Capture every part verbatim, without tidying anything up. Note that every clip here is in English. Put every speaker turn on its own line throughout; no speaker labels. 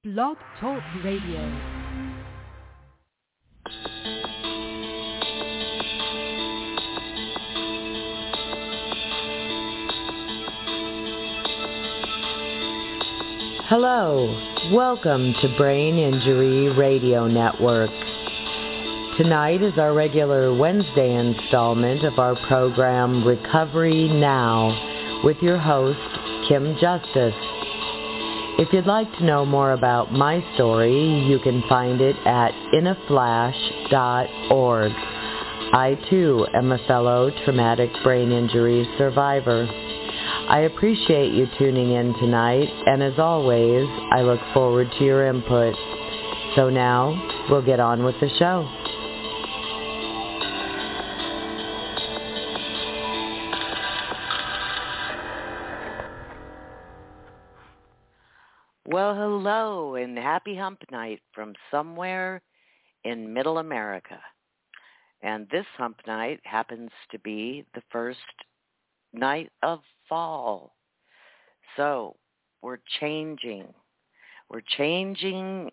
Blog Talk Radio.
Hello, welcome to Brain Injury Radio Network. Tonight is our regular Wednesday installment of our program Recovery Now with your host, Kim Justice. If you'd like to know more about my story, you can find it at in a flash dot org. I too am a fellow traumatic brain injury survivor. I appreciate you tuning in tonight, and as always, I look forward to your input. So now, we'll get on with the show. Well, hello, and happy hump night from somewhere in Middle America. And this hump night happens to be the first night of fall. So we're changing. We're changing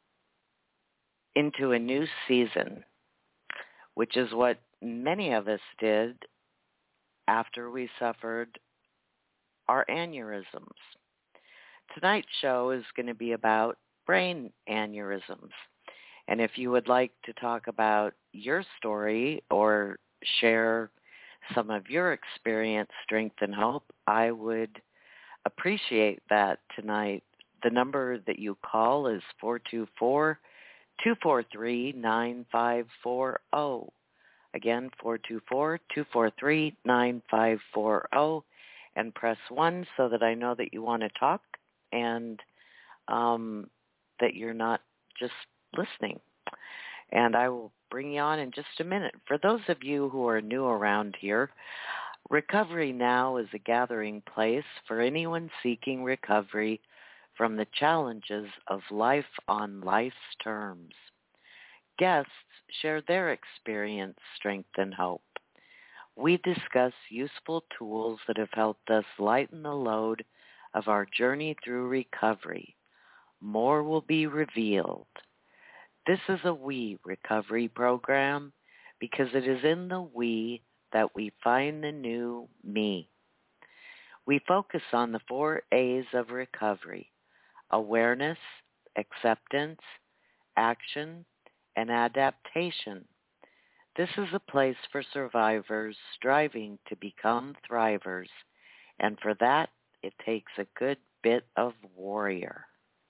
into a new season, which is what many of us did after we suffered our aneurysms. Tonight's show is going to be about brain aneurysms. And if you would like to talk about your story or share some of your experience, strength, and hope, I would appreciate that tonight. The number that you call is four two four, two four three, nine five four zero. Again, four two four, two four three, nine five four zero, and press one so that I know that you want to talk and um, that you're not just listening. And I will bring you on in just a minute. For those of you who are new around here, Recovery Now is a gathering place for anyone seeking recovery from the challenges of life on life's terms. Guests share their experience, strength, and hope. We discuss useful tools that have helped us lighten the load of our journey through recovery. More will be revealed. This is a we recovery program because it is in the we that we find the new me. We focus on the four A's of recovery: awareness, acceptance, action, and adaptation. This is a place for survivors striving to become thrivers, and for that, it takes a good bit of warrior.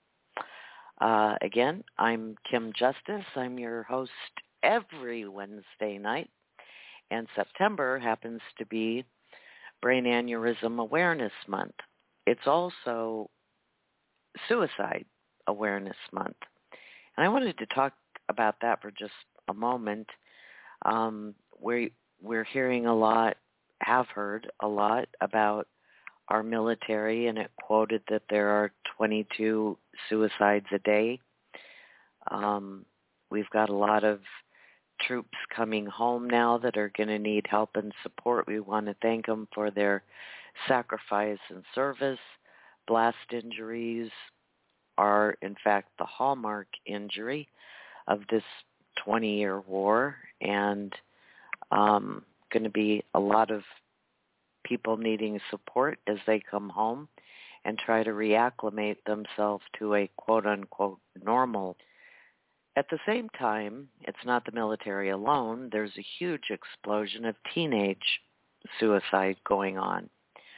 Uh, again, I'm Kim Justice. I'm your host every Wednesday night, and September happens to be Brain Aneurysm Awareness Month. It's also Suicide Awareness Month, and I wanted to talk about that for just a moment. Um, we're, we're hearing a lot, have heard a lot about our military, and it quoted that there are twenty-two suicides a day. Um, we've got a lot of troops coming home now that are going to need help and support. We want to thank them for their sacrifice and service. Blast injuries are, in fact, the hallmark injury of this twenty-year war, and um, going to be a lot of people needing support as they come home and try to reacclimate themselves to a quote-unquote normal. At the same time, it's not the military alone. There's a huge explosion of teenage suicide going on.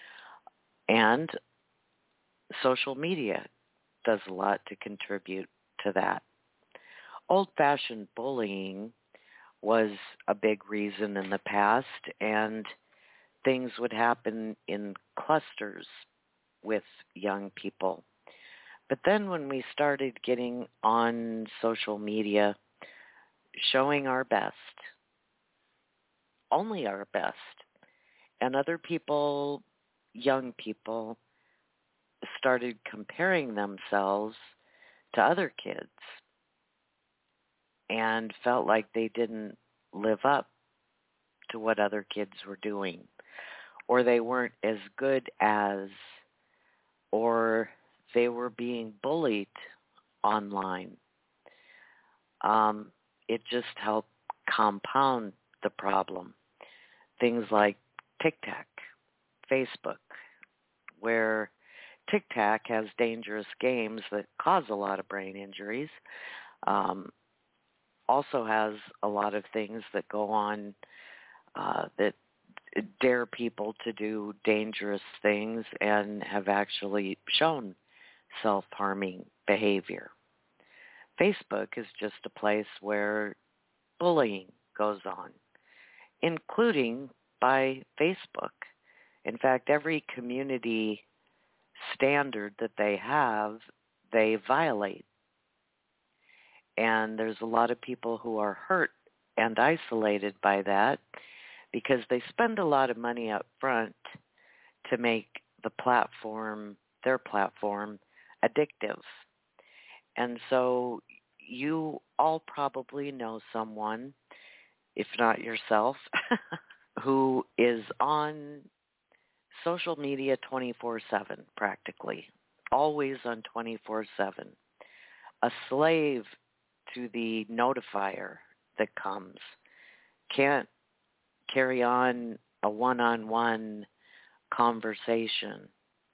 And social media does a lot to contribute to that. Old-fashioned bullying was a big reason in the past, and things would happen in clusters with young people. But then when we started getting on social media, showing our best, only our best, and other people, young people, started comparing themselves to other kids and felt like they didn't live up to what other kids were doing, or they weren't as good as, or they were being bullied online. Um, it just helped compound the problem. Things like TikTok, Facebook, where TikTok has dangerous games that cause a lot of brain injuries. Um, also has a lot of things that go on uh, that dare people to do dangerous things and have actually shown self-harming behavior. Facebook is just a place where bullying goes on, including by Facebook. In fact, every community standard that they have, they violate. And there's a lot of people who are hurt and isolated by that because they spend a lot of money up front to make the platform, their platform, addictive. And so you all probably know someone, if not yourself, who is on social media twenty-four seven practically, always on twenty-four seven, a slave to the notifier that comes, can't carry on a one-on-one conversation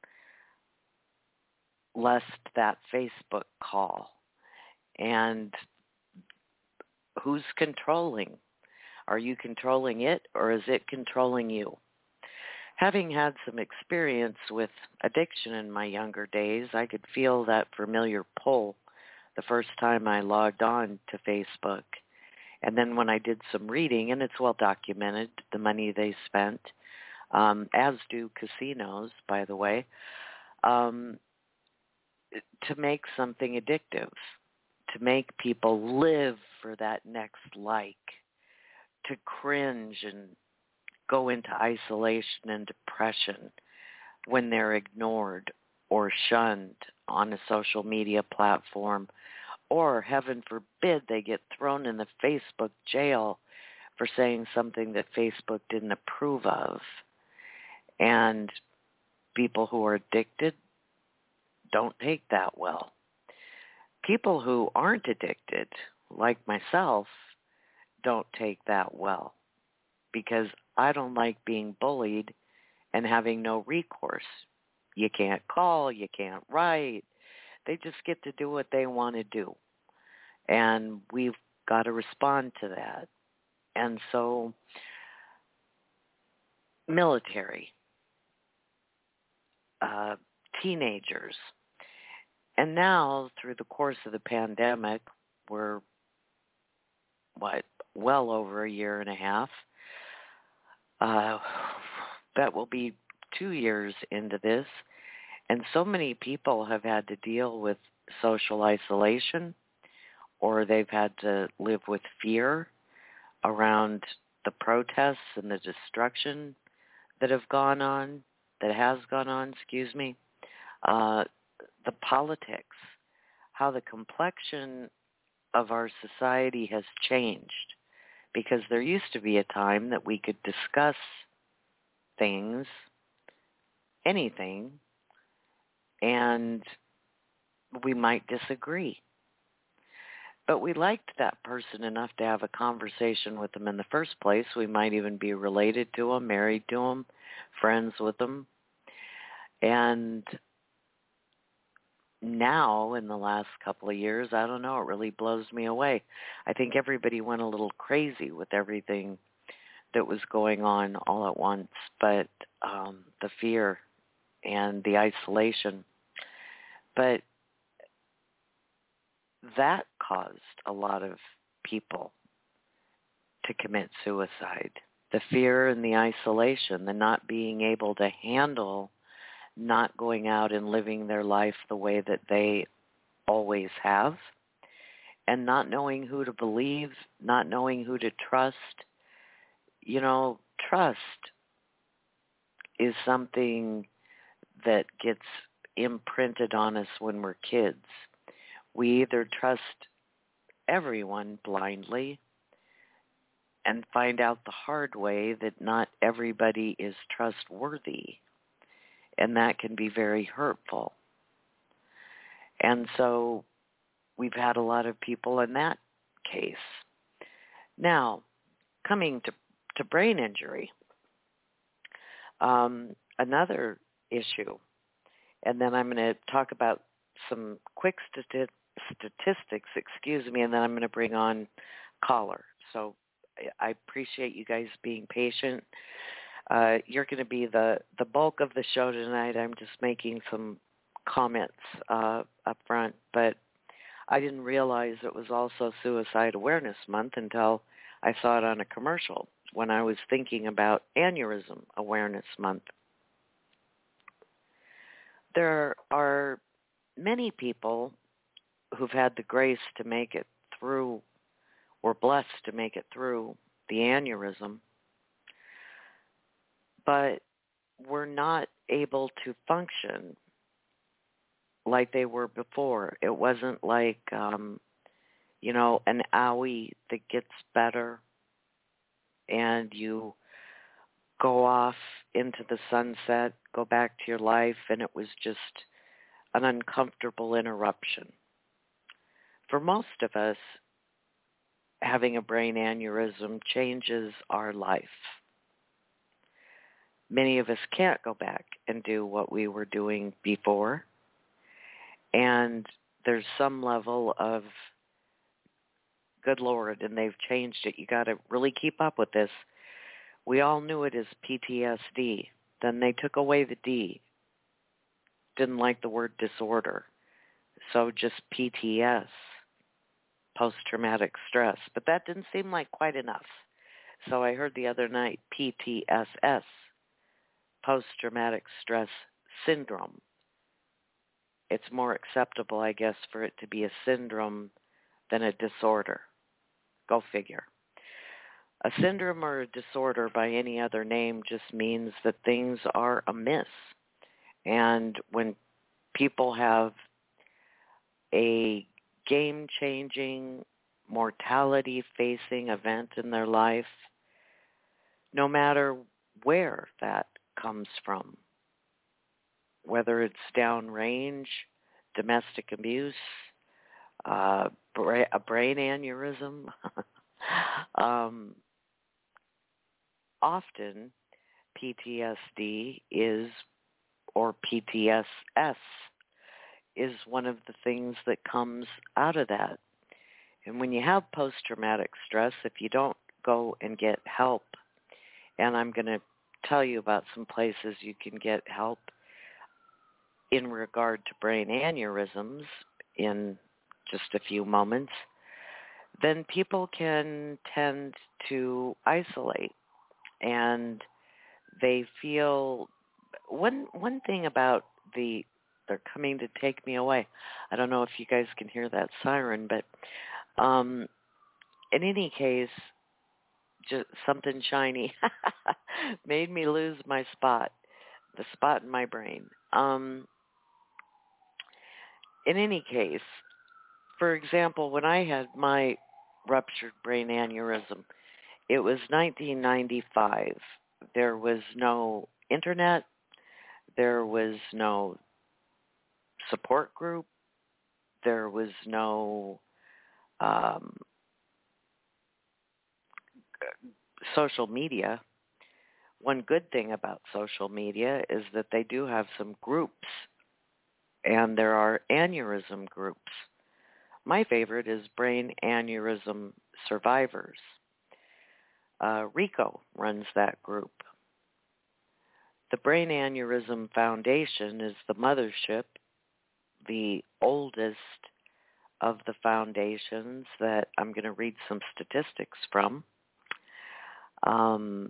lest that Facebook call. And who's controlling? Are you controlling it, or is it controlling you? Having had some experience with addiction in my younger days, I could feel that familiar pull the first time I logged on to Facebook. And then when I did some reading, and it's well documented, the money they spent, um, as do casinos, by the way, um, to make something addictive, to make people live for that next like, to cringe and go into isolation and depression when they're ignored or shunned on a social media platform, or heaven forbid they get thrown in the Facebook jail for saying something that Facebook didn't approve of. And people who are addicted don't take that well. People who aren't addicted, like myself, don't take that well because I don't like being bullied and having no recourse. You can't call, you can't write. They just get to do what they want to do. And we've got to respond to that. And so, military, uh, teenagers, and now through the course of the pandemic, we're, what, well over a year and a half. Uh, that will be two years into this. And so many people have had to deal with social isolation, or they've had to live with fear around the protests and the destruction that have gone on, that has gone on, excuse me, uh, the politics, how the complexion of our society has changed. Because there used to be a time that we could discuss things, anything, and we might disagree. But we liked that person enough to have a conversation with them in the first place. We might even be related to them, married to them, friends with them. And now, in the last couple of years, I don't know, it really blows me away. I think everybody went a little crazy with everything that was going on all at once, but um, the fear and the isolation. But that caused a lot of people to commit suicide. The fear and the isolation, the not being able to handle not going out and living their life the way that they always have, and not knowing who to believe, not knowing who to trust. You know, trust is something that gets imprinted on us when we're kids. We either trust everyone blindly and find out the hard way that not everybody is trustworthy, and that can be very hurtful. And so we've had a lot of people in that case. Now, coming to, to brain injury, um, another issue, and then I'm going to talk about some quick stati- statistics, excuse me, and then I'm going to bring on caller. So I appreciate you guys being patient. Uh, you're going to be the, the bulk of the show tonight. I'm just making some comments uh, up front, but I didn't realize it was also Suicide Awareness Month until I saw it on a commercial when I was thinking about Aneurysm Awareness Month. There are many people who've had the grace to make it through, or blessed to make it through the aneurysm, but were not able to function like they were before. It wasn't like, um, you know, an owie that gets better and you go off into the sunset, go back to your life, and it was just an uncomfortable interruption. For most of us, having a brain aneurysm changes our life. Many of us can't go back and do what we were doing before, and there's some level of, good Lord, and they've changed it. You got to really keep up with this. We all knew it as P T S D. Then they took away the D. Didn't like the word disorder. So just P T S, post-traumatic stress. But that didn't seem like quite enough. So I heard the other night P T S S, post-traumatic stress syndrome. It's more acceptable, I guess, for it to be a syndrome than a disorder. Go figure. A syndrome or a disorder by any other name just means that things are amiss. And when people have a game-changing, mortality-facing event in their life, no matter where that comes from, whether it's downrange, domestic abuse, uh, bra- a brain aneurysm, um, often P T S D is, or P T S S, is one of the things that comes out of that. And when you have post-traumatic stress, if you don't go and get help, and I'm going to tell you about some places you can get help in regard to brain aneurysms in just a few moments, then people can tend to isolate. And they feel, one one thing about the, they're coming to take me away. I don't know if you guys can hear that siren, but um, in any case, just something shiny made me lose my spot, the spot in my brain. Um, in any case, for example, when I had my ruptured brain aneurysm, it was nineteen ninety-five. There was no internet. There was no support group. There was no um, social media. One good thing about social media is that they do have some groups, and there are aneurysm groups. My favorite is Brain Aneurysm Survivors. Uh, Rico runs that group. The Brain Aneurysm Foundation is the mothership, the oldest of the foundations that I'm going to read some statistics from. Um,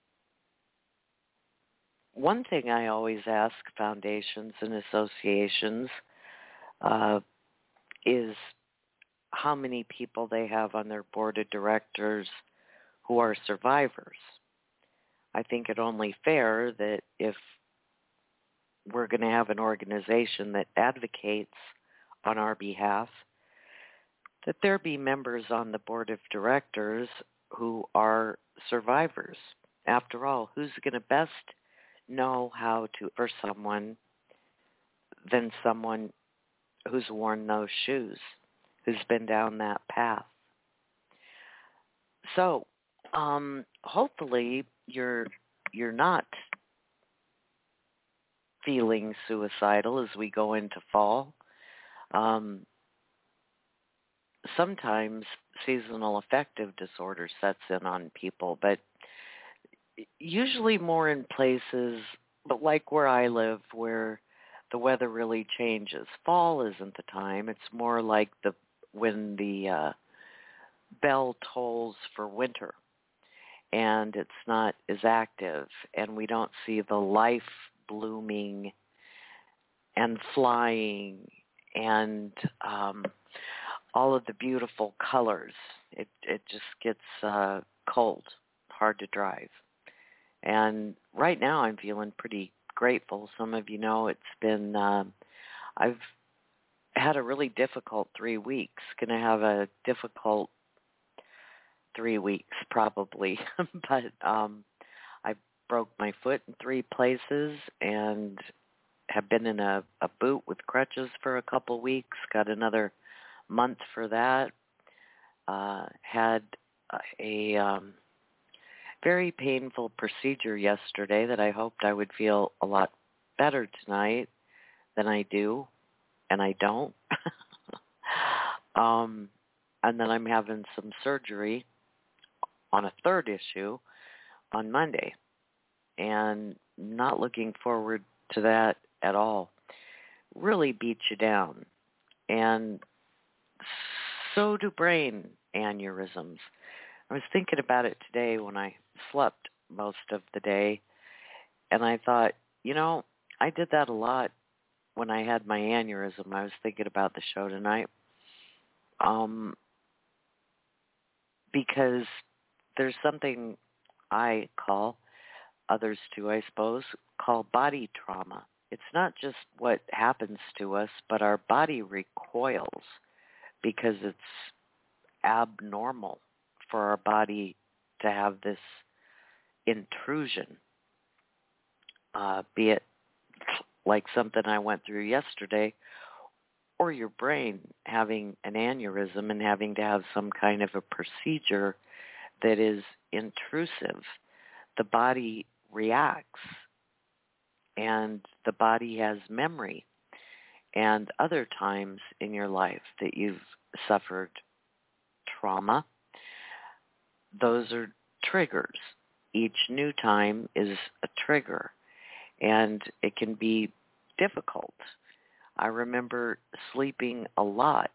one thing I always ask foundations and associations uh, is how many people they have on their board of directors who are survivors. I think it only fair that if we're going to have an organization that advocates on our behalf, that there be members on the board of directors who are survivors. After all, who's going to best know how to, for someone, than someone who's worn those shoes, who's been down that path. So, um, hopefully you're you're not feeling suicidal as we go into fall. Um, sometimes seasonal affective disorder sets in on people, but usually more in places, but like where I live, where the weather really changes. Fall isn't the time. It's more like the when the uh, bell tolls for winter, and it's not as active, and we don't see the life blooming and flying and um, all of the beautiful colors. It it just gets uh, cold, hard to drive. And right now I'm feeling pretty grateful. Some of you know it's been, uh, I've had a really difficult three weeks, going to have a difficult three weeks probably. but um, I broke my foot in three places and have been in a, a boot with crutches for a couple weeks, got another month for that. Uh, had a... Um, very painful procedure yesterday that I hoped I would feel a lot better tonight than I do, and I don't. um, and then I'm having some surgery on a third issue on Monday, and not looking forward to that at all. Really beats you down. And so do brain aneurysms. I was thinking about it today when I slept most of the day, and I thought, you know, I did that a lot when I had my aneurysm. I was thinking about the show tonight, um, because there's something I call, others too, I suppose, called body trauma. It's not just what happens to us, but our body recoils because it's abnormal for our body to have this intrusion, uh, be it like something I went through yesterday, or your brain having an aneurysm and having to have some kind of a procedure that is intrusive. The body reacts, and the body has memory. And other times in your life that you've suffered trauma, those are triggers. Each new time is a trigger, and it can be difficult. I remember sleeping a lot.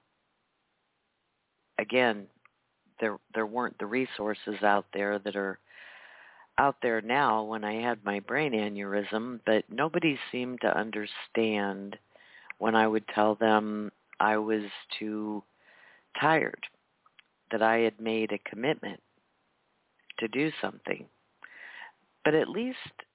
Again, there there weren't the resources out there that are out there now when I had my brain aneurysm, but nobody seemed to understand when I would tell them I was too tired, that I had made a commitment to do something. But at least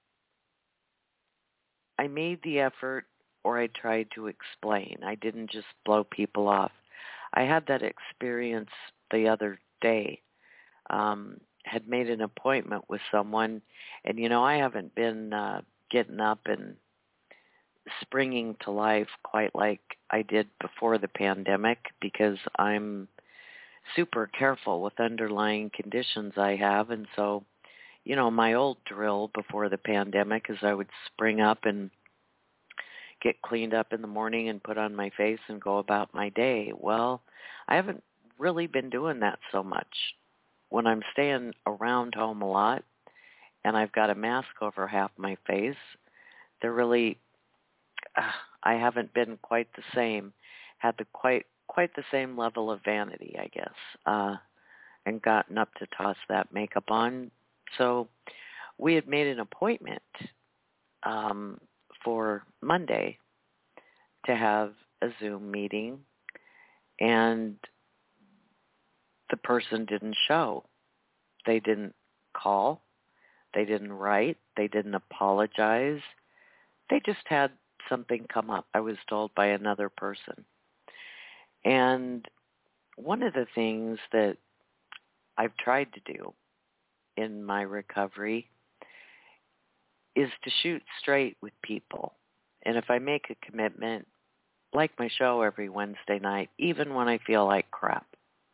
I made the effort, or I tried to explain. I didn't just blow people off. I had that experience the other day. Um, had made an appointment with someone, and you know, I haven't been uh, getting up and springing to life quite like I did before the pandemic, because I'm super careful with underlying conditions I have. And so, you know, my old drill before the pandemic is I would spring up and get cleaned up in the morning and put on my face and go about my day. Well, I haven't really been doing that so much. When I'm staying around home a lot and I've got a mask over half my face, they're really, uh, I haven't been quite the same, had the quite quite the same level of vanity, I guess, uh, and gotten up to toss that makeup on. So we had made an appointment um, for Monday to have a Zoom meeting, and the person didn't show. They didn't call. They didn't write. They didn't apologize. They just had something come up, I was told by another person. And one of the things that I've tried to do in my recovery is to shoot straight with people. And if I make a commitment, like my show every Wednesday night, even when I feel like crap.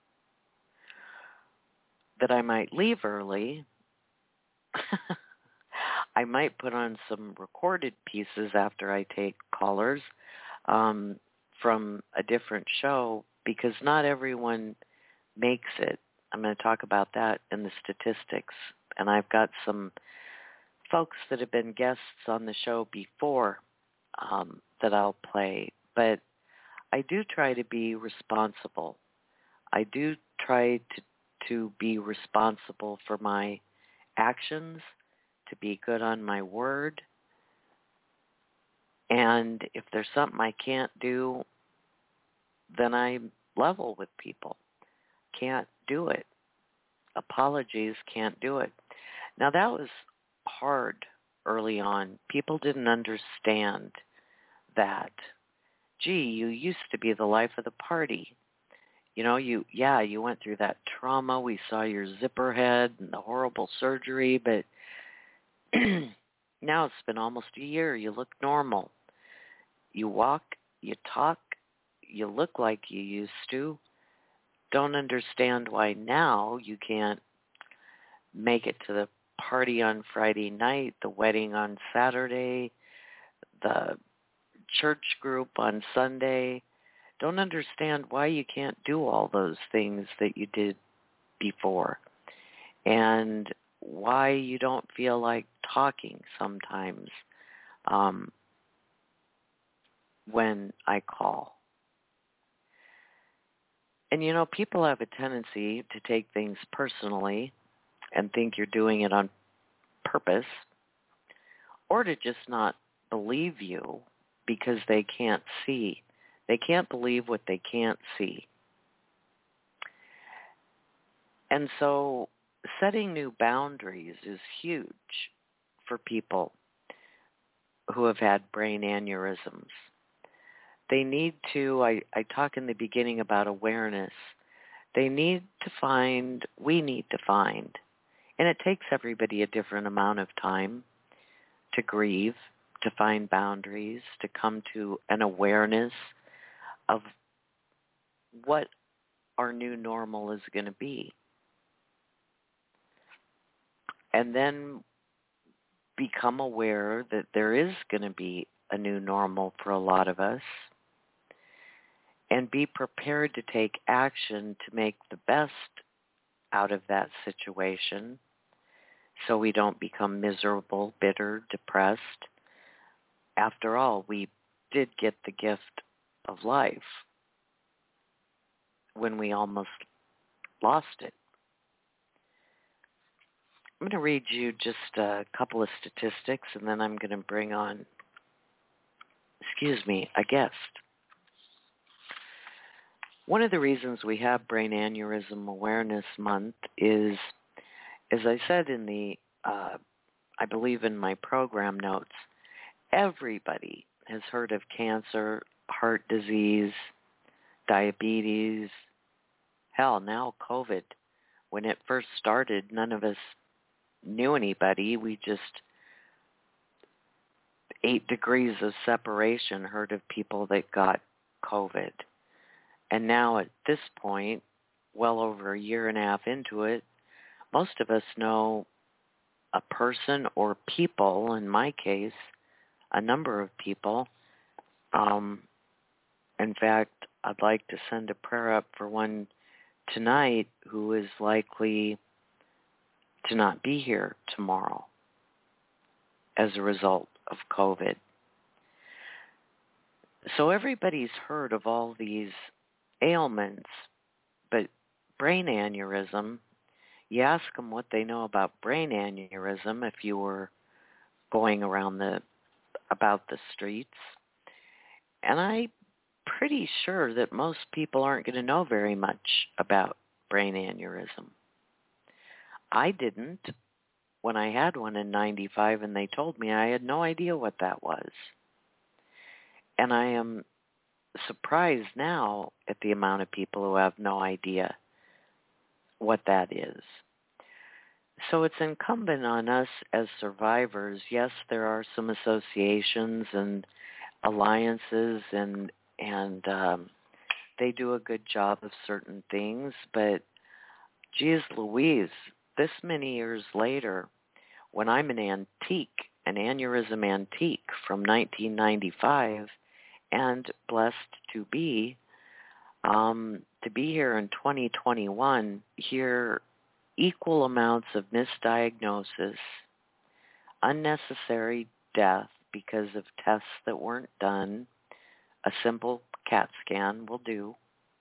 That I might leave early. I might put on some recorded pieces after I take callers um, from a different show because not everyone makes it. I'm going to talk about that in the statistics. And I've got some folks that have been guests on the show before um, that I'll play. But I do try to be responsible. I do try to, to be responsible for my actions, to be good on my word. And if there's something I can't do, then I level with people. Can't do it. Apologies, can't do it. Now that was hard early on. People didn't understand that. Gee, you used to be the life of the party. You know, you yeah, you went through that trauma. We saw your zipper head and the horrible surgery, but now it's been almost a year. You look normal. You walk, you talk, you look like you used to. Don't understand why now you can't make it to the party on Friday night, the wedding on Saturday, the church group on Sunday. Don't understand why you can't do all those things that you did before. And why you don't feel like talking sometimes um, when I call. And, you know, people have a tendency to take things personally and think you're doing it on purpose, or to just not believe you because they can't see. They can't believe what they can't see. And so setting new boundaries is huge for people who have had brain aneurysms. They need to, I, I talk in the beginning about awareness. They need to find, we need to find, and it takes everybody a different amount of time to grieve, to find boundaries, to come to an awareness of what our new normal is going to be. And then become aware that there is going to be a new normal for a lot of us, and be prepared to take action to make the best out of that situation so we don't become miserable, bitter, depressed. After all, we did get the gift of life when we almost lost it. I'm going to read you just a couple of statistics, and then I'm going to bring on, excuse me, a guest. One of the reasons we have Brain Aneurysm Awareness Month is, as I said in the, uh, I believe in my program notes, everybody has heard of cancer, heart disease, diabetes, hell, now COVID. When it first started, none of us knew anybody. We just, eight degrees of separation, heard of people that got COVID. And now at this point, well over a year and a half into it, most of us know a person or people, in my case, a number of people. Um, in fact, I'd like to send a prayer up for one tonight who is likely to not be here tomorrow as a result of COVID. So everybody's heard of all these ailments, but brain aneurysm, you ask them what they know about brain aneurysm if you were going around the about the streets, and I'm pretty sure that most people aren't going to know very much about brain aneurysm. I didn't when I had one in ninety-five, and they told me. I had no idea what that was. And I am surprised now at the amount of people who have no idea what that is. So it's incumbent on us as survivors. Yes, there are some associations and alliances and and um, they do a good job of certain things, but geez Louise, this many years later, when I'm an antique, an aneurysm antique from nineteen ninety-five, and blessed to be, um, to be here in twenty twenty-one, hear equal amounts of misdiagnosis, unnecessary death because of tests that weren't done. A simple CAT scan will do.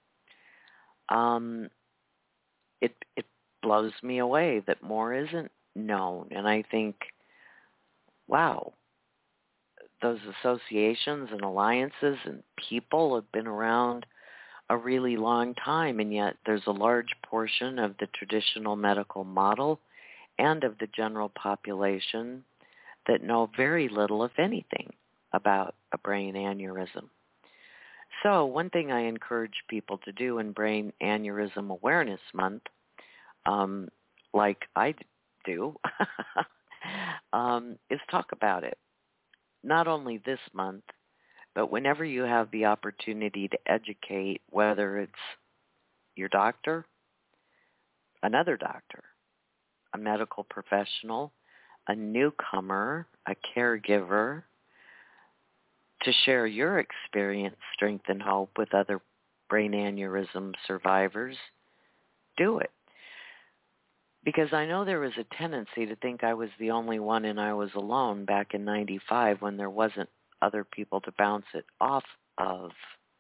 Um, it it blows me away that more isn't known, and I think, wow, those associations and alliances and people have been around a really long time, and yet there's a large portion of the traditional medical model and of the general population that know very little, if anything, about a brain aneurysm. So one thing I encourage people to do in Brain Aneurysm Awareness Month, um, like I do, um, is talk about it. Not only this month, but whenever you have the opportunity to educate, whether it's your doctor, another doctor, a medical professional, a newcomer, a caregiver, to share your experience, strength, and hope with other brain aneurysm survivors, do it. Because I know there was a tendency to think I was the only one and I was alone back in ninety-five when there wasn't other people to bounce it off of.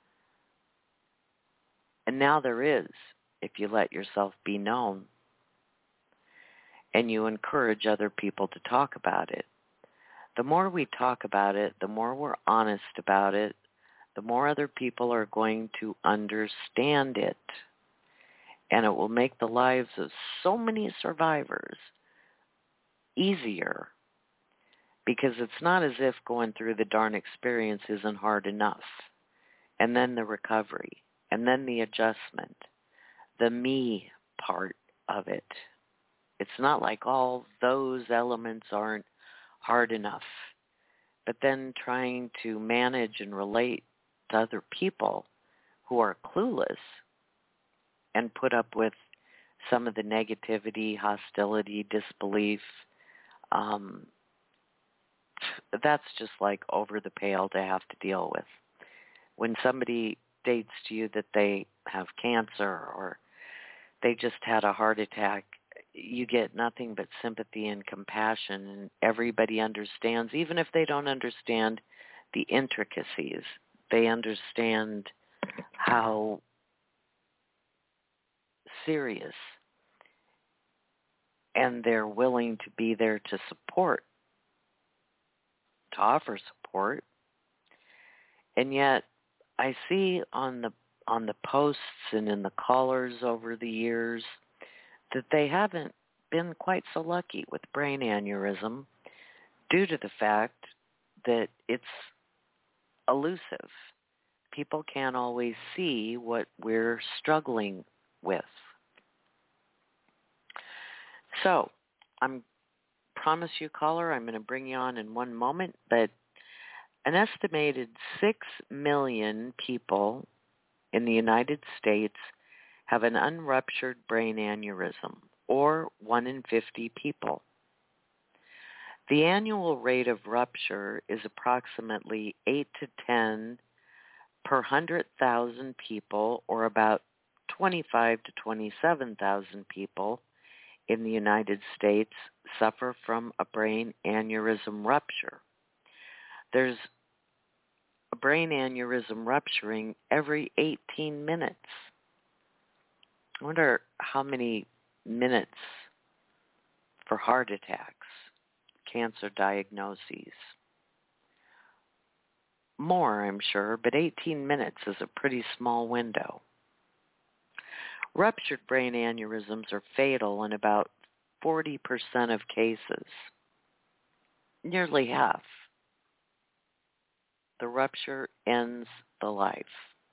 And now there is, if you let yourself be known and you encourage other people to talk about it. The more we talk about it, the more we're honest about it, the more other people are going to understand it. And it will make the lives of so many survivors easier, because it's not as if going through the darn experience isn't hard enough. And then the recovery, and then the adjustment, the me part of it. It's not like all those elements aren't hard enough. But then trying to manage and relate to other people who are clueless and put up with some of the negativity, hostility, disbelief, um, that's just like over the pale to have to deal with. When somebody states to you that they have cancer or they just had a heart attack, you get nothing but sympathy and compassion, and everybody understands, even if they don't understand the intricacies. They understand how serious, and they're willing to be there to support, to offer support. And yet I see on the on the posts and in the callers over the years that they haven't been quite so lucky with brain aneurysm due to the fact that it's elusive. People can't always see what we're struggling with. So, I'm promise you, caller, I'm going to bring you on in one moment, but an estimated six million people in the United States have an unruptured brain aneurysm, or one in fifty people. The annual rate of rupture is approximately eight to ten per one hundred thousand people, or about twenty-five to twenty-seven thousand people in the United States suffer from a brain aneurysm rupture. There's a brain aneurysm rupturing every eighteen minutes. I wonder how many minutes for heart attacks, cancer diagnoses. More, I'm sure, but eighteen minutes is a pretty small window. Ruptured brain aneurysms are fatal in about forty percent of cases, nearly half. The rupture ends the life.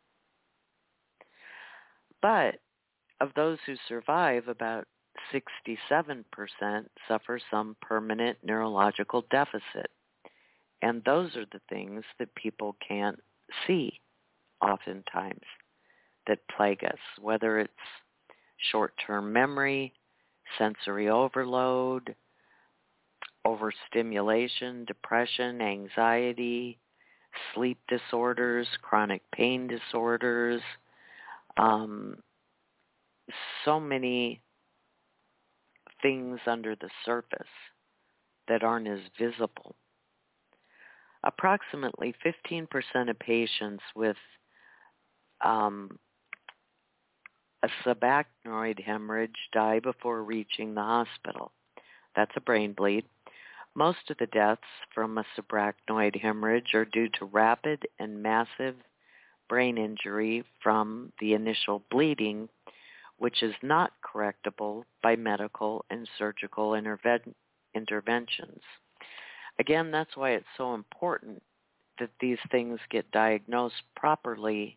But of those who survive, about sixty-seven percent suffer some permanent neurological deficit. And those are the things that people can't see oftentimes that plague us, whether it's short-term memory, sensory overload, overstimulation, depression, anxiety, sleep disorders, chronic pain disorders, um, so many things under the surface that aren't as visible. Approximately fifteen percent of patients with um, a subarachnoid hemorrhage die before reaching the hospital. That's a brain bleed. Most of the deaths from a subarachnoid hemorrhage are due to rapid and massive brain injury from the initial bleeding, which is not correctable by medical and surgical interven- interventions. Again, that's why it's so important that these things get diagnosed properly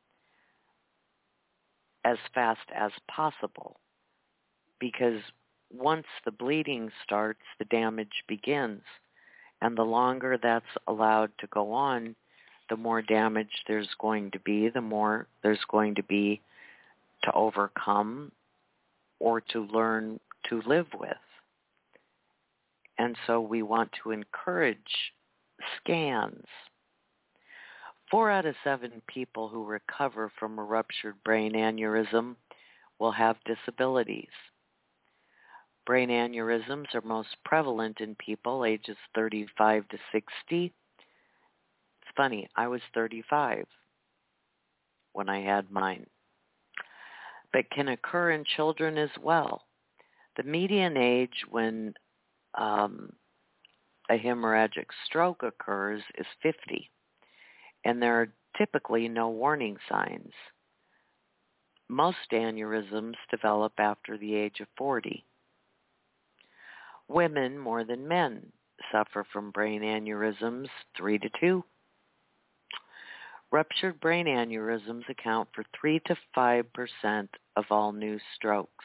as fast as possible, because once the bleeding starts, the damage begins, and the longer that's allowed to go on, the more damage there's going to be, the more there's going to be to overcome or to learn to live with. And so we want to encourage scans. Four out of seven people who recover from a ruptured brain aneurysm will have disabilities. Brain aneurysms are most prevalent in people ages thirty-five to sixty. It's funny, I was thirty-five when I had mine, but can occur in children as well. The median age when um, a hemorrhagic stroke occurs is fifty, and there are typically no warning signs. Most aneurysms develop after the age of forty. Women, more than men, suffer from brain aneurysms, three to two. Ruptured brain aneurysms account for three to five percent of all new strokes.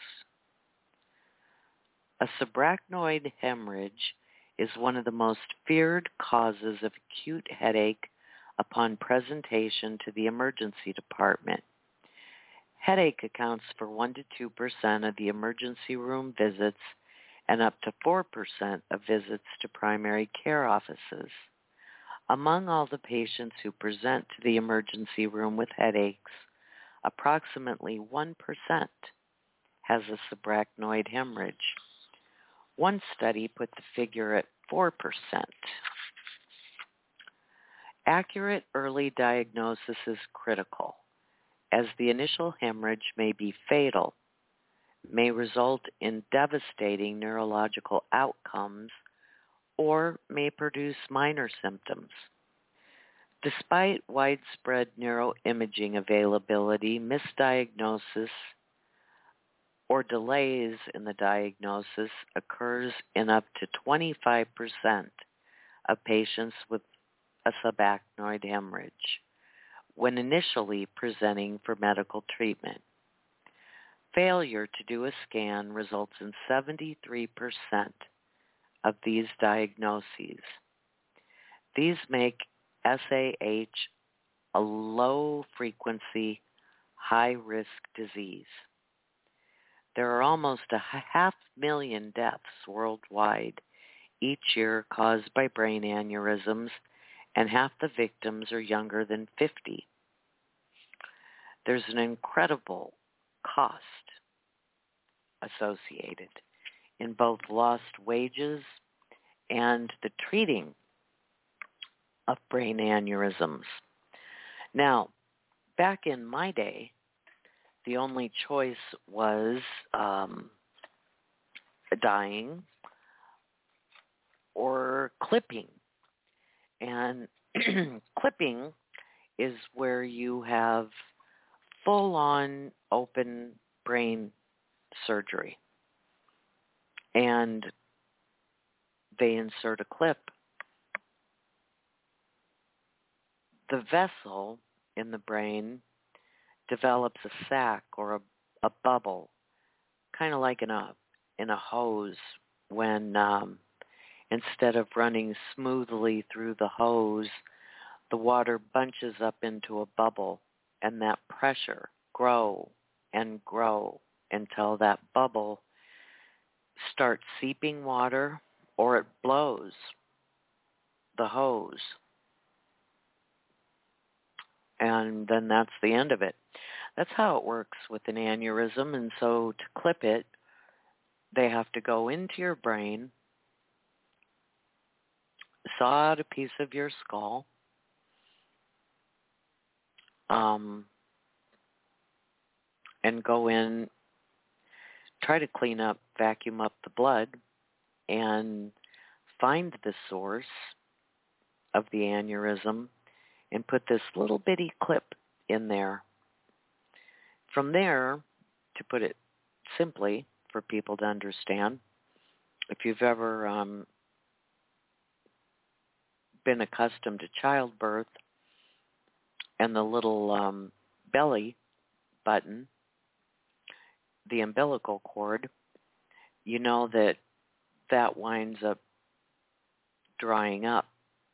A subarachnoid hemorrhage is one of the most feared causes of acute headache upon presentation to the emergency department. Headache accounts for one to two percent of the emergency room visits and up to four percent of visits to primary care offices. Among all the patients who present to the emergency room with headaches, approximately one percent has a subarachnoid hemorrhage. One study put the figure at four percent. Accurate early diagnosis is critical, as the initial hemorrhage may be fatal, may result in devastating neurological outcomes, or may produce minor symptoms. Despite widespread neuroimaging availability, misdiagnosis or delays in the diagnosis occurs in up to twenty-five percent of patients with a subarachnoid hemorrhage when initially presenting for medical treatment. Failure to do a scan results in seventy-three percent of these diagnoses. These make S A H a low-frequency, high-risk disease. There are almost a half million deaths worldwide each year caused by brain aneurysms, and half the victims are younger than fifty. There's an incredible cost associated in both lost wages and the treating of brain aneurysms. Now, back in my day, the only choice was um, dying or clipping. And clipping is where you have full-on open brain surgery. And they insert a clip. The vessel in the brain develops a sac or a, a bubble, kind of like in a in a hose when um, instead of running smoothly through the hose, the water bunches up into a bubble, and that pressure grow and grow until that bubble starts seeping water or it blows the hose. And then that's the end of it. That's how it works with an aneurysm. And so to clip it, they have to go into your brain, saw out a piece of your skull, um, and go in, try to clean up, vacuum up the blood, and find the source of the aneurysm and put this little bitty clip in there. From there, to put it simply for people to understand, if you've ever um, been accustomed to childbirth and the little um, belly button, the umbilical cord, you know that that winds up drying up,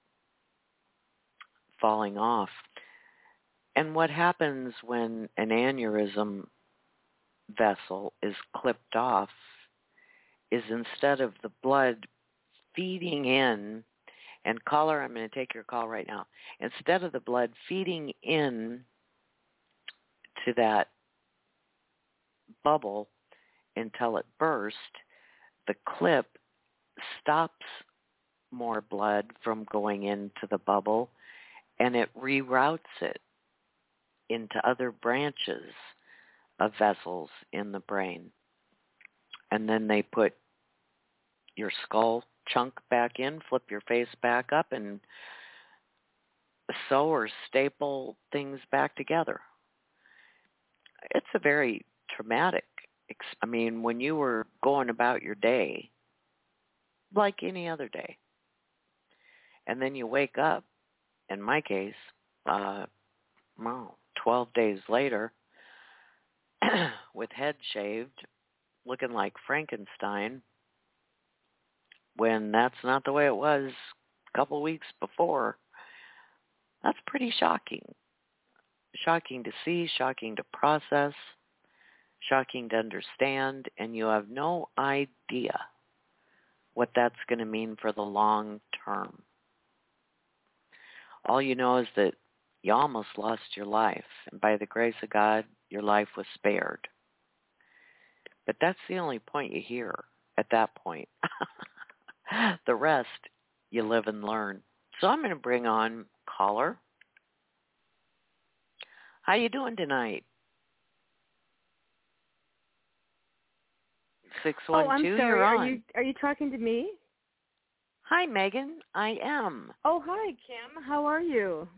falling off. And what happens when an aneurysm vessel is clipped off is instead of the blood feeding in, and caller, I'm going to take your call right now. Instead of the blood feeding in to that bubble until it burst, the clip stops more blood from going into the bubble, and it reroutes it into other branches of vessels in the brain. And then they put your skull chunk back in, flip your face back up, and sew or staple things back together. It's a very traumatic, I mean, when you were going about your day, like any other day, and then you wake up, in my case, uh, well, twelve days later, with head shaved, looking like Frankenstein, when that's not the way it was a couple weeks before, that's pretty shocking. Shocking to see, shocking to process, shocking to understand, and you have no idea what that's going to mean for the long term. All you know is that you almost lost your life, and by the grace of God, your life was spared. But that's the only point you hear at that point. The rest, you live and learn. So I'm going to bring on caller. How you doing tonight? six one two,
oh, I'm sorry.
You're on.
Are you, are you talking to me?
Hi, Megan. I am.
Oh, hi, Kim. How are you?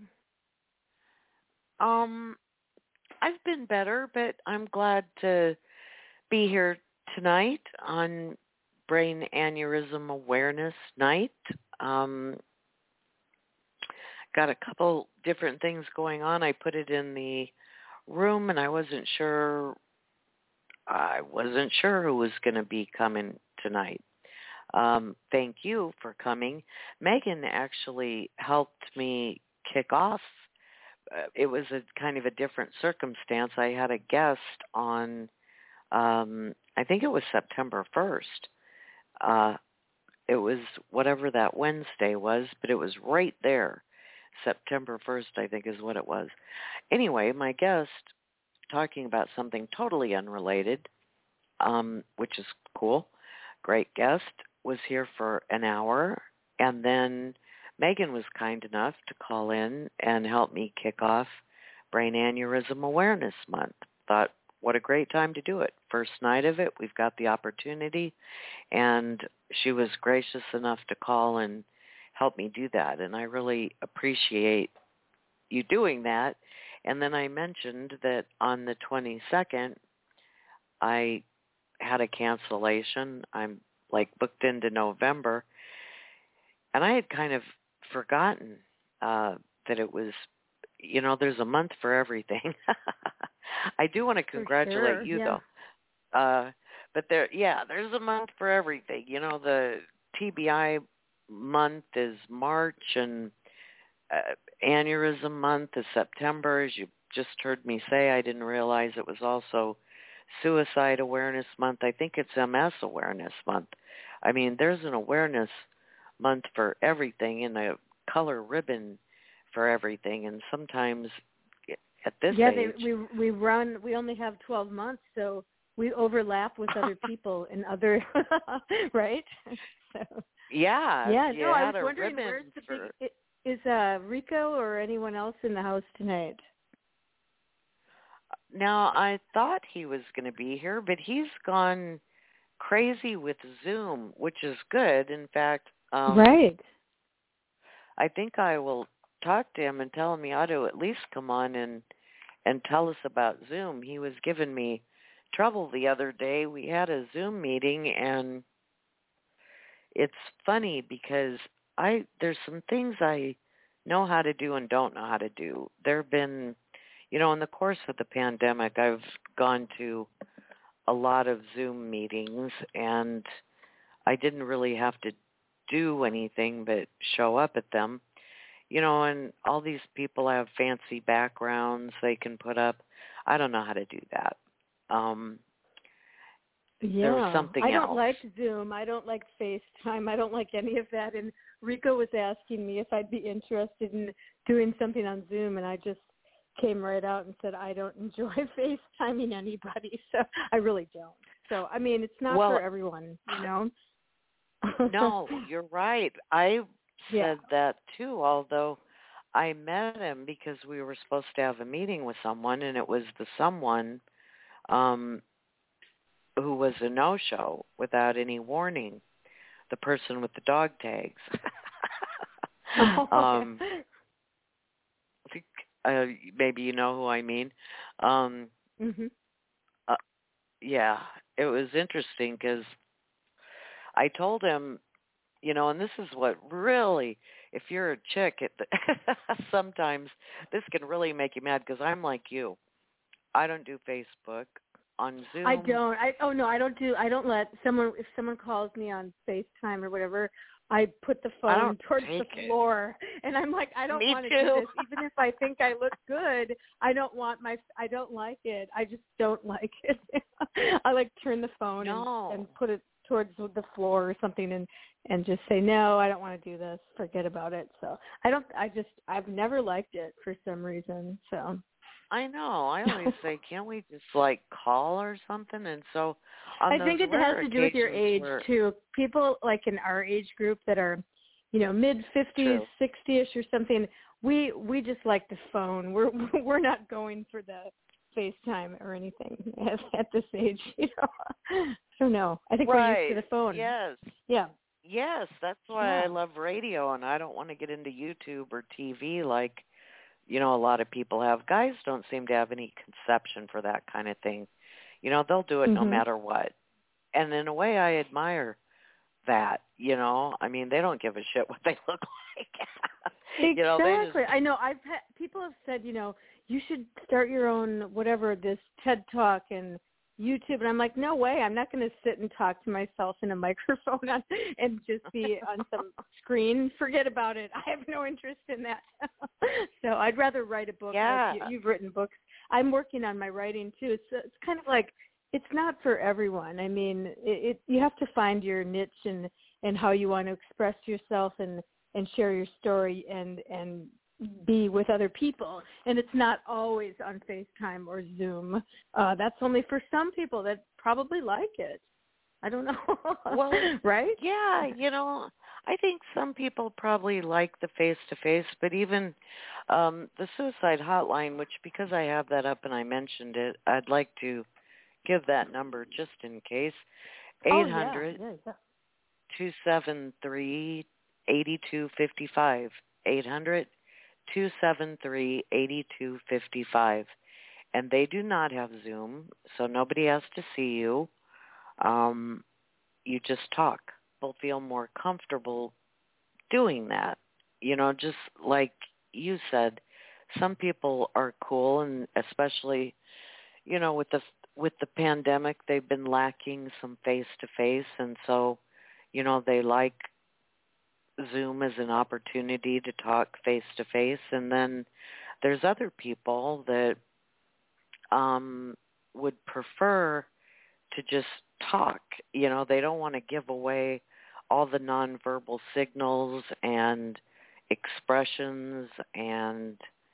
Um, I've been better, but I'm glad to be here tonight on Brain Aneurysm Awareness Night. Um, got a couple different things going on. I put it in the room, and I wasn't sure. I wasn't sure who was going to be coming tonight. Um, thank you for coming. Megan actually helped me kick off. Uh, it was a kind of a different circumstance. I had a guest on, um, I think it was September first. Uh, it was whatever that Wednesday was, but it was right there. September first, I think, is what it was. Anyway, my guest, talking about something totally unrelated, um, which is cool, great guest, was here for an hour, and then Megan was kind enough to call in and help me kick off Brain Aneurysm Awareness Month. Thought, what a great time to do it. First night of it, we've got the opportunity, and she was gracious enough to call and help me do that, and I really appreciate you doing that. And then I mentioned that on the twenty-second, I had a cancellation. I'm like booked into November, and I had kind of forgotten uh, that it was, you know, there's a month for everything. I do want to congratulate
sure,
you,
yeah.
though. Uh, but there, yeah, there's a month for everything. You know, the T B I month is March, and uh, aneurysm month is September as you just heard me say I didn't realize it was also Suicide Awareness Month. I think it's M S Awareness Month. I mean, there's an awareness month for everything and a color ribbon for everything. And sometimes at this
yeah,
age...
they, we we run, we only have twelve months, so we overlap with other people in other, right? So,
yeah.
yeah,
You
no, I
had
was
a
wondering,
ribbon
where's the
for...
big, is uh, Rico or anyone else in the house tonight?
Now, I thought he was going to be here, but he's gone crazy with Zoom, which is good. In fact, um,
right.
I think I will talk to him and tell him he ought to at least come on and, and tell us about Zoom. He was giving me trouble the other day. We had a Zoom meeting, and it's funny because I there's some things I know how to do and don't know how to do. There have been, you know, in the course of the pandemic, I've gone to a lot of Zoom meetings, and I didn't really have to do anything but show up at them. You know, and all these people have fancy backgrounds they can put up. I don't know how to do that. Um,
yeah,
there was something
I don't
else.
like Zoom. I don't like FaceTime. I don't like any of that. And Rico was asking me if I'd be interested in doing something on Zoom, and I just came right out and said I don't enjoy FaceTiming anybody, so I really don't. So, I mean, it's not
well,
for everyone, you know?
No, you're right. I
yeah.
said that too, although I met him because we were supposed to have a meeting with someone, and it was the someone um, who was a no-show without any warning, the person with the dog tags. um, uh, maybe you know who I mean. Um,
mm-hmm.
uh, yeah, it was interesting because I told him, you know, and this is what really, if you're a chick, it, sometimes this can really make you mad because I'm like you. I don't do Facebook on Zoom.
I don't. I oh no, I don't do. I don't let someone if someone calls me on FaceTime or whatever. I put the phone towards the floor, it. and I'm like, I don't
Me
want to
too.
do this. Even if I think I look good, I don't want my. I don't like it. I just don't like it. I like turn the phone
no.
and, and put it towards the floor or something, and and just say no, I don't want to do this. Forget about it. So I don't. I just I've never liked it for some reason. So.
I know. I always say, can't we just like call or something? And so on
I
those
think it has to do with your age
where,
too. People like in our age group that are, you know, mid fifties, sixty-ish or something. We we just like the phone. We're we're not going for the FaceTime or anything at, at this age. You know, I don't know. I think
right.
we're used to the phone.
Yes.
Yeah.
Yes, that's why
yeah.
I love radio, and I don't want to get into YouTube or T V like, you know, a lot of people have. Guys don't seem to have any conception for that kind of thing. You know, they'll do it
mm-hmm.
no matter what. And in a way, I admire that, you know. I mean, they don't give a shit what they look like.
Exactly.
You know, they just...
I know. I've had, people have said, you know, you should start your own, whatever, this TED Talk and YouTube. And I'm like, no way. I'm not going to sit and talk to myself in a microphone on, and just be on some screen. Forget about it. I have no interest in that. So I'd rather write a book.
Yeah.
Like you, you've written books. I'm working on my writing, too. It's, it's kind of like, it's not for everyone. I mean, it, it you have to find your niche and, and how you want to express yourself and, and share your story and, and be with other people. And it's not always on FaceTime or Zoom. Uh, that's only for some people that probably like it. I don't know.
Well,
right?
Yeah, you know, I think some people probably like the face-to-face, but even um, the suicide hotline, which because I have that up and I mentioned it, I'd like to give that number just in case. eight hundred, two seven three, eight two five five. eight hundred, two seven three, eight two five five. And they do not have Zoom, so nobody has to see you. Um, you just talk. People feel more comfortable doing that. You know, just like you said, some people are cool, and especially, you know, with the with the pandemic, they've been lacking some face-to-face, and so, you know, they like Zoom as an opportunity to talk face-to-face. And then there's other people that um, would prefer to just talk. You know, they don't want to give away all the nonverbal signals and expressions and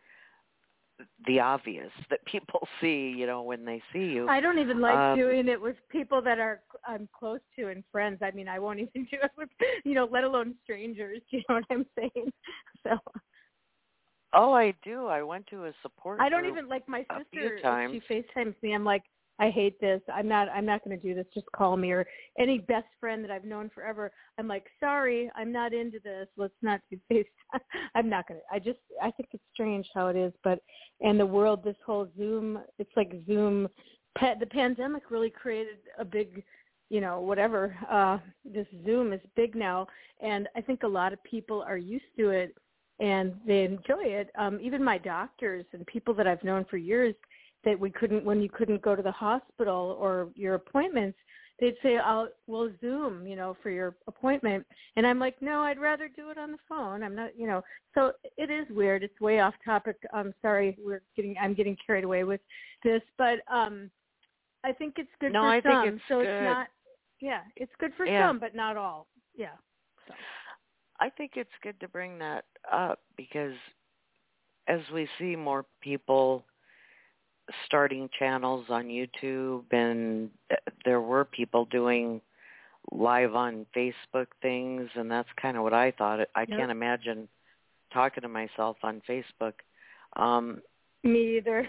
the obvious that people see, you know, when they see you.
I don't even like
um,
doing it with people that are I'm close to and friends. I mean, I won't even do it with, you know, let alone strangers. You know what I'm saying? So.
Oh, I do. I went to a support
I don't
group
even like my
a
sister.
few times.
If she FaceTimes me, I'm like, I hate this. I'm not. I'm not going to do this. Just call me. Or any best friend that I've known forever. I'm like, sorry, I'm not into this. Let's not do FaceTime. I'm not going to. I just. I think it's strange how it is. But and the world, this whole Zoom. It's like Zoom. Pe- the pandemic really created a big, you know, whatever. Uh, this Zoom is big now, and I think a lot of people are used to it. And they enjoy it. Um, even my doctors and people that I've known for years that we couldn't, when you couldn't go to the hospital or your appointments, they'd say, I'll, we'll Zoom, you know, for your appointment. And I'm like, no, I'd rather do it on the phone. I'm not, you know, so it is weird. It's way off topic. I'm sorry. We're getting, I'm getting carried away with this, but um, I think it's good
no,
for
I
some.
think it's
so
good.
it's not, yeah, it's good for
yeah.
some, but not all. Yeah. So.
I think it's good to bring that up because as we see more people starting channels on YouTube, and there were people doing live on Facebook things, and that's kind of what I thought. I
Yep.
can't imagine talking to myself on Facebook. Um,
Me either.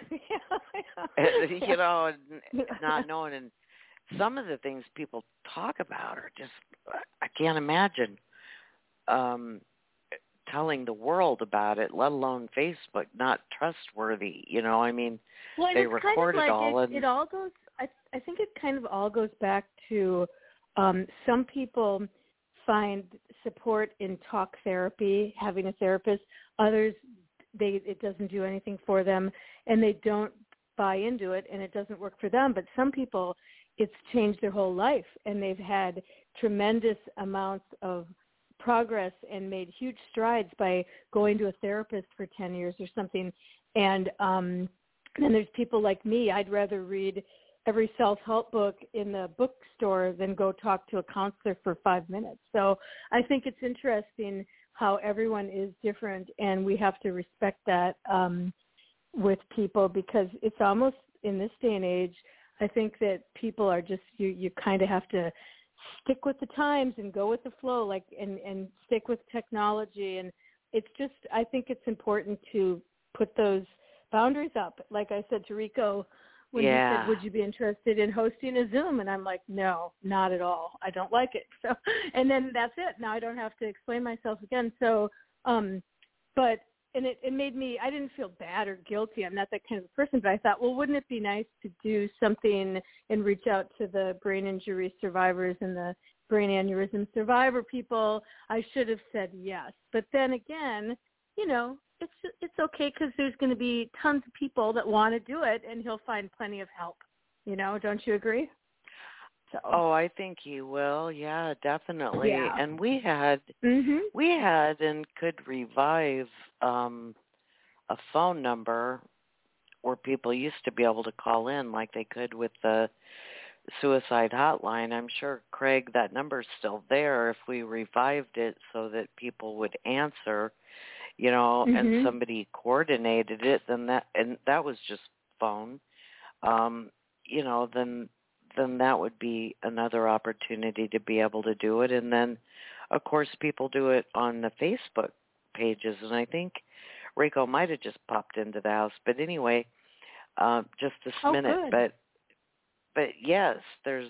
you know, and not knowing. And some of the things people talk about are just, I can't imagine um, telling the world about it, let alone Facebook, not trustworthy. You know, I mean,
well,
they
it's
record
kind of like
it all.
it,
and
it all goes, I, I think it kind of all goes back to um, some people find support in talk therapy, having a therapist. Others, they it doesn't do anything for them, and they don't buy into it, and it doesn't work for them. But some people, it's changed their whole life, and they've had tremendous amounts of progress and made huge strides by going to a therapist for ten years or something. And um, then there's people like me. I'd rather read every self-help book in the bookstore than go talk to a counselor for five minutes. So I think it's interesting how everyone is different, and we have to respect that um, with people, because it's almost, in this day and age, I think that people are just, you, you kind of have to stick with the times and go with the flow, like, and, and stick with technology. And it's just, I think it's important to put those boundaries up. Like I said to Rico, when
yeah.
he said, would you be interested in hosting a Zoom? And I'm like, no, not at all. I don't like it. So, and then that's it. Now I don't have to explain myself again. So, um, but, and it, it made me, I didn't feel bad or guilty. I'm not that kind of person, but I thought, well, wouldn't it be nice to do something and reach out to the brain injury survivors and the brain aneurysm survivor people? I should have said yes. But then again, you know, it's it's okay, because there's going to be tons of people that want to do it, and he'll find plenty of help. You know, don't you agree? So.
Oh, I think he will. Yeah, definitely.
Yeah.
And we had,
mm-hmm.
we had and could revive um, a phone number where people used to be able to call in like they could with the suicide hotline. I'm sure, Craig, that number's still there if we revived it so that people would answer, you know,
mm-hmm.
and somebody coordinated it, then that, and that was just phone, um, you know, then then that would be another opportunity to be able to do it. And then, of course, people do it on the Facebook pages. And I think Rico might have just popped into the house. But anyway, uh, just this
oh,
minute.
Good.
But but yes, there's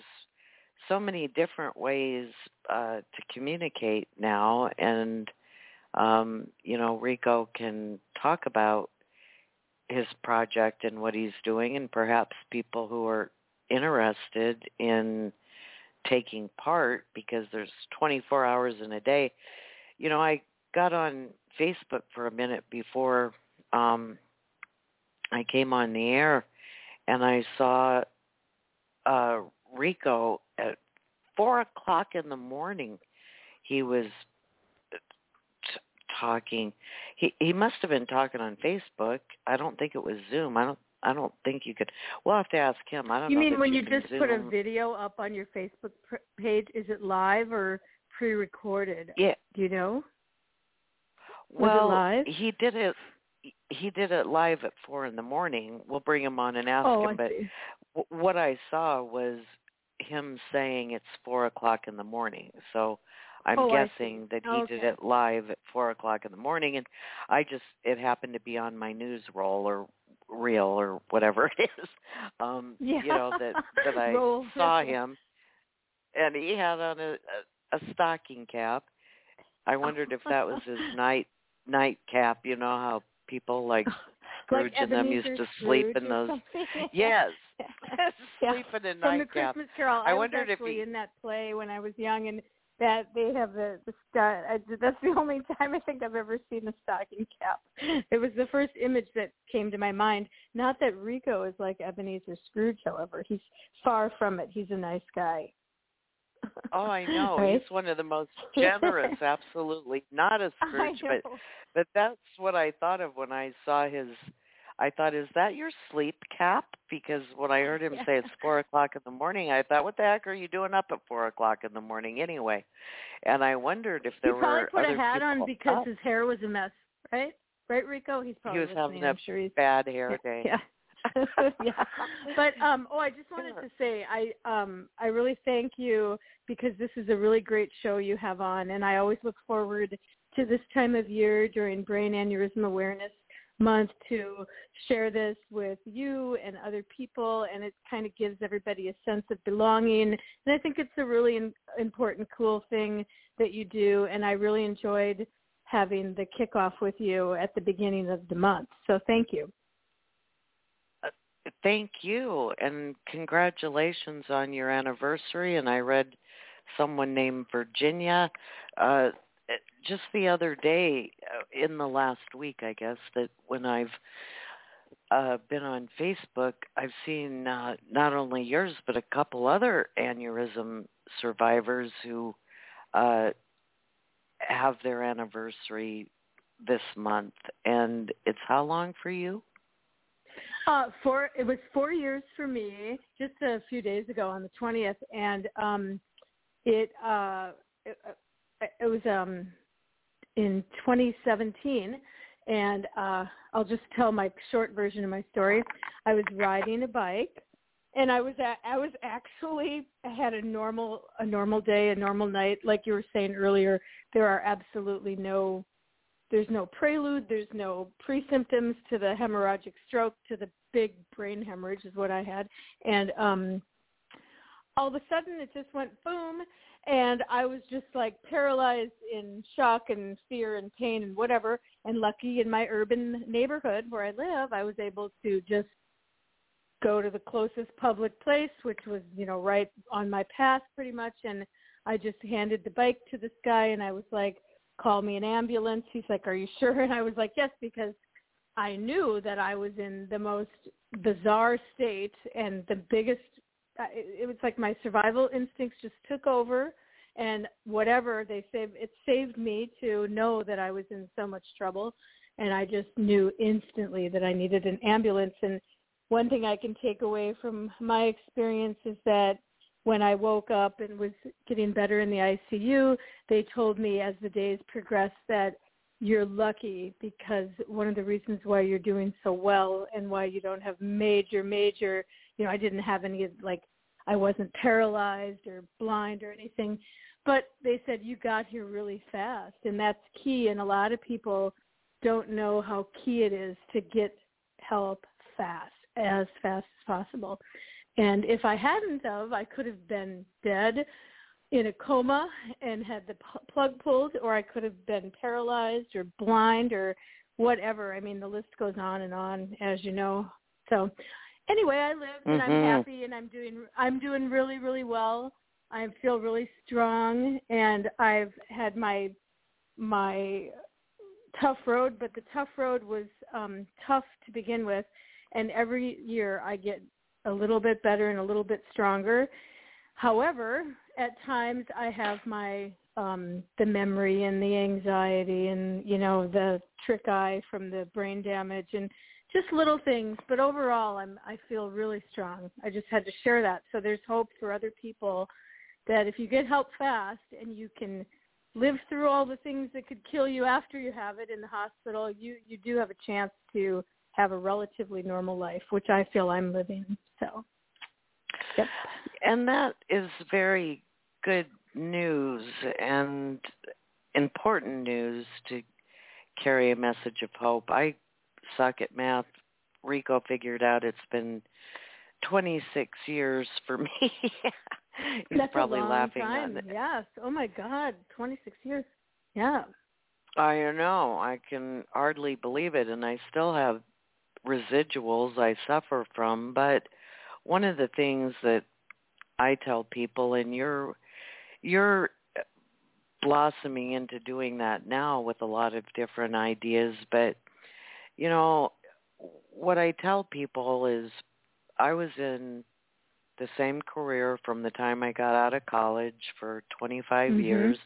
so many different ways uh, to communicate now. And, um, you know, Rico can talk about his project and what he's doing, and perhaps people who are interested in taking part, because there's twenty-four hours in a day. You know, I got on Facebook for a minute before um, I came on the air, and I saw uh, Rico at four o'clock in the morning. He was t- talking. He he must have been talking on Facebook. I don't think it was Zoom. I don't I don't think you could. We'll have to ask him. I don't
You
know.
mean
that
when
you
you
can
just
Zoom.
put a video up on your Facebook pr- page? Is it live or pre-recorded?
Yeah.
Do you know?
Well,
was it live?
he did it. He did it live at four in the morning. We'll bring him on and ask
oh,
him.
I
but
see.
w- what I saw was him saying it's four o'clock in the morning. So I'm
oh,
guessing that he
okay.
did it live at four o'clock in the morning, and I just it happened to be on my news roll or reel or whatever it is. Um,
yeah.
You know that that I
roll.
saw him, and he had on a, a, a stocking cap. I wondered if that was his night night cap. You know how people like Scrooge
like
and them used to sleep in those. Yes,
yeah.
sleeping in
From
nightcap.
the Christmas Carol.
I,
I
wondered
was actually
if he,
in that play when I was young, and that they have the the star. I, that's the only time I think I've ever seen a stocking cap. It was the first image that came to my mind. Not that Rico is like Ebenezer Scrooge, however, he's far from it. He's a nice guy.
Oh, I know.
Right?
He's one of the most generous. Absolutely not a Scrooge, but but that's what I thought of when I saw his. I thought, is that your sleep cap? Because when I heard him
yeah.
say it's four o'clock in the morning, I thought, what the heck are you doing up at four o'clock in the morning anyway? And I wondered if there
he probably
were
put
other
a hat
people
on because
up.
his hair was a mess, right? Right, Rico? He's probably
he was
listening.
having a
I'm sure he's
bad hair
yeah,
day.
Yeah. yeah. But um oh I just wanted
Sure.
to say I um I really thank you because this is a really great show you have on, and I always look forward to this time of year during Brain Aneurysm Awareness Month to share this with you and other people, and it kind of gives everybody a sense of belonging, and I think it's a really in, important cool thing that you do, and I really enjoyed having the kickoff with you at the beginning of the month. So thank you.
Thank you, and congratulations on your anniversary. And I read someone named Virginia uh, just the other day, uh, in the last week, I guess, that when I've uh, been on Facebook, I've seen uh, not only yours, but a couple other aneurysm survivors who uh, have their anniversary this month. And it's how long for you?
Uh, four. It was four years for me, just a few days ago on the twentieth, and um, it, uh, it it was um, in twenty seventeen, and uh, I'll just tell my short version of my story. I was riding a bike, and I was at, I was actually I had a normal a normal day, a normal night, like you were saying earlier. There are absolutely no. There's no prelude, there's no pre-symptoms to the hemorrhagic stroke, to the big brain hemorrhage is what I had. And um, all of a sudden it just went boom, and I was just like paralyzed in shock and fear and pain and whatever. And lucky in my urban neighborhood where I live, I was able to just go to the closest public place, which was, you know, right on my path pretty much. And I just handed the bike to this guy, and I was like, call me an ambulance. He's like, are you sure? And I was like, yes, because I knew that I was in the most bizarre state, and the biggest, it was like my survival instincts just took over, and whatever they saved, it saved me to know that I was in so much trouble. And I just knew instantly that I needed an ambulance. And one thing I can take away from my experience is that when I woke up and was getting better in the I C U, they told me as the days progressed that you're lucky, because one of the reasons why you're doing so well and why you don't have major, major, you know, I didn't have any, like, I wasn't paralyzed or blind or anything, but they said you got here really fast, and that's key. And a lot of people don't know how key it is to get help fast, as fast as possible. And if I hadn't of, I could have been dead in a coma and had the p- plug pulled, or I could have been paralyzed or blind or whatever. I mean, the list goes on and on, as you know. So anyway, I lived, and
Mm-hmm.
I'm happy, and I'm doing I'm doing really, really well. I feel really strong, and I've had my my tough road, but the tough road was um, tough to begin with, and every year I get a little bit better and a little bit stronger. However, at times I have my um, the memory and the anxiety and, you know, the trick eye from the brain damage and just little things. But overall, I'm, I feel really strong. I just had to share that. So there's hope for other people that if you get help fast and you can live through all the things that could kill you after you have it in the hospital, you, you do have a chance to have a relatively normal life, which I feel I'm living. So, yep.
And that is very good news and important news to carry a message of hope. I suck at math. Rico figured out it's been twenty-six years for me. He's
That's
probably
a long
laughing
time.
on it.
Yes. Oh my God, twenty-six years. Yeah.
I know. I can hardly believe it, and I still have residuals I suffer from. But one of the things that I tell people, and you're you're blossoming into doing that now with a lot of different ideas, but you know, what I tell people is I was in the same career from the time I got out of college for twenty-five
mm-hmm.
years.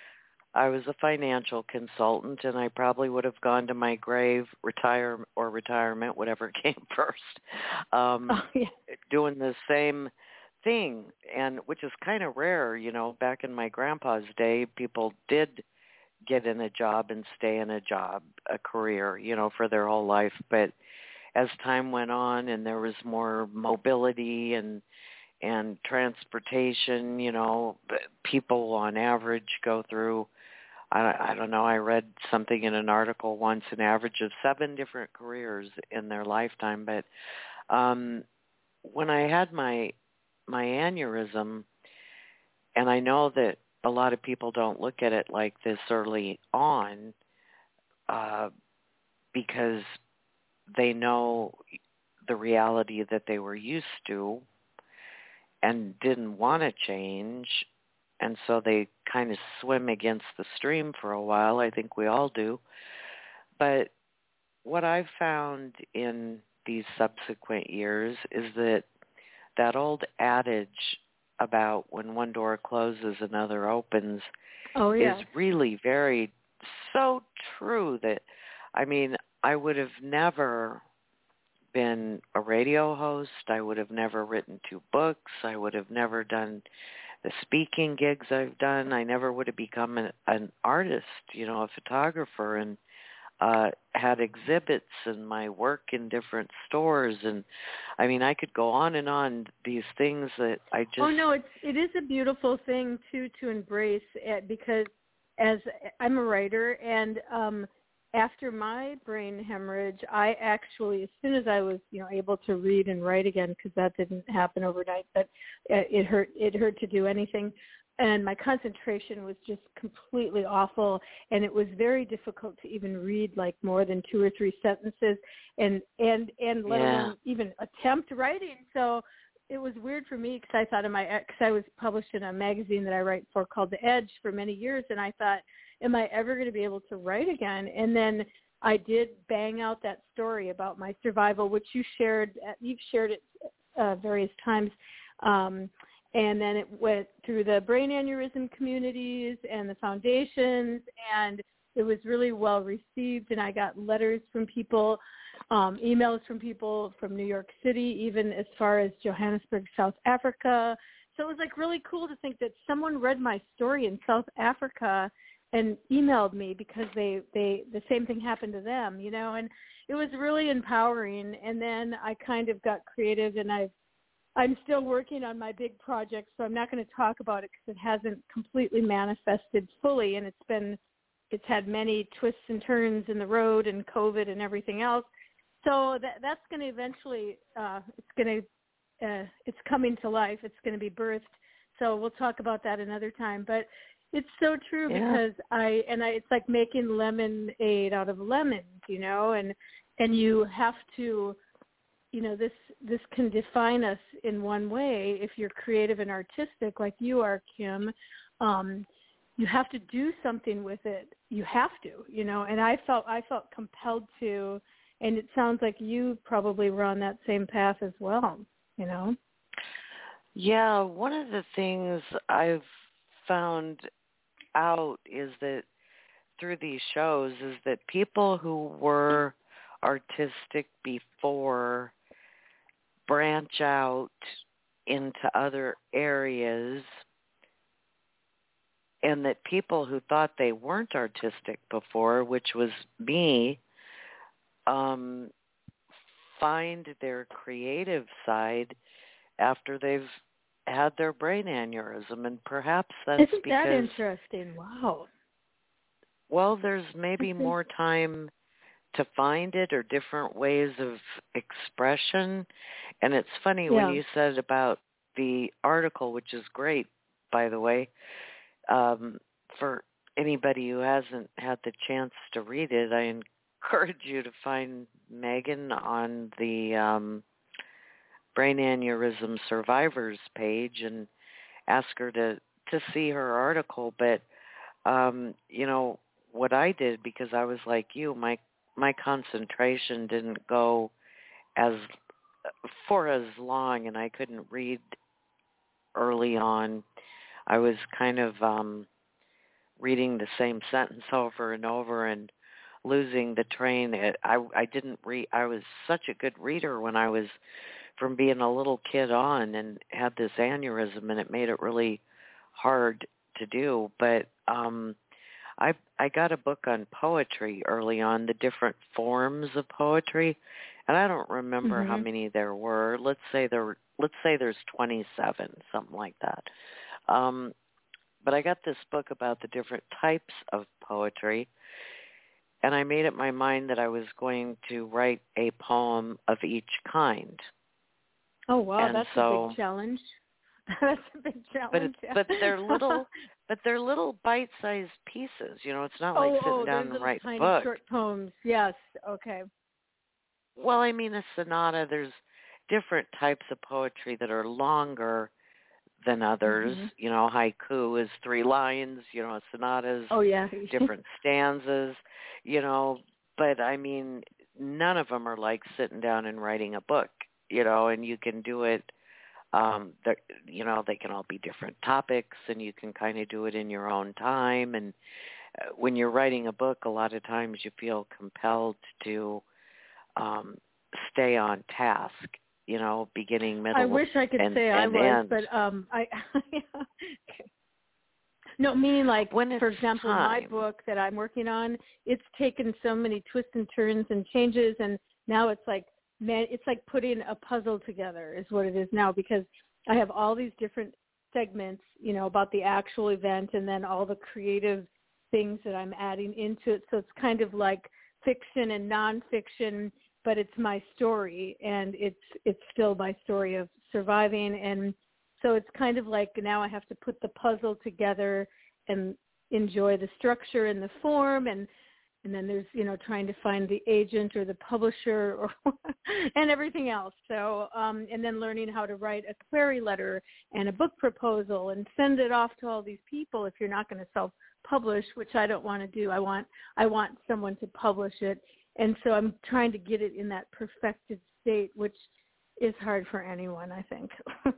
I was a financial consultant, and I probably would have gone to my grave, retire or retirement, whatever came first, um,
oh, yeah.
doing the same thing, and which is kind of rare. You know, back in my grandpa's day, people did get in a job and stay in a job, a career, you know, for their whole life. But as time went on and there was more mobility and and transportation, you know, people on average go through, I, I don't know, I read something in an article once, an average of seven different careers in their lifetime. But um, when I had my my aneurysm, and I know that a lot of people don't look at it like this early on uh, because they know the reality that they were used to and didn't want to change, and so they kind of swim against the stream for a while. I think we all do. But what I've found in these subsequent years is that that old adage about when one door closes, another opens
oh, yes.
is really very, so true that, I mean, I would have never been a radio host. I would have never written two books. I would have never done the speaking gigs I've done. I never would have become an, an artist, you know, a photographer, and uh, had exhibits and my work in different stores. And, I mean, I could go on and on, these things that I just...
Oh, no, it's, it is a beautiful thing, too, to embrace it, because as I'm a writer, and um, after my brain hemorrhage, I actually, as soon as I was, you know, able to read and write again, because that didn't happen overnight, but it hurt, it hurt to do anything. And my concentration was just completely awful, and it was very difficult to even read like more than two or three sentences, and and and let
yeah.
alone even attempt writing. So it was weird for me because I thought of my because I was published in a magazine that I write for called The Edge for many years, and I thought, am I ever going to be able to write again? And then I did bang out that story about my survival, which you shared. You've shared it uh, various times. Um, And then it went through the brain aneurysm communities and the foundations, and it was really well received. And I got letters from people, um, emails from people from New York City, even as far as Johannesburg, South Africa. So it was like really cool to think that someone read my story in South Africa and emailed me because they, they the same thing happened to them, you know. And it was really empowering. And then I kind of got creative, and I've I'm still working on my big project, so I'm not going to talk about it because it hasn't completely manifested fully, and it's been, it's had many twists and turns in the road and COVID and everything else. So that that's going to eventually, uh, it's going to, uh, it's coming to life. It's going to be birthed. So we'll talk about that another time. But it's so true
yeah.
because I, and I, it's like making lemonade out of lemons, you know, and and you have to. You know, this this can define us in one way. If you're creative and artistic like you are, Kim, um, you have to do something with it. You have to, you know. And I felt I felt compelled to, and it sounds like you probably were on that same path as well, you know.
Yeah, one of the things I've found out is that through these shows is that people who were artistic before branch out into other areas, and that people who thought they weren't artistic before, which was me, um, find their creative side after they've had their brain aneurysm. And perhaps that's
Isn't
because...
that interesting? Wow.
Well, there's maybe more time to find it or different ways of expression. And it's funny
Yeah.
when you said about the article, which is great, by the way, um, for anybody who hasn't had the chance to read it, I encourage you to find Megan on the um, Brain Aneurysm Survivors page and ask her to, to see her article. But, um, you know, what I did, because I was like you, my my concentration didn't go as for as long, and I couldn't read early on. I was kind of um, reading the same sentence over and over and losing the train. It, I I didn't read. I was such a good reader when I was from being a little kid on, and had this aneurysm, and it made it really hard to do. But um, I I got a book on poetry early on, the different forms of poetry, and I don't remember
Mm-hmm.
how many there were. Let's say there let's say there's twenty-seven, something like that. Um, but I got this book about the different types of poetry, and I made up my mind that I was going to write a poem of each kind.
Oh wow,
and
that's
so,
a big challenge. That's a big challenge.
But it's, but they're little, but they're little bite-sized pieces. You know, it's not like
oh,
sitting
oh,
down
they're
and
little
write
tiny
a book.
short poems. Yes. Okay.
Well, I mean, a sonata. There's different types of poetry that are longer than others.
Mm-hmm.
You know, haiku is three lines. You know, sonatas,
oh yeah,
different stanzas. You know, but I mean, none of them are like sitting down and writing a book. You know, and you can do it. Um, you know, they can all be different topics, and you can kind of do it in your own time. And uh, when you're writing a book, a lot of times you feel compelled to um, stay on task. You know, beginning, middle,
I wish I could
and,
say
and
I was,
end.
but um, I. okay. No, meaning like,
when
for example,
time.
my book that I'm working on, it's taken so many twists and turns and changes, and now it's like, man, it's like putting a puzzle together is what it is now, because I have all these different segments, you know, about the actual event and then all the creative things that I'm adding into it. So it's kind of like fiction and nonfiction, but it's my story, and it's it's still my story of surviving. And so it's kind of like now I have to put the puzzle together and enjoy the structure and the form, and And then there's, you know, trying to find the agent or the publisher or and everything else. So, um, and then learning how to write a query letter and a book proposal and send it off to all these people if you're not going to self-publish, which I don't want to do. I want I want someone to publish it. And so I'm trying to get it in that perfected state, which is hard for anyone, I think.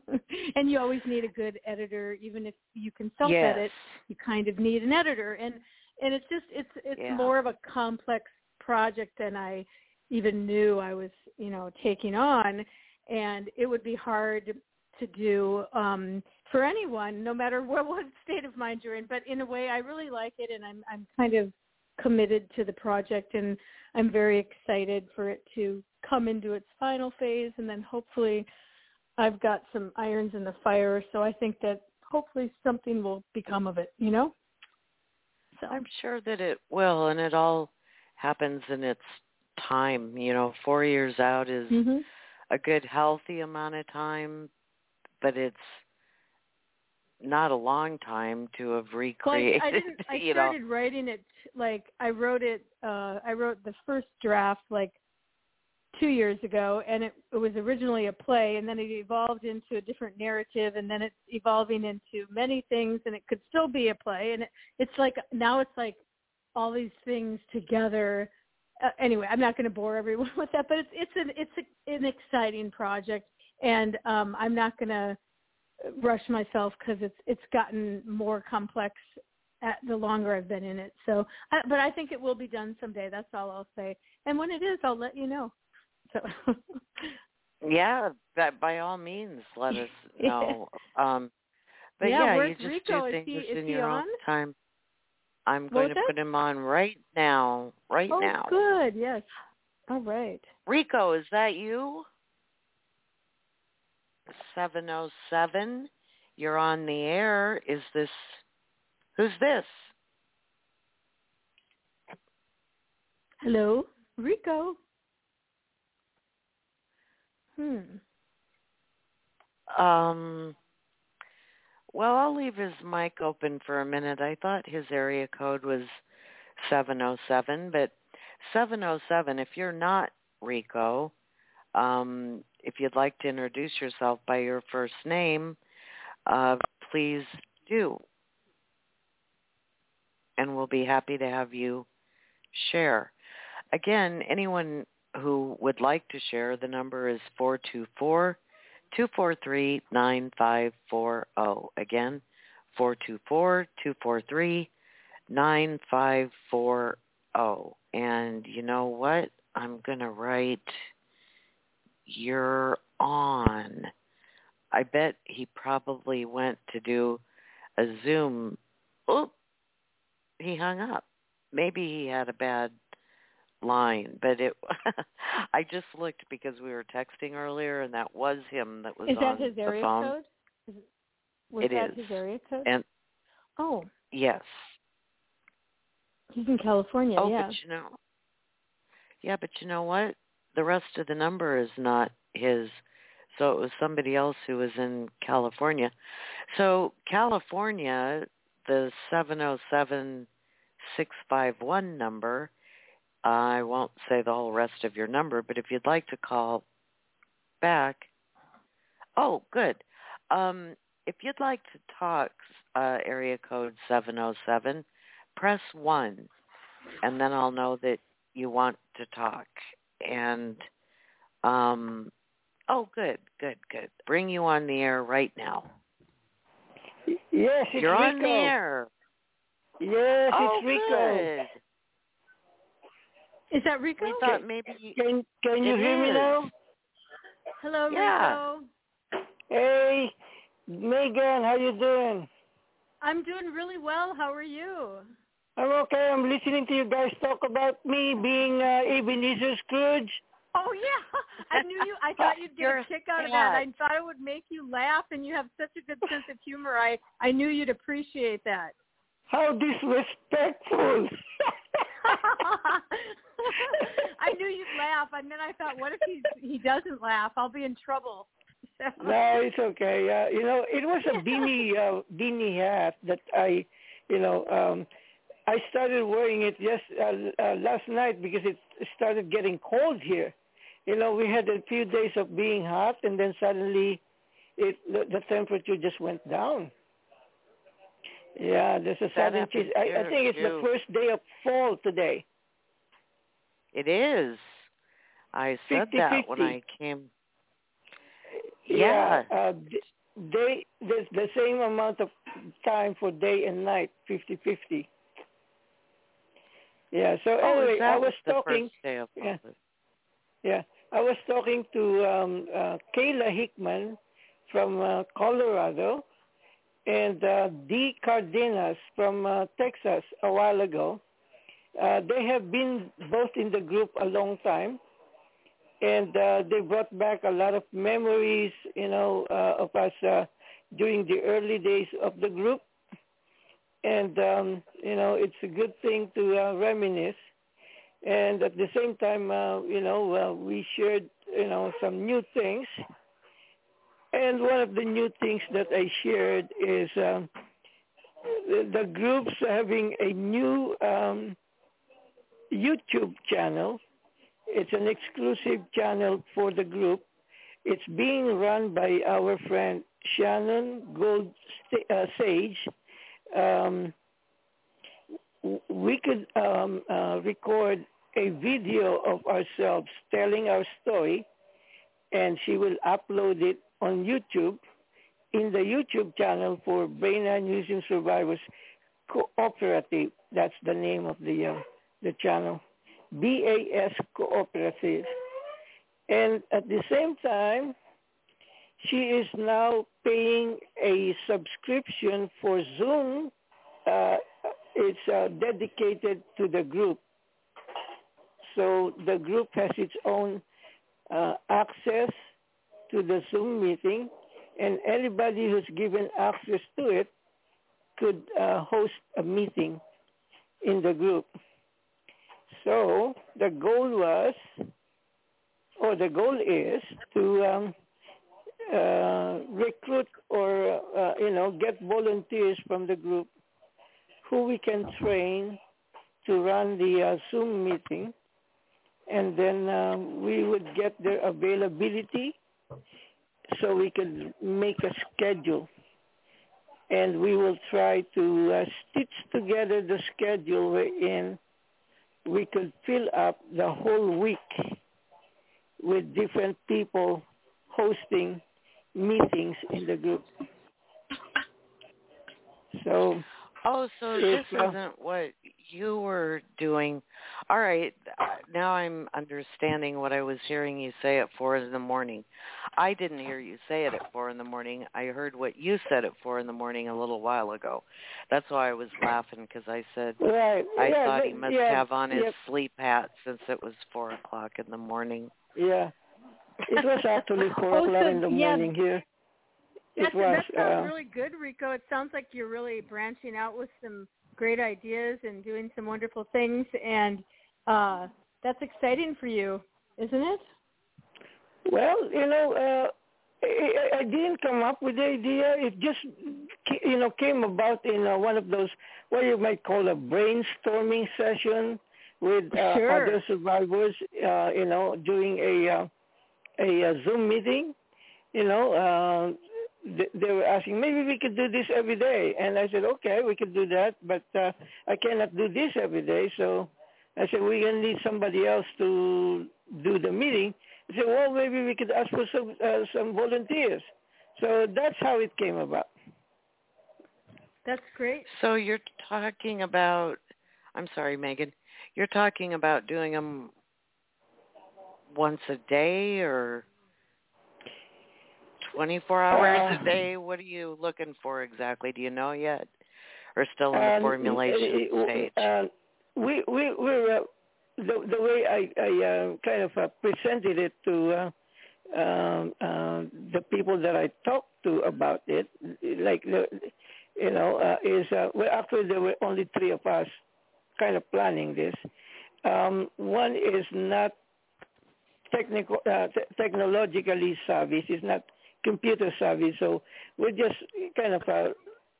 And you always need a good editor. Even if you can self-edit,
yes.
you kind of need an editor. And And it's just, it's it's
yeah.
more of a complex project than I even knew I was, you know, taking on. And it would be hard to do um, for anyone, no matter what, what state of mind you're in. But in a way, I really like it, and I'm I'm kind of committed to the project, and I'm very excited for it to come into its final phase. And then hopefully I've got some irons in the fire. So I think that hopefully something will become of it, you know? So.
I'm sure that it will, and it all happens in its time. You know, four years out is
mm-hmm.
a good, healthy amount of time, but it's not a long time to have recreated.
Well, I, I didn't. I
you
started
know.
writing it like I wrote it. Uh, I wrote the first draft like two years ago, and it, it was originally a play, and then it evolved into a different narrative, and then it's evolving into many things, and it could still be a play, and it, it's like now it's like all these things together. Uh, anyway, I'm not going to bore everyone with that, but it's it's an it's a, an exciting project, and um, I'm not going to rush myself because it's it's gotten more complex at the longer I've been in it. So, I, but I think it will be done someday. That's all I'll say. And when it is, I'll let you know. So.
Yeah, that by all means, let us know. Um, but
yeah,
yeah,
where's
you just
Rico?
do
Is
things
he is
in
he
your own
on?
time. I'm
What
going
was
to
that?
put him on right now. Right
Oh,
now.
good. Yes. All right.
Rico, is that you? seven oh seven. You're on the air. Is this, who's this?
Hello, Rico. Hmm.
Um, well, I'll leave his mic open for a minute. I thought his area code was seven oh seven, but seven oh seven, if you're not Rico, um, if you'd like to introduce yourself by your first name, uh, please do. And we'll be happy to have you share. Again, anyone who would like to share, the number is four two four, two four three, nine five four zero. Again, four two four, two four three, nine five four zero. And you know what? I'm going to write, you're on. I bet he probably went to do a Zoom. Oop, he hung up. Maybe he had a bad line, but it I just looked because we were texting earlier, and that was him that was
Is that
on
his
the
area
phone.
code? Is it, was
It
that
is.
his area code?
And
Oh,
yes.
he's in California.
Oh,
Yeah.
but you know, yeah, but you know what? The rest of the number is not his. So it was somebody else who was in California. So California, the seven oh seven, six five one number, I won't say the whole rest of your number, but if you'd like to call back, oh, good. Um, if you'd like to talk, uh, area code seven oh seven, press one, and then I'll know that you want to talk. And, um, oh, good, good, good. Bring you on the air right now.
Yes, it's
You're
Rico.
on the air.
Yes,
Oh,
it's Rico.
good.
Is that Rico?
We thought maybe you,
Can Can you
it
hear me
is.
now?
Hello,
Yeah.
Rico.
Hey, Megan, how you doing?
I'm doing really well. How are you?
I'm okay. I'm listening to you guys talk about me being uh, Ebenezer Scrooge.
Oh yeah, I knew you. I thought you'd get
You're
a kick out of
sad.
that. I thought it would make you laugh, and you have such a good sense of humor. I I knew you'd appreciate that.
How disrespectful.
I knew you'd laugh, and then I thought, what if he he doesn't laugh? I'll be in trouble.
No, it's okay. Uh, you know, it was a beanie uh, beanie hat that I, you know, um, I started wearing it just uh, uh, last night because it started getting cold here. You know, we had a few days of being hot, and then suddenly, it the, the temperature just went down. Yeah, there's a sudden change. I, I think it's the first day of fall today.
It is. I said
fifty,
that
fifty.
when I came.
Yeah,
Yeah.
uh, day there's the same amount of time for day and night, fifty-fifty. Yeah. So
Oh,
anyway,
that
I was
the
talking.
First day of
Yeah,
fall.
yeah. I was talking to um, uh, Kayla Hickman from uh, Colorado and uh, Dee Cardenas from uh, Texas a while ago. Uh, they have been both in the group a long time. And uh, they brought back a lot of memories, you know, uh, of us uh, during the early days of the group. And, um, you know, it's a good thing to uh, reminisce. And at the same time, uh, you know, uh, we shared, you know, some new things. And one of the new things that I shared is um, the, the group's having a new um, YouTube channel. It's an exclusive channel for the group. It's being run by our friend Shannon Gold uh, Sage. Um, we could um, uh, record a video of ourselves telling our story, and she will upload it on YouTube in the YouTube channel for Brain Aneurysm Survivors Cooperative. That's the name of the uh, the channel. B A S Cooperative. And at the same time, she is now paying a subscription for Zoom. Uh, it's uh, dedicated to the group. So the group has its own uh, access to the Zoom meeting, and anybody who's given access to it could uh, host a meeting in the group. So the goal was, or the goal is to um, uh, recruit or, uh, you know, get volunteers from the group who we can train to run the uh, Zoom meeting, and then um, we would get their availability so we could make a schedule. And we will try to uh, stitch together the schedule wherein we could fill up the whole week with different people hosting meetings in the group. So,
oh, so this uh, isn't what you were doing. All right, now I'm understanding what I was hearing you say at four in the morning. I didn't hear you say it at four in the morning. I heard what you said at four in the morning a little while ago. That's why I was laughing, because I said
right.
I
yeah,
thought he must
yeah,
have on his
yeah.
sleep hat since it was four o'clock in the morning.
Yeah, it was actually four
oh,
o'clock
so,
in the
yeah,
morning here.
That's,
it was.
That sounds
uh,
really good, Rico. It sounds like you're really branching out with some great ideas and doing some wonderful things, and uh, that's exciting for you, isn't it?
Well, you know, uh, I, I didn't come up with the idea. It just, you know, came about in uh, one of those, what you might call a brainstorming session with uh,
sure.
other survivors, uh, you know, doing a, uh, a, a Zoom meeting. You know, uh, th- they were asking, maybe we could do this every day. And I said, okay, we could do that, but uh, I cannot do this every day. So I said, we're going to need somebody else to do the meeting. I said, well, maybe we could ask for some, uh, some volunteers. So that's how it came about.
That's great.
So you're talking about, I'm sorry, Megan, you're talking about doing them once a day or twenty-four hours
uh,
a day? What are you looking for exactly? Do you know yet? Or still in the
um,
formulation
uh,
stage?
Uh, we, we, we're, uh, the, the way I, I uh, kind of uh, presented it to uh, um, uh, the people that I talked to about it, like, you know, uh, is, uh, well, actually there were only three of us kind of planning this. Um, one is not technical, uh, te- technologically savvy. She's not computer savvy, so we're just kind of uh,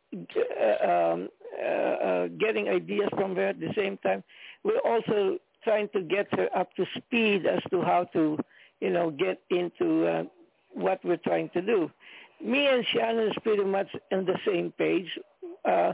uh, um, uh, uh, getting ideas from her at the same time. We're also trying to get her up to speed as to how to, you know, get into uh, what we're trying to do. Me and Shannon is pretty much on the same page. Uh,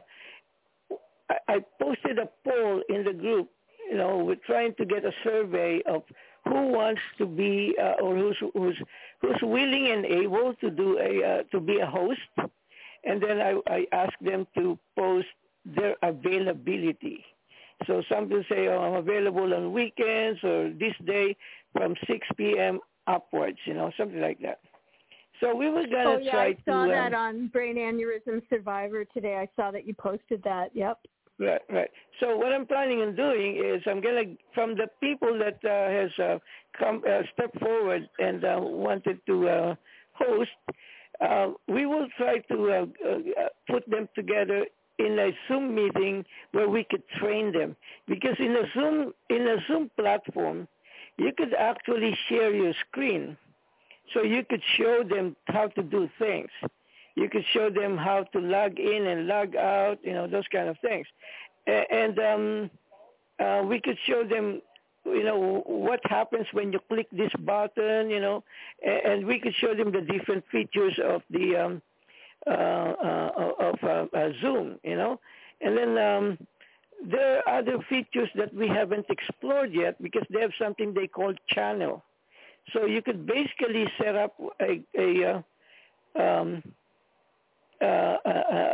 I, I posted a poll in the group. You know, we're trying to get a survey of who wants to be uh, or who's who's who's willing and able to do a uh, to be a host, and then I, I ask them to post their availability. So some people say, oh, I'm available on weekends or this day from six p.m. upwards, you know, something like that. So we were going to
oh, yeah,
try
I saw
to...
that
um,
on Brain Aneurysm Survivor today. I saw that you posted that. Yep.
Right, right. So what I'm planning on doing is I'm going to, from the people that uh, has uh, come uh, stepped forward and uh, wanted to uh, host, uh, we will try to uh, uh, put them together in a Zoom meeting where we could train them. Because in a Zoom in a Zoom platform, you could actually share your screen, so you could show them how to do things. You could show them how to log in and log out, you know, those kind of things. And um, uh, we could show them, you know, what happens when you click this button, you know, and we could show them the different features of the um, uh, uh, of uh, uh, Zoom, you know. And then um, there are other features that we haven't explored yet because they have something they call channel. So you could basically set up a, a uh, um, Uh, uh, uh, uh,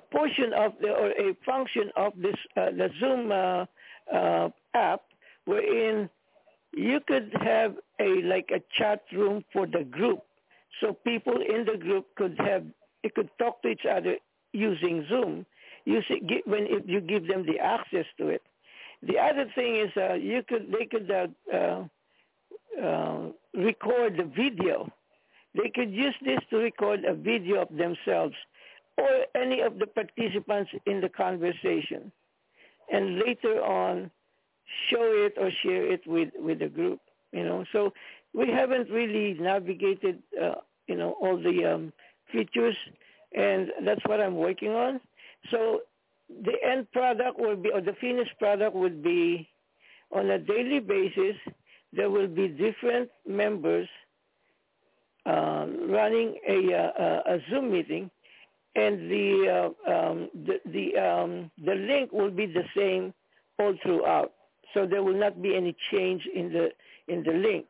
portion of the, or a function of this uh, the Zoom uh, uh, app wherein you could have a like a chat room for the group, so people in the group could have it could talk to each other using Zoom. You see, when if you give them the access to it. The other thing is uh, you could they could uh, uh, uh, record the video. They could use this to record a video of themselves or any of the participants in the conversation, and later on show it or share it with, with the group. You know, so we haven't really navigated uh, you know all the um, features, and that's what I'm working on. So the end product will be, or the finished product would be, on a daily basis, there will be different members um, running a, a, a Zoom meeting, and the uh, um, the the, um, the link will be the same all throughout. So there will not be any change in the in the link.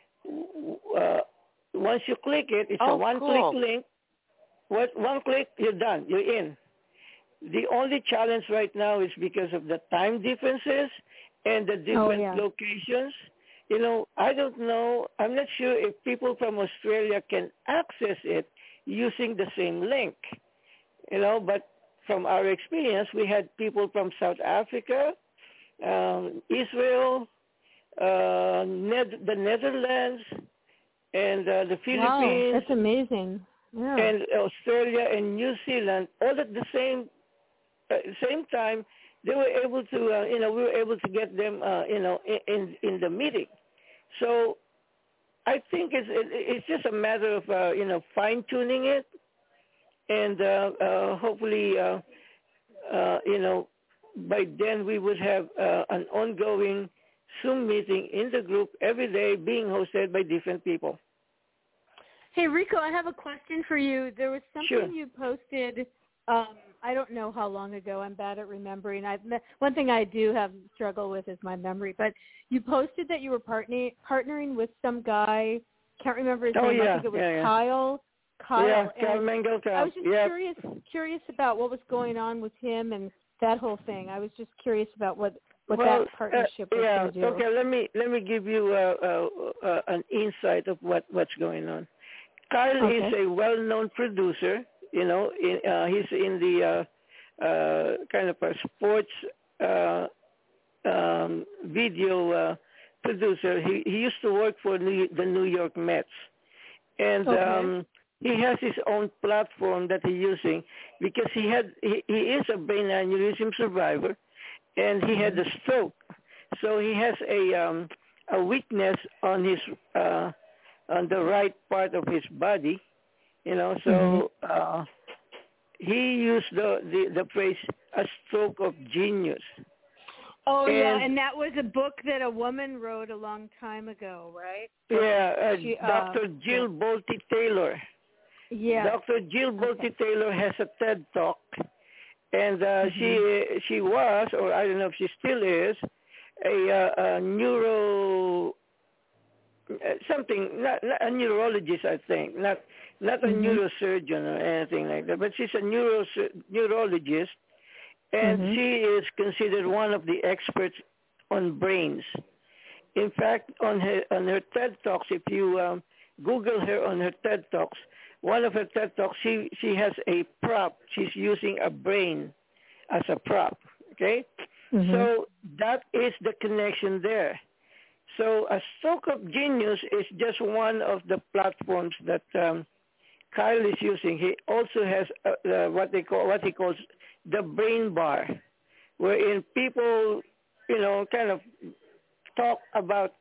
Uh, once you click it, it's
oh,
a one-click
cool.
link. What one click, you're done. You're in. The only challenge right now is because of the time differences and the different
oh, yeah.
locations. You know, I don't know. I'm not sure if people from Australia can access it using the same link. You know, but from our experience, we had people from South Africa, um, Israel, uh, Ned- the Netherlands, and uh, the Philippines.
Wow, that's amazing. Yeah.
And Australia and New Zealand, all at the same uh, same time, they were able to, uh, you know, we were able to get them, uh, you know, in in the meeting. So I think it's it, it's just a matter of, uh, you know, fine tuning it, and uh, uh, hopefully, uh, uh, you know, by then we would have uh, an ongoing Zoom meeting in the group every day, being hosted by different people.
Hey, Rico, I have a question for you. There was something
Sure.
you posted, um, I don't know how long ago. I'm bad at remembering. I've met, one thing I do have struggle with is my memory. But you posted that you were partnering partnering with some guy. Can't remember his
Oh,
name.
yeah.
I think it was
yeah, yeah.
Kyle. Kyle.
Yeah,
and
Kyle Mengel.
I was just
yep.
curious curious about what was going on with him and that whole thing. I was just curious about what, what
well,
that partnership
uh,
was
yeah,
going to do.
okay. Let me let me give you uh, uh, uh, an insight of what, what's going on. Kyle
Okay.
is a well-known producer. You know, in, uh, he's in the uh, uh, kind of a sports uh, um, video uh, producer. He he used to work for New, the New York Mets, and
Okay.
um, he has his own platform that he's using because he had he, he is a brain aneurysm survivor, and he had a stroke, so he has a um, a weakness on his uh, on the right part of his body, you know. So uh, he used the, the the phrase "a stroke of genius."
Oh,
and,
yeah, and that was a book that a woman wrote a long time ago, right?
Yeah, uh,
she, uh,
Doctor Jill
yeah.
Bolte Taylor.
Yeah.
Doctor Jill Bolte
Okay.
Taylor has a TED Talk, and uh, mm-hmm. she she was, or I don't know if she still is, a, uh, a neuro something, not, not a neurologist, I think, not not a mm-hmm. neurosurgeon or anything like that, but she's a neuro neurologist, and mm-hmm. she is considered one of the experts on brains. In fact, on her on her TED Talks, if you um, Google her on her TED Talks, one of her TED Talks, she she has a prop. She's using a brain as a prop. Okay, mm-hmm. so that is the connection there. So a stroke of genius is just one of the platforms that um, Kyle is using. He also has uh, uh, what they call what he calls the brain bar, wherein people, you know, kind of talk about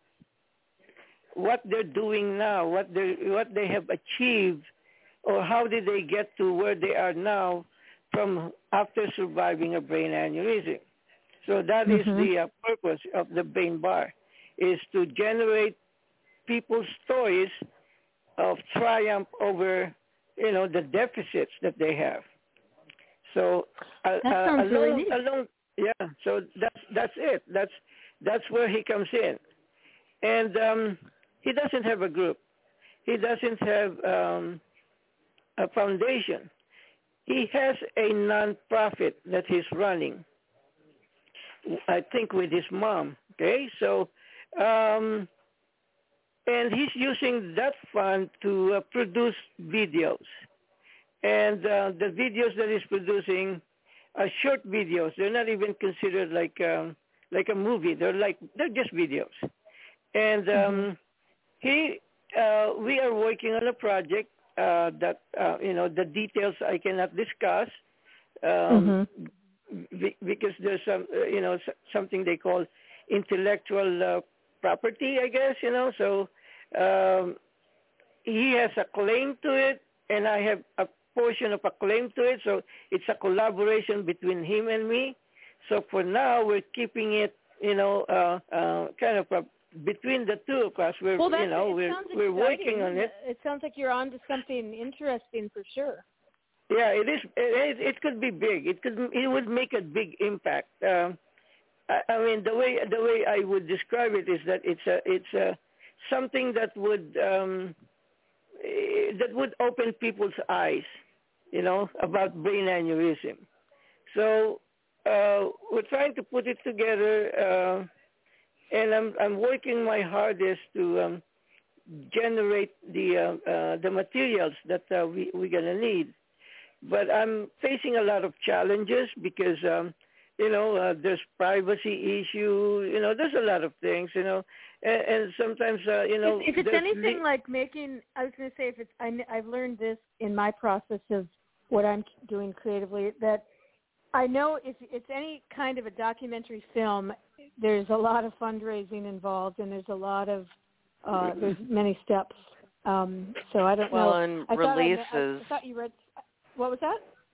what they're doing now, what they what they have achieved, or how did they get to where they are now from after surviving a brain aneurysm. So that mm-hmm. is the uh, purpose of the brain bar, is to generate people's stories of triumph over, you know, the deficits that they have. So uh,
that sounds
uh, along,
really neat.
along, yeah. So that's that's it. That's that's where he comes in, and um, he doesn't have a group. He doesn't have um, a foundation. he has a nonprofit that he's running, I think with his mom, okay? So, um, and he's using that fund to uh, produce videos. And uh, the videos that he's producing are short videos. They're not even considered like um, like a movie. They're like, they're just videos. And um, mm-hmm. he, uh, we are working on a project uh, that, uh, you know, the details I cannot discuss. Um, mm-hmm. because there's some, uh, you know, something they call intellectual uh, property, I guess, you know. So um, he has a claim to it, and I have a portion of a claim to it. So it's a collaboration between him and me. So for now, we're keeping it, you know, uh, uh, kind of a, between the two of us. We're,
well,
you know, we're we're working on it.
It sounds like you're on to something interesting for sure.
Yeah, it is. It, it could be big. It could. It would make a big impact. Um, I, I mean, the way the way I would describe it is that it's a it's a something that would um, that would open people's eyes, you know, about brain aneurysm. So uh, we're trying to put it together, uh, and I'm I'm working my hardest to um, generate the uh, uh, the materials that uh, we we're gonna need. But I'm facing a lot of challenges because, um, you know, uh, there's privacy issue. You know, there's a lot of things, you know, and, and sometimes, uh, you know.
If, if it's anything li- like making, I was going to say, if it's, I, I've learned this in my process of what I'm doing creatively, that I know if it's any kind of a documentary film, there's a lot of fundraising involved, and there's a lot of, uh, there's many steps. Um, so I don't
well,
know.
and
I
releases.
Thought I, I, I thought you read. What was that?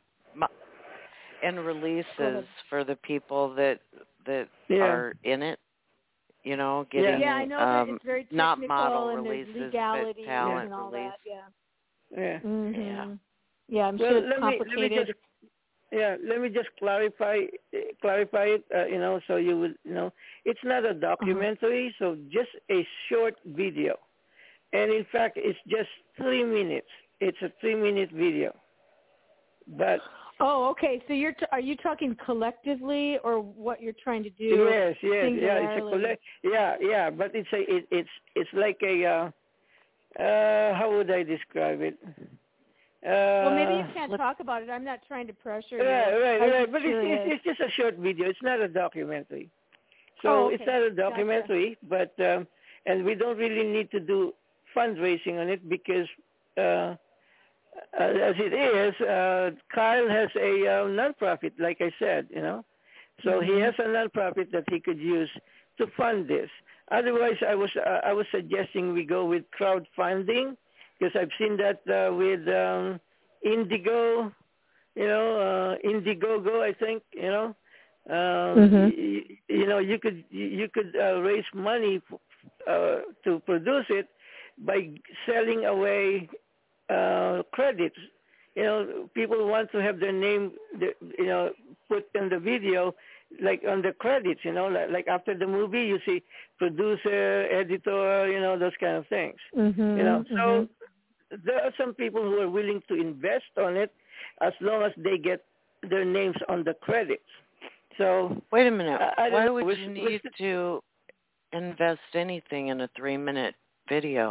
And releases for the people that that
yeah.
are in it, you know, getting
yeah, I know
um,
that it's very technical
not model
and
releases,
there's legality
but talent
and all
release.
that. Yeah.
Yeah.
Mm-hmm.
Yeah.
Yeah, I'm
well,
sure it's
let
complicated.
Me, let me just, yeah, let me just clarify clarify it. Uh, you know, so you will, you know, it's not a documentary, uh-huh. so just a short video, and in fact, it's just three minutes. It's a three-minute video. But
oh, okay. So you're t- are you talking collectively, or what you're trying to do?
Yes, yes, yeah. It's a collect. Yeah, yeah. But it's a it, it's it's like a uh, uh, how would I describe it? Uh,
well, maybe you can't talk about it. I'm not trying to pressure you.
Right, right,
I'm
right. But it's,
it's
it's just a short video. It's not a documentary. So
oh, okay.
it's not a documentary,
gotcha.
but um, and we don't really need to do fundraising on it because. Uh, Uh, as it is, uh, Kyle has a uh, nonprofit, like I said, you know. So mm-hmm. he has a nonprofit that he could use to fund this. Otherwise, I was uh, I was suggesting we go with crowdfunding because I've seen that uh, with um, Indigo, you know, uh, Indiegogo, I think, you know. Um, mm-hmm. you, you know, you could you could uh, raise money uh, to produce it by selling away. Uh, credits, you know, people want to have their name, you know, put in the video, like on the credits, you know, like, like after the movie, you see producer, editor, you know, those kind of things,
mm-hmm,
you know.
mm-hmm.
So there are some people who are willing to invest on it as long as they get their names on the credits. So
wait a minute,
I, I
why
know,
would
was,
you need was, to invest anything in a three-minute video?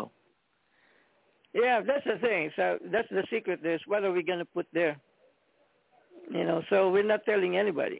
Yeah, that's the thing. So that's the secret. Is what are we going to put there? You know, so we're not telling anybody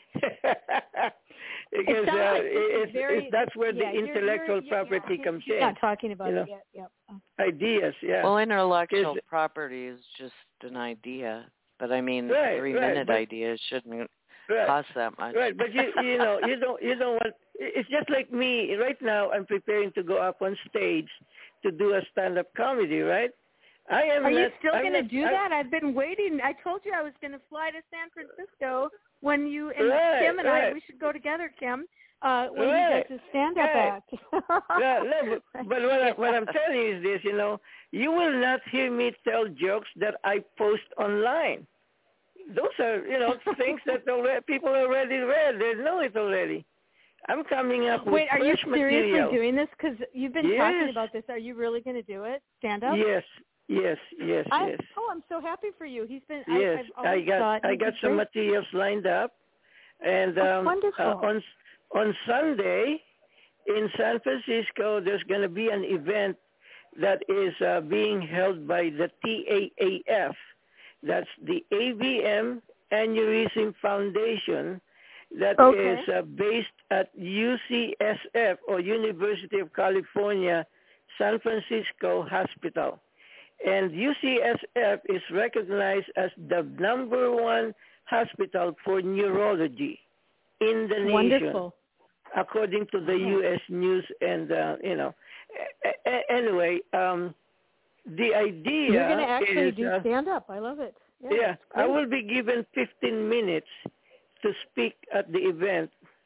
because
it
uh,
like
it's,
very,
it's, that's where
yeah,
the intellectual
you're, you're,
property
you're,
comes
you're
in.
Not talking about
you know?
it yet. Yep.
Ideas, yeah.
Well, intellectual property is just an idea, but I mean,
right,
three-minute
right,
ideas shouldn't
right,
cost that much.
Right, but you you know you don't you don't want. It's just like me right now. I'm preparing to go up on stage to do a stand-up comedy, right? I am
Are
not,
you still
going
to do
I,
that? I've been waiting. I told you I was going to fly to San Francisco when you and
right,
Kim and
right.
I. We should go together, Kim. Uh, when
right,
he does his stand-up
right.
act.
yeah, no, but, but what, I, what I'm telling you is this: you know, you will not hear me tell jokes that I post online. Those are, you know, things that already, people already read. They know it already. I'm coming up with
Wait, are
fresh
you seriously
material.
doing this? Because you've been
yes.
talking about this. Are you really going to do it? Stand up?
Yes, Yes, yes,
I
yes.
oh, I'm so happy for you. He's been.
Yes,
I, I've
I
always
got
thought
I
he'd
got
be
some
great.
materials lined up, and
That's
um, uh,
wonderful.
on on Sunday in San Francisco, there's going to be an event that is uh, being held by the T A A F. That's the A V M Aneurysm Foundation. That
Okay.
is uh, based at U C S F, or University of California, San Francisco Hospital. And U C S F is recognized as the number one hospital for neurology in the nation,
Wonderful.
according to the U S News. And, uh, you know, a- a- anyway, um, the idea
You're going to actually
is,
do
uh,
stand-up. I love it. Yeah,
yeah, I
great.
will be given fifteen minutes to speak at the event,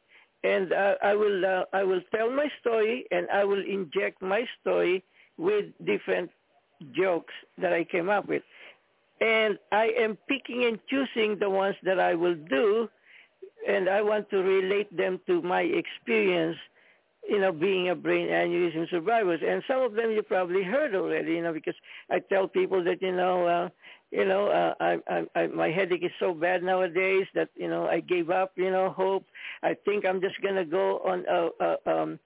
and uh, I will uh, I will tell my story, and I will inject my story with different jokes that I came up with, and I am picking and choosing the ones that I will do, and I want to relate them to my experience, you know, being a brain aneurysm survivor. And some of them you probably heard already, you know, because I tell people that, you know, uh, you know, uh, I, I, I, my headache is so bad nowadays that, you know, I gave up, you know, hope. I think I'm just going to go on a, a, um,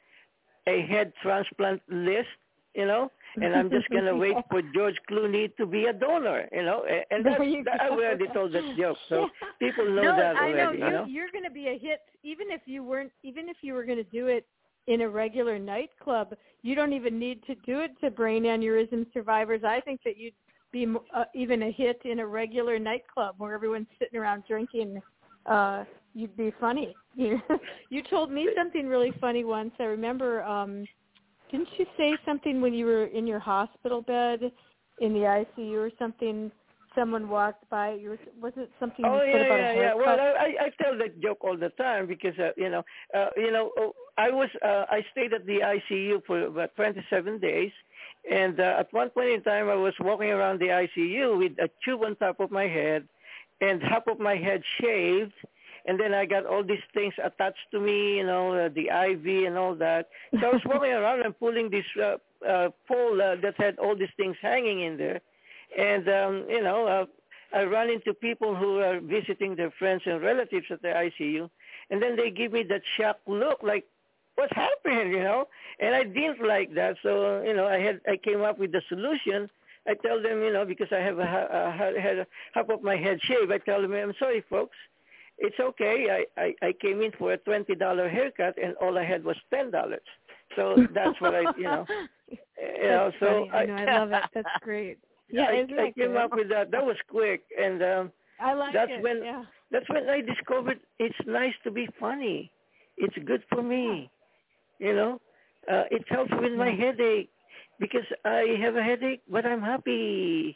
a head transplant list, you know, and I'm just going to wait for George Clooney to be a donor, you know. And, and that's, that, I already told that joke, so
Yeah.
people know
no,
that
I know.
already,
You,
you know.
You're going to be a hit, even if you weren't, even if you were going to do it in a regular nightclub. You don't even need to do it to brain aneurysm survivors. I think that you'd be uh, even a hit in a regular nightclub where everyone's sitting around drinking. Uh, you'd be funny. You, you told me something really funny once. I remember, um, didn't you say something when you were in your hospital bed in the I C U or something? Someone walked by. You were, was it something you
Oh
said
yeah,
about
yeah,
a
yeah.
haircut?
Well, I, I tell that joke all the time because uh, you know, uh, you know, oh, I was uh, I stayed at the I C U for about twenty-seven days, and uh, at one point in time I was walking around the I C U with a tube on top of my head, and half of my head shaved, and then I got all these things attached to me, you know, uh, the I V and all that. So I was walking around and pulling this uh, uh, pole uh, that had all these things hanging in there, and um, you know. Uh, I run into people who are visiting their friends and relatives at the I C U, and then they give me that shocked look, like, "What happened?" You know. And I didn't like that, so you know, I had I came up with the solution. I tell them, you know, because I have a, a, had a half of my head shaved. I tell them, "I'm sorry, folks, it's okay. I I, I came in for a twenty dollar haircut, and all I had was ten dollars. So that's what I, you know, you know.
That's
So
funny. I
I,
know. I love it. That's great. Yeah,
I,
isn't
I
that
came
good?
up with that. That was quick, and um,
I like
that's
it.
when
Yeah.
that's when I discovered it's nice to be funny. It's good for me, you know. Uh, it helps with my
Yeah.
headache because I have a headache, but I'm happy.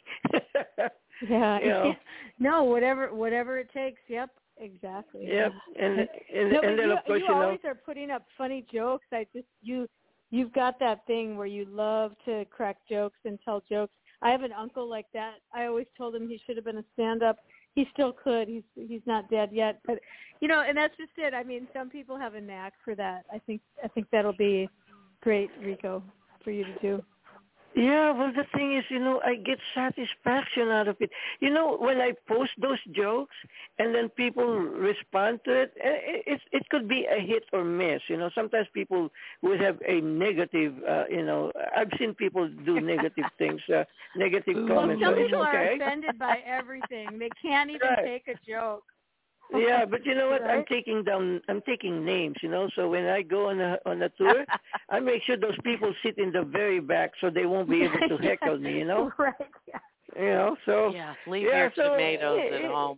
Yeah.
You know?
No, whatever whatever it takes. Yep. Exactly.
Yep. And and
no,
and
but
then
you,
of course
you
you know.
always are putting up funny jokes. I just you you've got that thing where you love to crack jokes and tell jokes. I have an uncle like that. I always told him he should have been a stand-up. He still could. He's he's not dead yet, but you know, and that's just it. I mean, some people have a knack for that. I think I think that'll be great, Rico, for you to do.
Yeah, well, the thing is, you know, I get satisfaction out of it. You know, when I post those jokes and then people respond to it, it, it, it could be a hit or miss. You know, sometimes people will have a negative, uh, you know, I've seen people do negative things, uh, negative
Well,
comments.
some
So it's
people are
okay.
offended by everything. They can't even
Right.
take a joke.
Yeah, but you know what?
Right?
I'm taking down. I'm taking names. You know, so when I go on a on a tour, I make sure those people sit in the very back so they won't be able to heckle me. You know.
Right. Yeah.
You know. So.
Yeah, leave
yeah,
your
so,
tomatoes
eh,
at
eh,
home.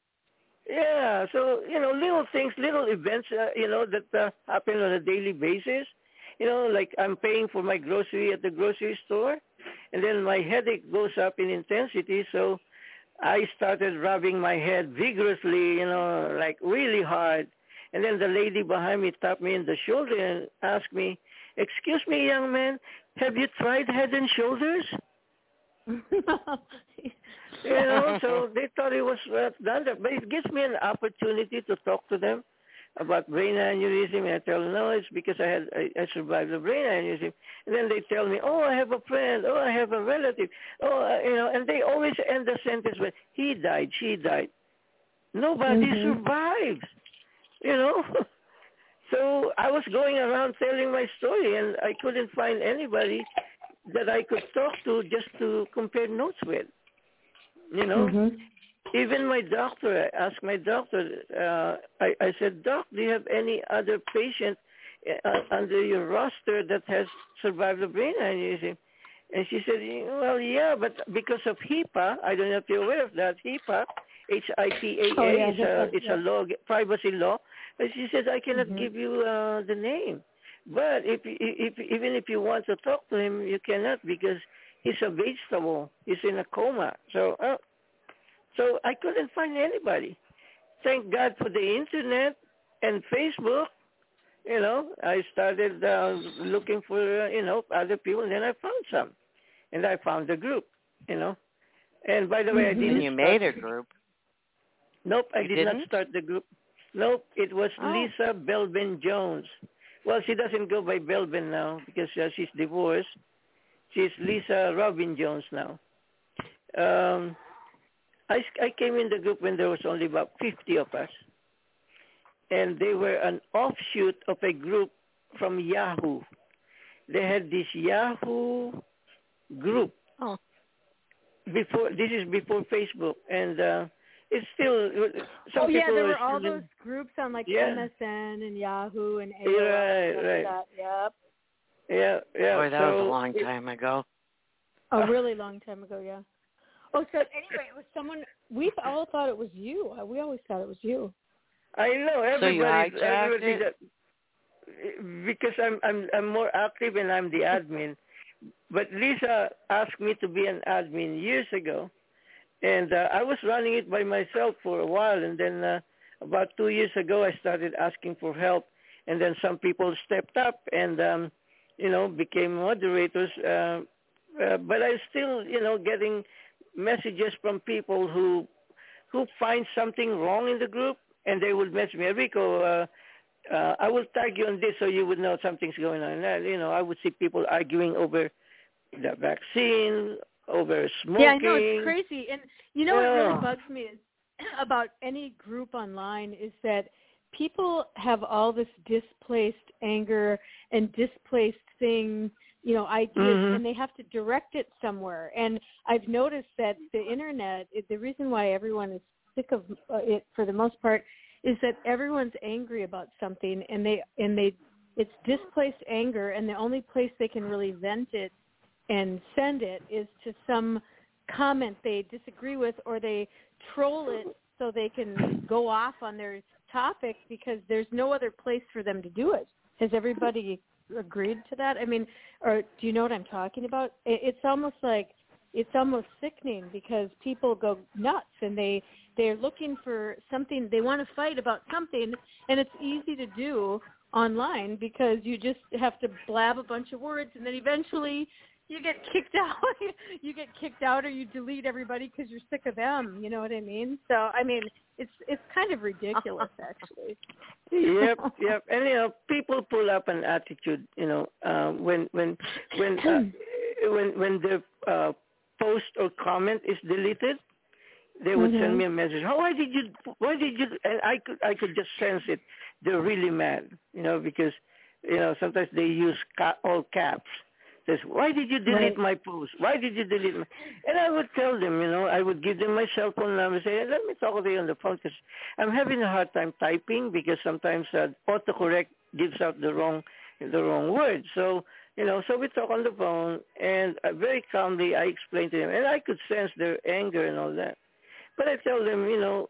Yeah. So you know, little things, little events. Uh, you know that uh, happen on a daily basis. You know, like I'm paying for my grocery at the grocery store, and then my headache goes up in intensity. So. I started rubbing my head vigorously, you know, like really hard. And then the lady behind me tapped me in the shoulder and asked me, "Excuse me, young man, have you tried Head and Shoulders?" You know, so they thought it was uh, done that. But it gives me an opportunity to talk to them about brain aneurysm, and I tell them, no, it's because I had I, I survived the brain aneurysm. And then they tell me, oh, I have a friend, oh, I have a relative, oh, uh, you know, and they always end the sentence with, he died, she died. Nobody
mm-hmm.
survives, you know. So I was going around telling my story, and I couldn't find anybody that I could talk to just to compare notes with, you know.
Mm-hmm.
Even my doctor, I asked my doctor, uh, I, I said, Doc, do you have any other patient uh, under your roster that has survived the brain aneurysm? And she said, well, yeah, but because of HIPAA, I don't know if you're aware of that, HIPAA, H I P A A,
Oh, yeah,
is a, it's
yeah.
a law, privacy law. But she says, I cannot
mm-hmm.
give you uh, the name. But if, if even if you want to talk to him, you cannot because he's a vegetable. He's in a coma. So, uh, so I couldn't find anybody. Thank God for the internet and Facebook. You know, I started uh, looking for, uh, you know, other people, and then I found some. And I found the group, you know. And by the way, I didn't
And you
start,
made a group.
Nope, I
you
did
didn't?
not start the group. Nope, it was
Oh.
Lisa Belbin Jones. Well, she doesn't go by Belbin now because uh, she's divorced. She's Lisa Robin Jones now. Um, I, I came in the group when there was only about fifty of us. And they were an offshoot of a group from Yahoo. They had this Yahoo group.
Oh.
Before this is before Facebook, and uh, it's still some
oh yeah,
people
there
are
were all
still
those groups on like
yeah.
M S N and Yahoo and A O L.
Right,
and
right.
That. Yep.
Yeah, yeah.
Boy, that
so,
was a long time ago.
A really long time ago, yeah. Oh, so anyway, it was someone. We all thought it was you. We always thought it was you.
I know
So you
everybody.
hijacked
everybody
it?
that, because I'm I'm I'm more active and I'm the admin. But Lisa asked me to be an admin years ago, and uh, I was running it by myself for a while. And then uh, about two years ago, I started asking for help, and then some people stepped up and um, you know became moderators. Uh, uh, but I'm still you know getting messages from people who who find something wrong in the group, and they would message me, Rico, uh, uh, I will tag you on this so you would know something's going on. And, uh, you know, I would see people arguing over the vaccine, over smoking.
Yeah, I know, it's crazy. And you know
yeah.
what really bugs me is about any group online is that people have all this displaced anger and displaced thing, you know, ideas,
mm-hmm.
and they have to direct it somewhere. And I've noticed that the internet, the reason why everyone is sick of it for the most part is that everyone's angry about something, and they and they it's displaced anger, and the only place they can really vent it and send it is to some comment they disagree with, or they troll it so they can go off on their topic because there's no other place for them to do it. Has everybody agreed to that? I mean, or do you know what I'm talking about? It's almost like it's almost sickening because people go nuts and they they're looking for something. They want to fight about something, and it's easy to do online because you just have to blab a bunch of words, and then eventually you get kicked out. you get kicked out, or you delete everybody because you're sick of them. You know what I mean? So I mean, it's it's kind of ridiculous, actually.
Yep, yep. And you know, people pull up an attitude. You know, uh, when when when uh, when when the uh, post or comment is deleted, they would
mm-hmm.
send me a message. Oh, why did you? Why did you? And I could I could just sense it. They're really mad. You know, because you know sometimes they use ca- all caps. Says, why did you delete
right.
my post? Why did you delete my... And I would tell them, you know, I would give them my cell phone number and say, let me talk to you on the phone because I'm having a hard time typing because sometimes uh, autocorrect gives out the wrong the wrong word. So, you know, so we talk on the phone, and uh, very calmly I explain to them, and I could sense their anger and all that. But I tell them, you know,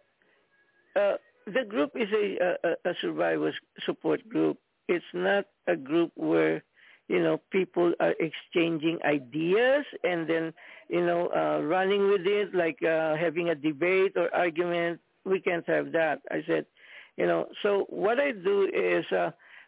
uh, the group is a, a, a survivor support group. It's not a group where you know, people are exchanging ideas and then, you know, uh, running with it, like uh, having a debate or argument. We can't have that. I said, you know, so what I do is uh,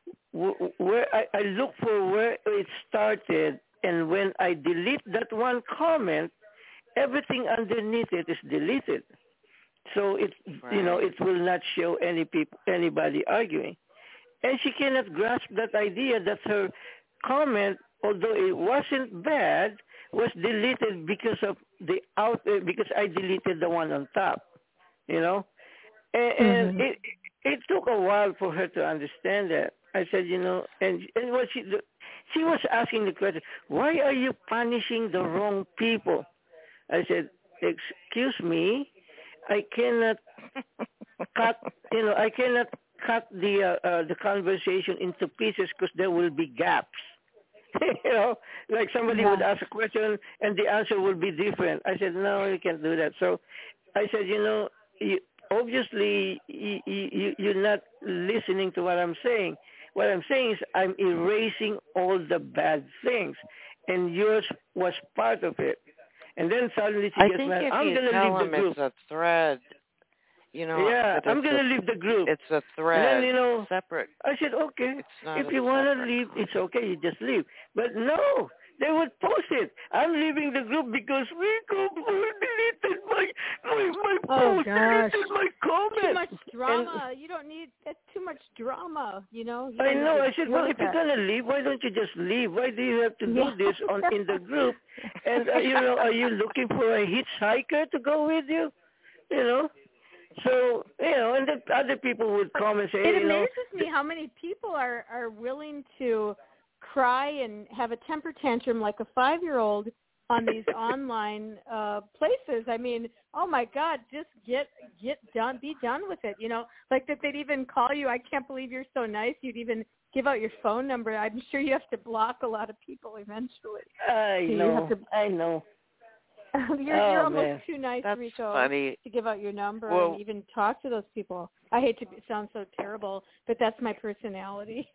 w- where I, I look for where it started, and when I delete that one comment, everything underneath it is deleted. so it
Right.
you know it will not show any people anybody arguing. And she cannot grasp that idea that her comment, although it wasn't bad, was deleted because of the out uh, because I deleted the one on top, you know, and, and
Mm-hmm.
it it took a while for her to understand that. I said, you know, and and what she she was asking the question, why are you punishing the wrong people? I said, excuse me, I cannot cut, you know, I cannot cut the uh, uh, the conversation into pieces because there will be gaps. You know, like somebody
Yeah.
would ask a question and the answer will be different. I said, no, you can't do that. So I said, you know, you, obviously you, you, you're not listening to what I'm saying. What I'm saying is I'm erasing all the bad things, and yours was part of it. And then suddenly she
I
gets
think
mad.
if
I'm
you
going to
tell
leave the
them
group.
it's a thread, you know,
Yeah,
that
I'm
it's
going
a,
to leave the group.
it's a
And
thread,
then, you know,
separate.
I said, okay,
It's not
if
a
you want to
separate
leave,
comment.
it's okay, you just leave. But no, they would post it. I'm leaving the group because Rico deleted my, my, my
Oh
post,
gosh.
deleted my comment.
Too much drama. You don't need that's too much drama. You know. You
I
don't
know.
need to
I said,
deal
well,
with
if you're
that.
gonna leave, why don't you just leave? Why do you have to
Yeah.
do this on in the group? And uh, you know, are you looking for a hitchhiker to go with you? You know. So you know, and then other people would come and say,
It
hey, you know,
amazes me how many people are are willing to cry and have a temper tantrum like a five-year-old on these online uh places. I mean, oh my God, just get get done, be done with it. You know, like that they'd even call you. I can't believe you're so nice. You'd even give out your phone number. I'm sure you have to block a lot of people eventually.
I
So
know,
you have to.
I know.
you're
Oh,
you're almost
man.
too nice,
That's
Rico,
funny.
to give out your number
Well-
and even talk to those people. I hate to sound so terrible, but that's my personality.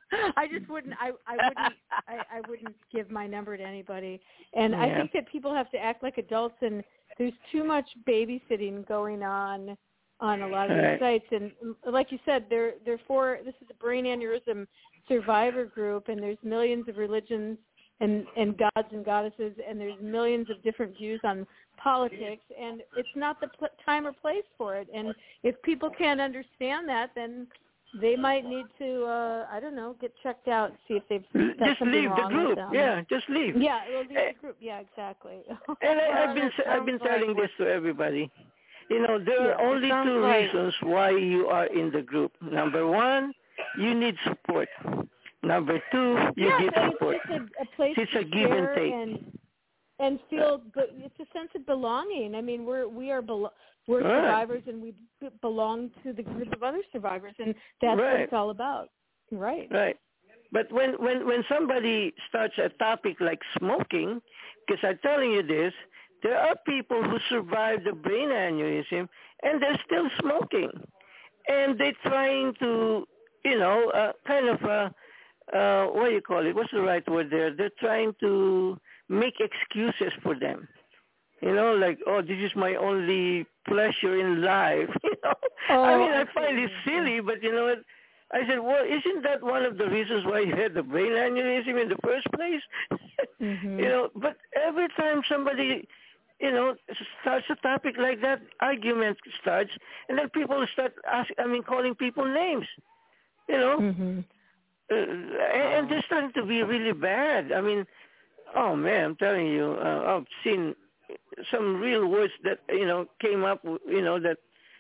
I just wouldn't. I I wouldn't. I, I wouldn't give my number to anybody. And I
Yeah.
think that people have to act like adults, and there's too much babysitting going on on a lot of these
Right.
sites. And like you said, they're they're for this is a brain aneurysm survivor group, and there's millions of religions and, and gods and goddesses, and there's millions of different views on politics, and it's not the pl- time or place for it. And if people can't understand that, then they might need to, uh, I don't know, get checked out, see if they've got
Just
something
leave the
wrong with
group.
them.
Yeah, just leave.
Yeah, well, leave
Eh,
the group. Yeah, exactly.
And I,
Well,
I've been
it
I've been
sounds
telling
like
this to everybody. You know, there
Yeah.
are only
It sounds
two
like-
reasons why you are in the group. Number one, you need support. Number two, you
yes,
give
and
support.
it's just a, a place
It's
to
a give and
share
take.
and and feel good. It's a sense of belonging. I mean, we're we are belo- we're
Right.
survivors, and we b- belong to the group of other survivors, and that's what
Right.
it's all about. Right.
Right. But when, when, when somebody starts a topic like smoking, because I'm telling you this, there are people who survive the brain aneurysm and they're still smoking. And they're trying to, you know, uh, kind of, uh, uh, what do you call it? What's the right word there? They're trying to make excuses for them. You know, like, oh, this is my only pleasure in life. You know,
Oh,
I mean, I
I
find
see.
it silly, but you know what? I said, well, isn't that one of the reasons why you had the brain aneurysm in the first place?
Mhm.
You know, but every time somebody, you know, starts a topic like that, argument starts, and then people start asking, I mean, calling people names. You know,
Mhm.
uh, and, and they're starting to be really bad. I mean, oh man, I'm telling you, uh, I've seen some real words that you know came up, you know that,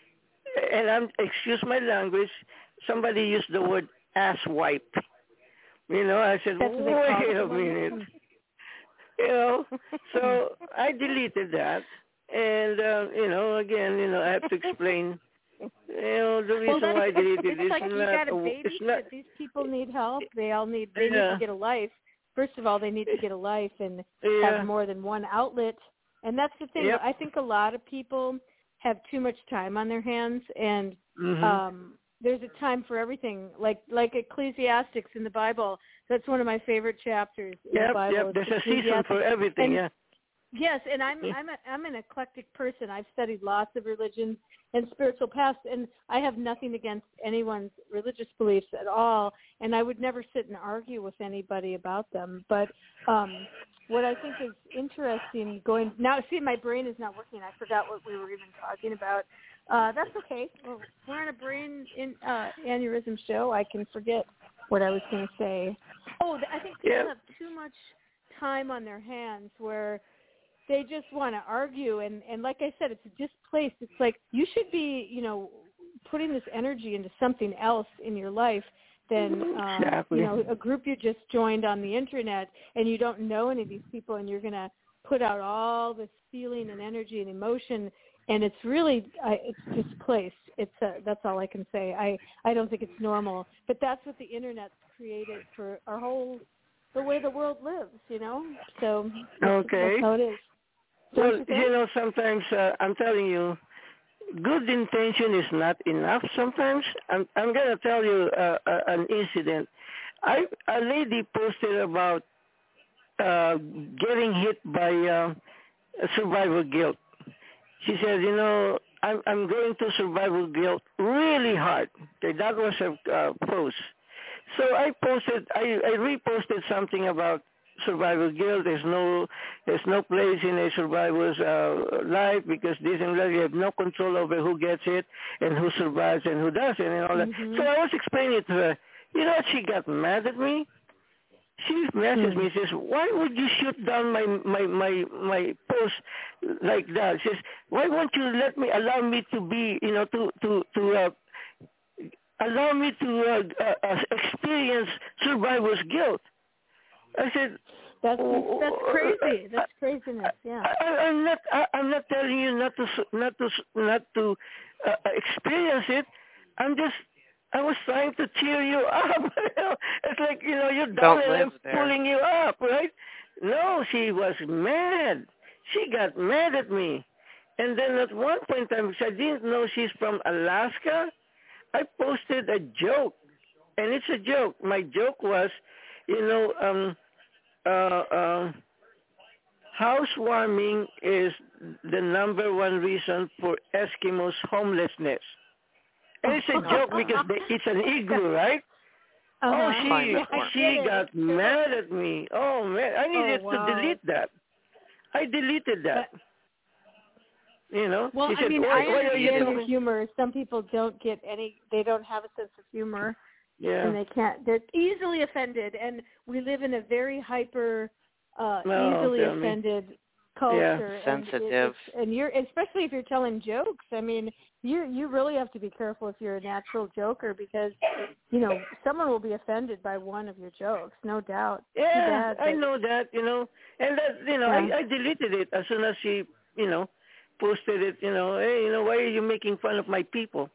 and I'm excuse my language. Somebody used the word ass wipe. You know, I said,
That's what they call
wait
it,
a
wasn't it?
minute. You know, so I deleted that, and uh, you know, again, you know, I have to explain. You know, the reason
Well,
why I
that's,
deleted
it's
it is
like you
not.
got a
It's
babysit.
not.
These people need help. They all need. They need
Yeah.
to get a life. First of all, they need to get a life and
Yeah.
have more than one outlet. And that's the thing.
Yep.
I think a lot of people have too much time on their hands, and
Mhm.
um, there's a time for everything. Like like Ecclesiastics in the Bible. That's one of my favorite chapters in
Yep.
the Bible.
Yep.
It's
There's a season for
Ecclesiastes.
everything.
And
Yeah.
Yes, and I'm
Yeah.
I'm a, I'm an eclectic person. I've studied lots of religions and spiritual paths, and I have nothing against anyone's religious beliefs at all. And I would never sit and argue with anybody about them. But um, what I think is interesting, going now, see, my brain is not working. I forgot what we were even talking about. Uh, that's okay. Well, we're on a brain in, uh, aneurysm show. I can forget what I was going to say. Oh, I think people
Yeah.
have too much time on their hands where they just want to argue. And, and like I said, it's displaced. It's like you should be, you know, putting this energy into something else in your life than, uh,
Exactly.
you know, a group you just joined on the internet and you don't know any of these people and you're going to put out all this feeling and energy and emotion. And it's really, I, it's displaced. It's uh, that's all I can say. I, I don't think it's normal, but that's what the internet's created for our whole, the way the world lives, you know. So that's,
Okay.
that's how it is.
Well,
Don't you think?
you know, sometimes uh, I'm telling you, good intention is not enough. Sometimes I'm I'm gonna tell you uh, uh, an incident. I a lady posted about uh, getting hit by uh, survival guilt. She said, you know, I'm I'm going through survival guilt really hard. Okay, that was her uh, post. So I posted, I, I reposted something about survival guilt. There's no, there's no place in a survivor's uh, life because this and that. You have no control over who gets it and who survives and who doesn't and all that.
Mm-hmm.
So I was explaining it to her. You know, she got mad at me. She messaged me, says, why would you shoot down my, my, my, my post like that? She says, why won't you let me, allow me to be, you know, to, to, to, uh, allow me to uh, uh, uh, experience survivor's guilt? I said,
That's
oh,
that's crazy. That's craziness. Yeah.
I, I, I'm not. I, I'm not telling you not to, not to, not to uh, experience it. I'm just. I was trying to cheer you up. It's like, you know, you're down and I'm
there.
pulling you up, right? No, she was mad. She got mad at me. And then at one point in time, I didn't know she's from Alaska. I posted a joke, and it's a joke. My joke was, you know, um, uh, uh, housewarming is the number one reason for Eskimos' homelessness. And it's a joke because they, it's an igloo, right?
Uh-huh.
Oh, she
Yeah,
she got mad at me. Oh, man. I needed
oh, wow.
to delete that. I deleted that.
But,
you know?
well,
She said,
I mean,
why,
I
why are you
understand
talking?
your humor. Some people don't get any, they don't have a sense of humor.
Yeah.
And they can't, they're easily offended. And we live in a very hyper, uh,
No,
easily
tell me.
offended culture.
Yeah.
And
Sensitive.
it, and you're, especially if you're telling jokes. I mean, you you really have to be careful if you're a natural joker because, you know, someone will be offended by one of your jokes, no doubt.
Yeah,
bad,
I
but,
know that, you know. And that, you know,
yeah.
I, I deleted it as soon as she, you know, posted it, you know, hey, you know, why are you making fun of my people?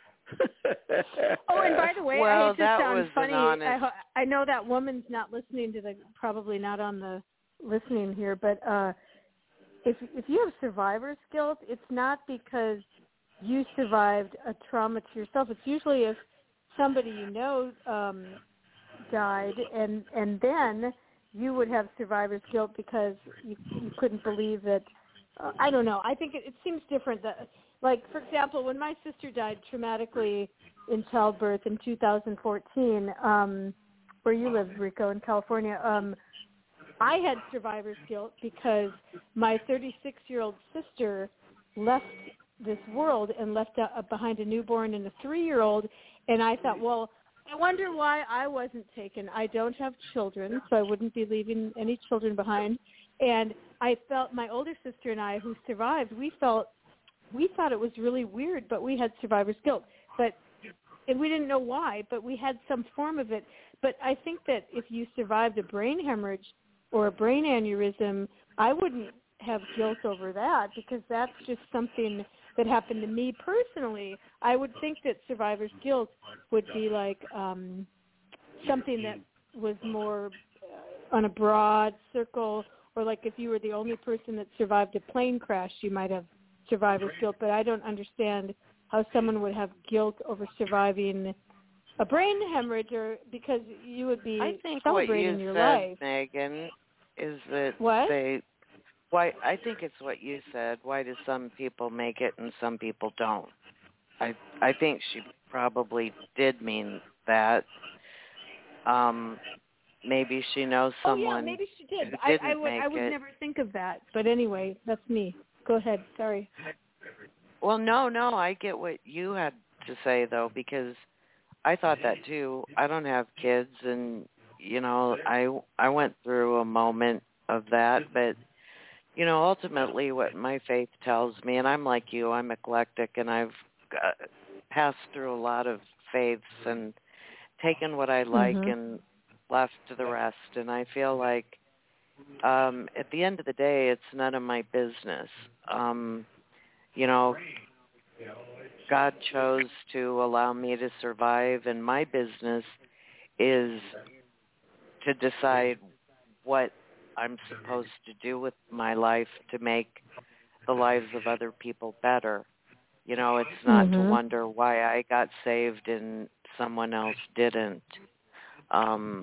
Oh, and by the way,
well,
I hate to
that
sound
was
funny.
an honest...
I, I know that woman's not listening to the, probably not on the listening here, but uh, if if you have survivor's guilt, it's not because you survived a trauma to yourself. It's usually if somebody you know um, died, and and then you would have survivor's guilt because you you couldn't believe that. Uh, I don't know. I think it, it seems different. That, like, for example, when my sister died traumatically in childbirth in two thousand fourteen, um, where you live, Rico, in California, um, I had survivor's guilt because my thirty-six-year-old sister left this world and left a, a, behind a newborn and a three-year-old, and I thought, well, I wonder why I wasn't taken. I don't have children, so I wouldn't be leaving any children behind. And I felt my older sister and I, who survived, we felt, we thought it was really weird, but we had survivor's guilt. But, and we didn't know why, but we had some form of it. But I think that if you survived a brain hemorrhage or a brain aneurysm, I wouldn't have guilt over that because that's just something that happened to me personally. I would think that survivor's guilt would be like um, something that was more uh, on a broad circle, or like if you were the only person that survived a plane crash, you might have survivor's guilt. But I don't understand how someone would have guilt over surviving a brain hemorrhage, or because you would be
I think
celebrating
what you
your
said,
life.
Megan, is that
What?
they... Why? I think it's what you said. Why do some people make it and some people don't? I I think she probably did mean that. Um, maybe she knows someone.
Oh yeah, maybe she did.
Who
I,
didn't
I would
make
I would
it.
never think of that. But anyway, that's me. Go ahead. Sorry.
Well, no, no, I get what you had to say though, because I thought that too. I don't have kids, and you know, I I went through a moment of that, but you know, ultimately, what my faith tells me, and I'm like you, I'm eclectic, and I've uh, passed through a lot of faiths and taken what I like
Mhm.
and left to the rest. And I feel like um, at the end of the day, it's none of my business. Um, you know, God chose to allow me to survive, and my business is to decide what I'm supposed to do with my life to make the lives of other people better. You know, it's not to
Mhm.
wonder why I got saved and someone else didn't. Um,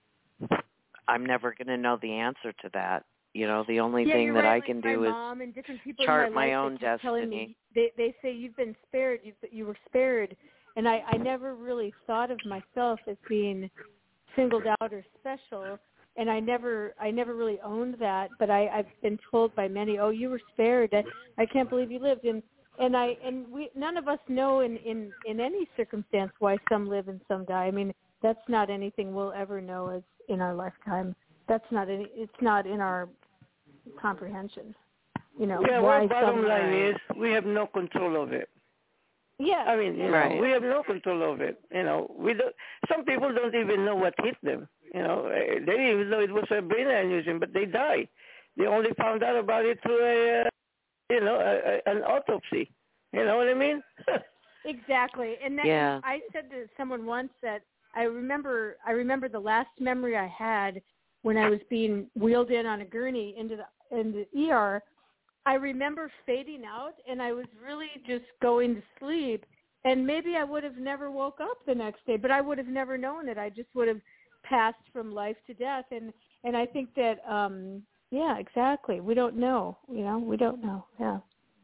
I'm never going to know the answer to that. You know, the only
Yeah,
thing
you're
that
right.
I
Like
can
my
do is
mom and different people in my
chart
life,
my
they
own
kept telling
destiny.
me, they they say you've been spared, you you were spared, and I I never really thought of myself as being singled out or special, and I never I never really owned that. But I I've been told by many, oh, you were spared. I, I can't believe you lived, and and I and we none of us know in in in any circumstance why some live and some die. I mean, that's not anything we'll ever know as in our lifetime. That's not any. It's not in our comprehension. You know,
Yeah,
why
well, bottom
some.
line
Right.
is we have no control of it.
Yeah.
I mean, you know,
Right.
we have no control of it. You know, we don't. Some people don't even know what hit them. You know, eh, they didn't even know it was a brain aneurysm, but they died. They only found out about it through a, uh, you know, a, a, an autopsy. You know what I mean?
Exactly. And that, and
Yeah.
I said to someone once that I remember. I remember the last memory I had when I was being wheeled in on a gurney into the in the E R. I remember fading out, and I was really just going to sleep. And maybe I would have never woke up the next day, but I would have never known it. I just would have passed from life to death. And and I think that, um, yeah, exactly. We don't know. You know, we don't know. Yeah.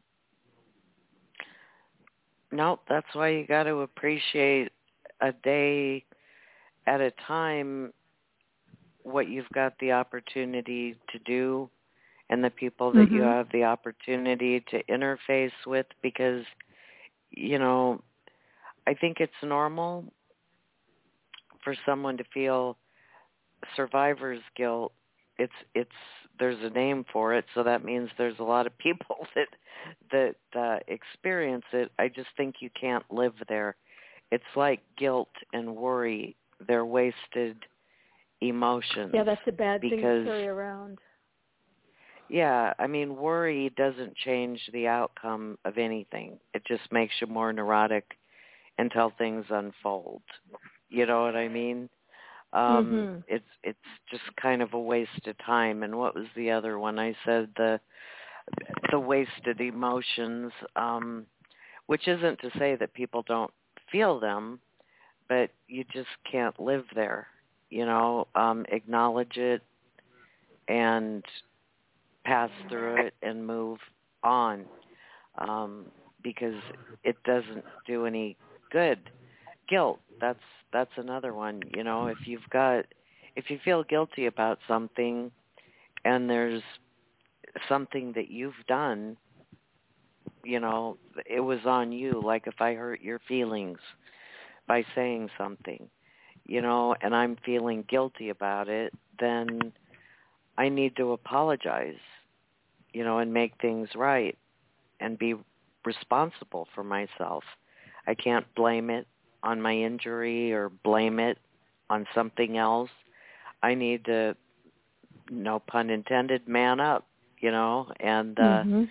No, that's why you got to appreciate a day at a time what you've got the opportunity to do and the people that you
Mhm.
have the opportunity to interface with, because, you know, I think it's normal for someone to feel survivor's guilt. It's it's there's a name for it, so that means there's a lot of people that that uh, experience it. I just think you can't live there. It's like guilt and worry. They're wasted emotions.
Yeah, that's a bad
because,
thing to carry around.
Yeah, I mean, worry doesn't change the outcome of anything. It just makes you more neurotic until things unfold. You know what I mean? Um,
Mhm.
it's it's just kind of a waste of time. And what was the other one? I said the the wasted emotions, um, which isn't to say that people don't feel them, but you just can't live there. You know, um, acknowledge it and pass through it and move on, um, because it doesn't do any good. Guilt, that's that's another one. You know, if you've got, if you feel guilty about something and there's something that you've done, you know, it was on you. Like if I hurt your feelings by saying something, you know, and I'm feeling guilty about it, then I need to apologize, you know, and make things right and be responsible for myself. I can't blame it on my injury or blame it on something else. I need to, no pun intended, man up, you know, and uh,
Mhm.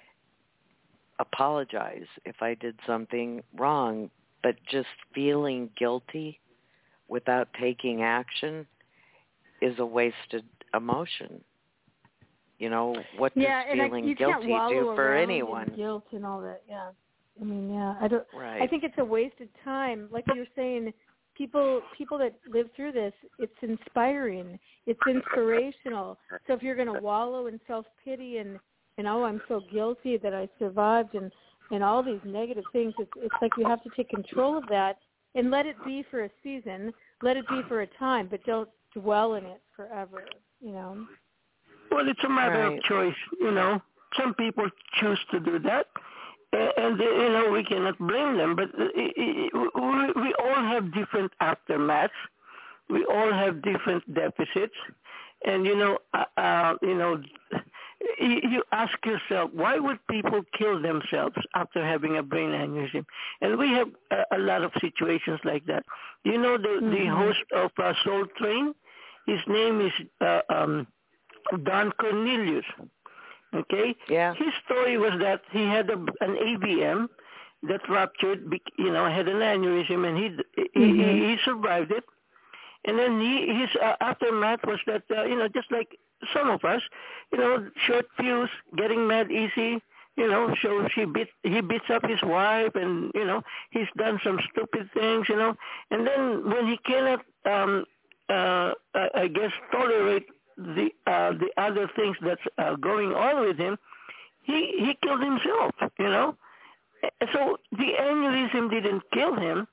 apologize if I did something wrong. But just feeling guilty without taking action is a wasted emotion. You know, what does
Yeah, and I,
feeling
you can't
guilty do
wallow
for
around in
anyone?
guilt and all that. Yeah, I mean, yeah, I don't. I
Right.
think it's a wasted time. Like you were saying, people people that live through this, it's inspiring. It's inspirational. So if you're going to wallow in self pity and and oh, I'm so guilty that I survived and and all these negative things, it's it's like you have to take control of that and let it be for a season, let it be for a time, but don't dwell in it forever. You know.
Well, it's a matter of
Right.
choice. You know, some people choose to do that, and, and you know, we cannot blame them, but it, it, we, we all have different aftermaths. We all have different deficits, and you know, uh, uh, you know, you, you ask yourself, why would people kill themselves after having a brain aneurysm? And we have a, a lot of situations like that. You know, the mm-hmm. the host of uh, Soul Train, his name is uh, um, Don Cornelius. Okay,
yeah.
His story was that he had a, an A V M that ruptured, you know, had an aneurysm, and he he, mm-hmm. he, he survived it. And then he, his uh, aftermath was that, uh, you know, just like some of us, you know, short fuse, getting mad easy, you know, so she beat, he beats up his wife, and, you know, he's done some stupid things, you know. And then when he cannot, um, uh, I guess, tolerate the uh, the other things that's uh, going on with him, he, he killed himself, you know. So the aneurysm didn't kill him.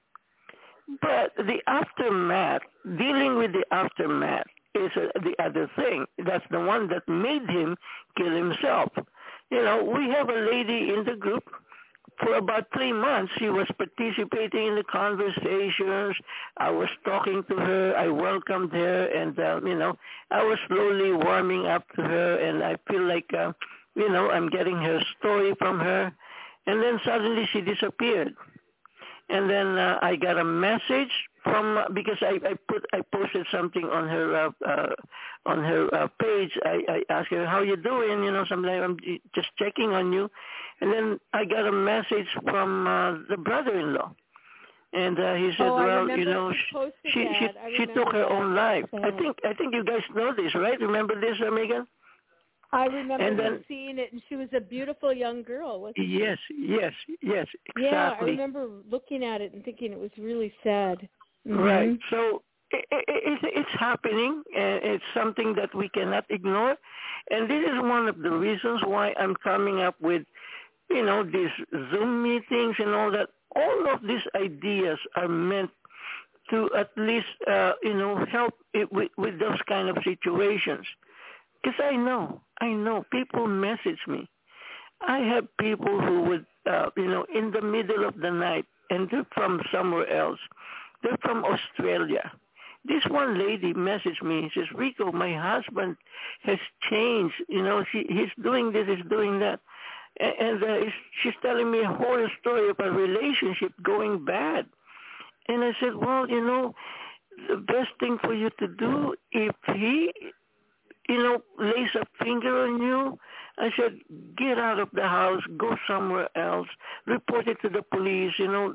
But the aftermath, dealing with the aftermath, is uh, the other thing. That's the one that made him kill himself. You know, we have a lady in the group. For about three months, she was participating in the conversations. I was talking to her. I welcomed her, and, uh, you know, I was slowly warming up to her, and I feel like, uh, you know, I'm getting her story from her. And then suddenly she disappeared. And then uh, I got a message from uh, because I, I put I posted something on her uh, uh, on her uh, page. I, I asked her, how you doing? You know, something like, I'm just checking on you. And then I got a message from uh, the brother-in-law, and uh, he said,
oh,
well, you know,
she
she she, she took her
that.
own life.
Yeah.
I think I think you guys know this, right? Remember this, uh, Megan?
I remember
and then,
seeing it, and she was a beautiful young girl, wasn't she?
Yes, yes, yes, exactly.
Yeah, I remember looking at it and thinking it was really sad. Mm-hmm.
Right. So it, it, it, it's happening, and it's something that we cannot ignore. And this is one of the reasons why I'm coming up with, you know, these Zoom meetings and all that. All of these ideas are meant to at least, uh, you know, help it with, with those kind of situations. Because I know, I know, people message me. I have people who would, uh, you know, in the middle of the night, and they're from somewhere else. They're from Australia. This one lady messaged me. She says, Rico, my husband has changed. You know, she, he's doing this, he's doing that. And, and uh, she's telling me a whole story of a relationship going bad. And I said, well, you know, the best thing for you to do, if he, you know, lays a finger on you, I said, get out of the house, go somewhere else, report it to the police, you know,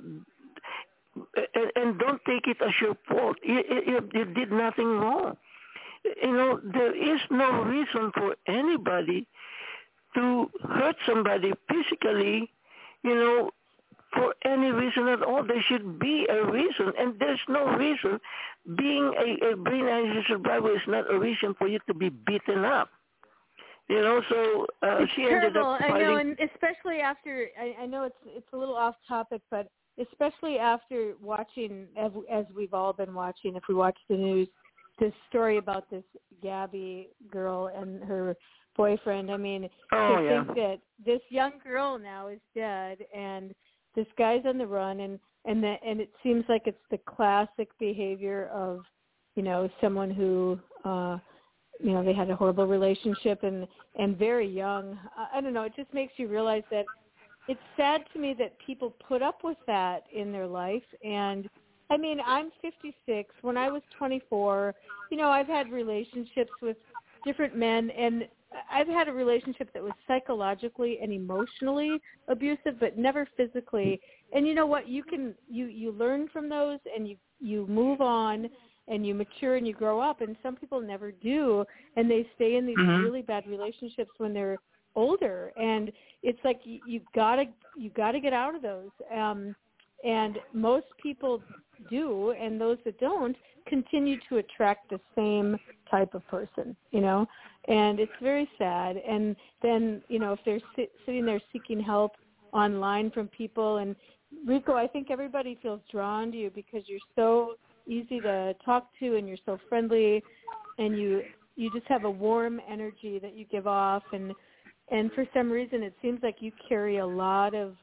and, and don't take it as your fault. You, you, you did nothing wrong. You know, there is no reason for anybody to hurt somebody physically, you know, for any reason at all. There should be a reason, and there's no reason. Being a, a brain aneurysm survivor is not a reason for you to be beaten up. You know, so uh,
it's
she
terrible.
ended up fighting.
I know, and especially after, I, I know it's it's a little off topic, but especially after watching, as, as we've all been watching, if we watch the news, this story about this Gabby girl and her boyfriend. I mean,
oh,
to
yeah.
think that this young girl now is dead, and this guy's on the run, and and the, and it seems like it's the classic behavior of, you know, someone who, uh, you know, they had a horrible relationship and and very young. I, I don't know. It just makes you realize that it's sad to me that people put up with that in their life. And I mean, I'm fifty-six. When I was twenty-four, you know, I've had relationships with different men, and I've had a relationship that was psychologically and emotionally abusive, but never physically. And you know what? You can you you learn from those, and you you move on, and you mature and you grow up. And some people never do, and they stay in these
mm-hmm.
really bad relationships when they're older. And it's like you, you gotta you gotta get out of those. Um, and most people do, and those that don't continue to attract the same type of person, you know, and it's very sad. And then, you know, if they're sit, sitting there seeking help online from people, and Rico, I think everybody feels drawn to you because you're so easy to talk to, and you're so friendly, and you you just have a warm energy that you give off, and and for some reason it seems like you carry a lot of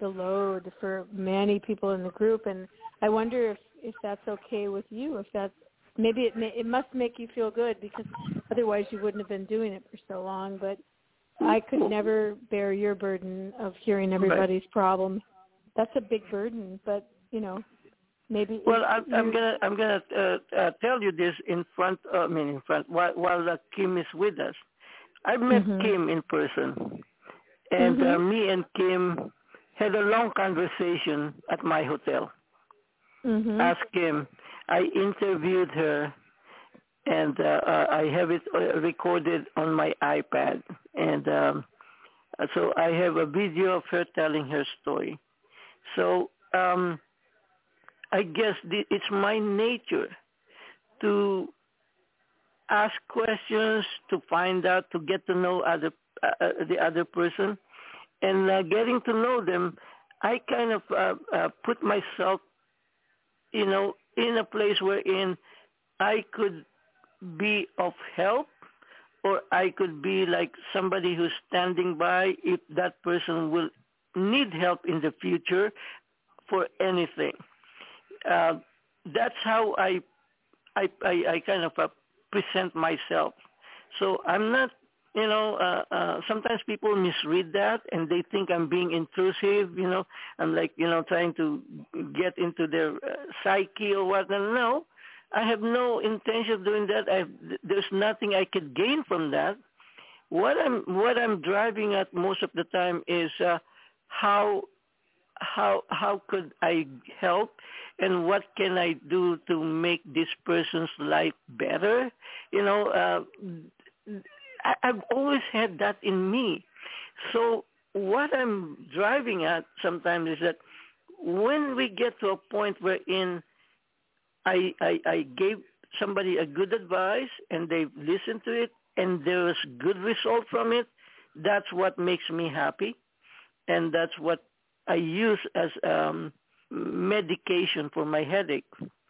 the load for many people in the group. And I wonder if, if that's okay with you, if that's, maybe it may, it must make you feel good because otherwise you wouldn't have been doing it for so long. But I could never bear your burden of hearing everybody's problem. That's a big burden, but you know, maybe.
Well, I'm, I'm gonna I'm gonna uh, uh, tell you this in front. Uh, I mean, in front while while uh, Kim is with us. I met mm-hmm. Kim in person, and mm-hmm. uh, me and Kim had a long conversation at my hotel.
Mm-hmm.
Ask Kim. I interviewed her, and uh, uh, I have it uh, recorded on my iPad, and um, so I have a video of her telling her story. So um, I guess the, it's my nature to ask questions, to find out, to get to know other uh, the other person, and uh, getting to know them, I kind of uh, uh, put myself, you know, in a place wherein I could be of help, or I could be like somebody who's standing by if that person will need help in the future for anything. Uh, that's how I, I, I, I kind of uh, present myself. So I'm not, you know, uh, uh, sometimes people misread that and they think I'm being intrusive, you know, I'm like, you know, trying to get into their uh, psyche or whatnot. No, I have no intention of doing that. I, there's nothing I could gain from that. What I'm, what I'm driving at most of the time is uh, how how how could I help, and what can I do to make this person's life better? You know, uh, I, I've always had that in me. So what I'm driving at sometimes is that when we get to a point wherein I, I, I gave somebody a good advice and they've listened to it and there was good result from it, that's what makes me happy, and that's what I use as um, medication for my headache.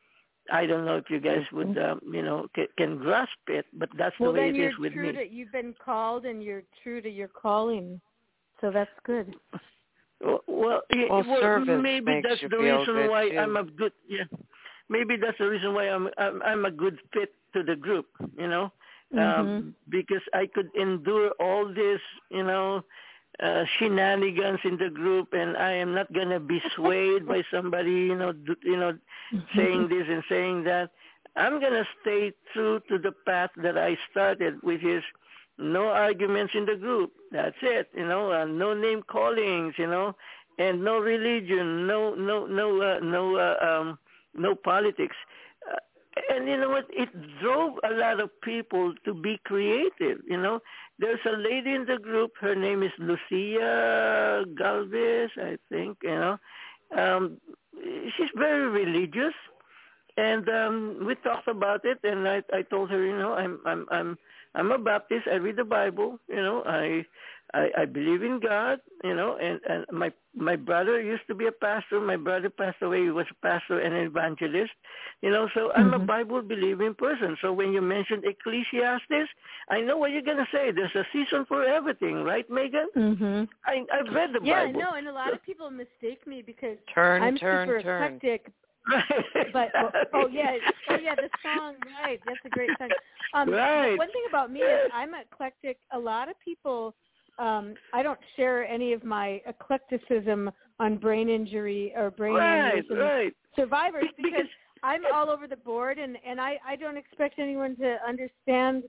I don't know if you guys would, um, you know, can, can grasp it, but that's
well,
the way
it
is with
true
me.
To, you've been called and you're true to your calling, so that's good.
Well, well,
well,
well maybe
makes
that's
you
the
feel
reason
good
why
too.
I'm a good. Yeah, maybe that's the reason why I'm I'm, I'm a good fit to the group. You know,
mm-hmm.
um, because I could endure all this, you know, uh, shenanigans in the group, and I am not gonna be swayed by somebody, you know, do, you know, saying this and saying that. I'm gonna stay true to the path that I started, which is no arguments in the group. That's it. You know, uh, no name callings. You know, and no religion, no no no uh, no uh, um, no politics. Uh, and you know what? It drove a lot of people to be creative. You know, there's a lady in the group. Her name is Lucia Galvez, I think. You know, um, she's very religious, and um, we talked about it. And I, I told her, you know, I'm I'm I'm I'm a Baptist. I read the Bible. You know, I I, I believe in God. You know, and, and my my brother used to be a pastor. My brother passed away. He was a pastor and an evangelist. You know, so I'm mm-hmm. a Bible believing person. So when you mentioned Ecclesiastes, I know what you're gonna say. There's a season for everything, right, Megan?
Mm-hmm.
I I've read the
yeah,
Bible.
Yeah, no, and a lot of people mistake me because
turn,
I'm
turn,
super
turn.
eclectic. But well, oh yeah, oh yeah, the song, right? That's a great song. Um,
right.
One thing about me is I'm eclectic. A lot of people, um, I don't share any of my eclecticism on brain injury or brain
right,
aneurysm
right.
survivors because I'm all over the board, and and I I don't expect anyone to understand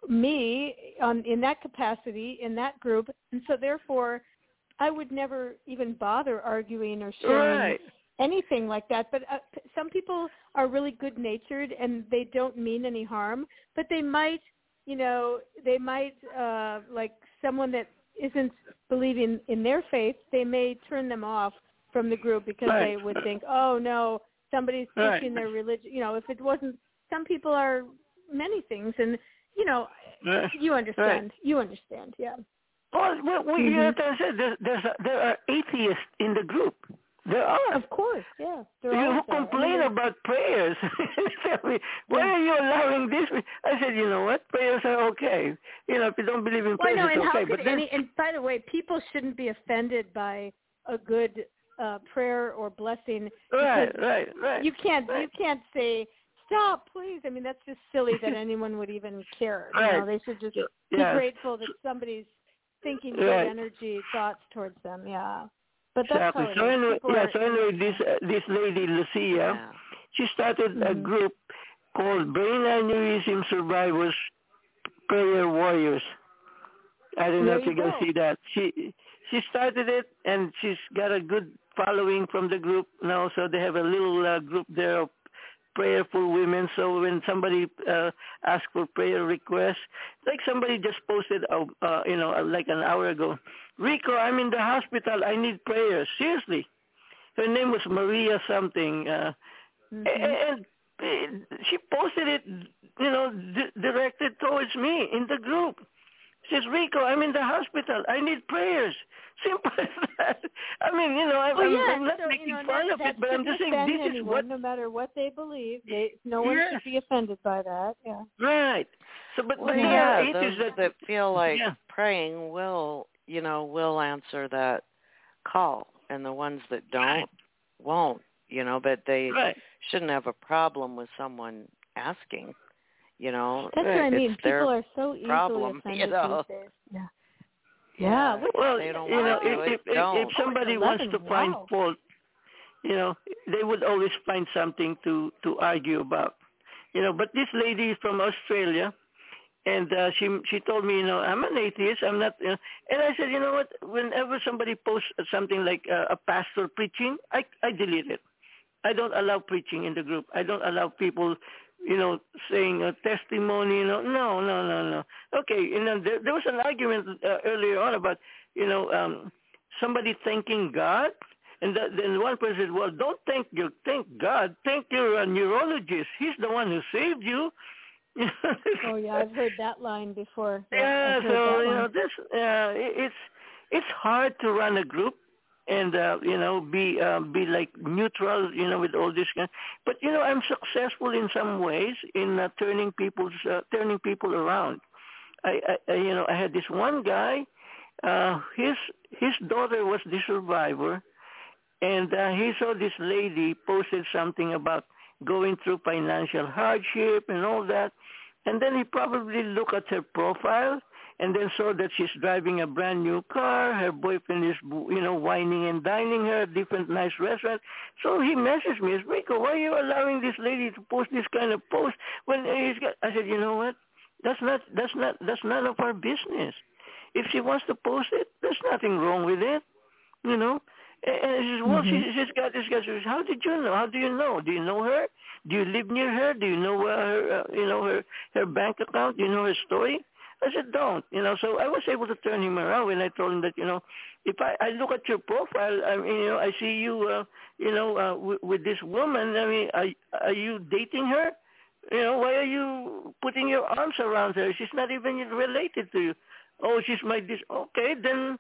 me on in that capacity in that group, and so therefore I would never even bother arguing or sharing.
Right.
Anything like that, but uh, some people are really good-natured and they don't mean any harm, but they might, you know, they might, uh, like someone that isn't believing in their faith, they may turn them off from the group because
right.
they would think, oh no, somebody's
right.
pushing their religion, you know, if it wasn't, some people are many things, and, you know,
right.
you understand,
right.
you understand, yeah.
Well, well, well mm-hmm. you have to say there's, there's a, there are atheists in the group. There are.
Of course, yeah.
You who complain
I mean,
about prayers. Tell me, why yeah. are you allowing this? I said, you know what? Prayers are okay. You know, if you don't believe in
well,
prayers,
no,
it's
and
okay.
How
but
could any, and by the way, people shouldn't be offended by a good uh, prayer or blessing.
Right,
because
right, right.
You can't
right.
you can't say stop, please. I mean, that's just silly that anyone would even care.
Right.
You know, they should just
Yes.
be grateful that somebody's thinking good
Right.
energy thoughts towards them. Yeah, but that's
Exactly.
how it
So
is.
anyway,
People
yeah.
are,
So anyway, this uh, this lady Lucia,
Yeah.
she started
mm-hmm.
a group called Brain Aneurysm Survivors Prayer Warriors. I don't
There
know if
you
you can
go.
see that. She she started it, and she's got a good following from the group now. So they have a little uh, group there of prayerful women. So when somebody uh, asks for prayer requests, like somebody just posted, uh, uh, you know, like an hour ago, Rico, I'm in the hospital. I need prayers. Seriously. Her name was Maria something, uh,
Mm-hmm.
and, and she posted it, you know, d- directed towards me in the group. She says, Rico, I'm in the hospital. I need prayers. Simple as that. I mean, you know, I'm,
Well, yeah,
I'm not
so,
making
you know,
fun
that,
of
that
it, but I'm
shouldn't
just saying
offend
this
anyone,
is what...
no matter what they believe. They, no one
yes.
should be offended by that. Yeah.
Right. So, but,
Well,
but there
yeah,
are
those
atheists that...
that feel like
yeah.
praying will, you know, will answer that call, and the ones that don't
Right.
won't, you know, but they
Right.
shouldn't have a problem with someone asking, you know.
That's what I mean.
It's their
People are so easily
problem,
offended
you know.
these days. Yeah.
Yeah.
Yeah.
If
Well,
they don't
you
want
know,
to do
if,
it,
if, if,
don't.
if somebody
Oh,
wants to
eleven,
find
wow.
fault, you know, they would always find something to, to argue about. You know, but this lady is from Australia, and uh, she she told me, you know, I'm an atheist. I'm not. You know, and I said, you know what? Whenever somebody posts something like uh, a pastor preaching, I I delete it. I don't allow preaching in the group. I don't allow people, you know, saying a testimony. You know, no, no, no, no. Okay, you know, there, there was an argument uh, earlier on about, you know, um, somebody thanking God. And that, then one person said, well, don't thank your thank God. Thank your uh, neurologist. He's the one who saved you.
Oh, yeah, I've heard that line before. Yeah,
Yeah,
I've heard
so,
that
you
one.
know, this, uh, it- it's, it's hard to run a group and, uh, you know, be, uh, be like neutral, you know, with all this kind. But, you know, I'm successful in some ways in uh, turning people's, uh, turning people around. I, I, I, you know, I had this one guy, uh, his, his daughter was the survivor. And uh, he saw this lady posted something about going through financial hardship and all that. And then he probably looked at her profile and then saw that she's driving a brand new car. Her boyfriend is, you know, whining and dining her at different nice restaurants. So he messaged me, Rico, why are you allowing this lady to post this kind of post? When he's got, I said, you know what? That's not, that's not, that's none of our business. If she wants to post it, there's nothing wrong with it, you know. And she says, well,
Mm-hmm.
she, she's got this guy. She says, how did you know? How do you know? Do you know her? Do you live near her? Do you know uh, her, uh, you know, her, her bank account? Do you know her story? I said, don't. You know, so I was able to turn him around when I told him that, you know, if I, I look at your profile, I mean, you know, I see you, uh, you know, uh, w- with this woman. I mean, are, are you dating her? You know, why are you putting your arms around her? She's not even related to you. Oh, she's my this. Okay, then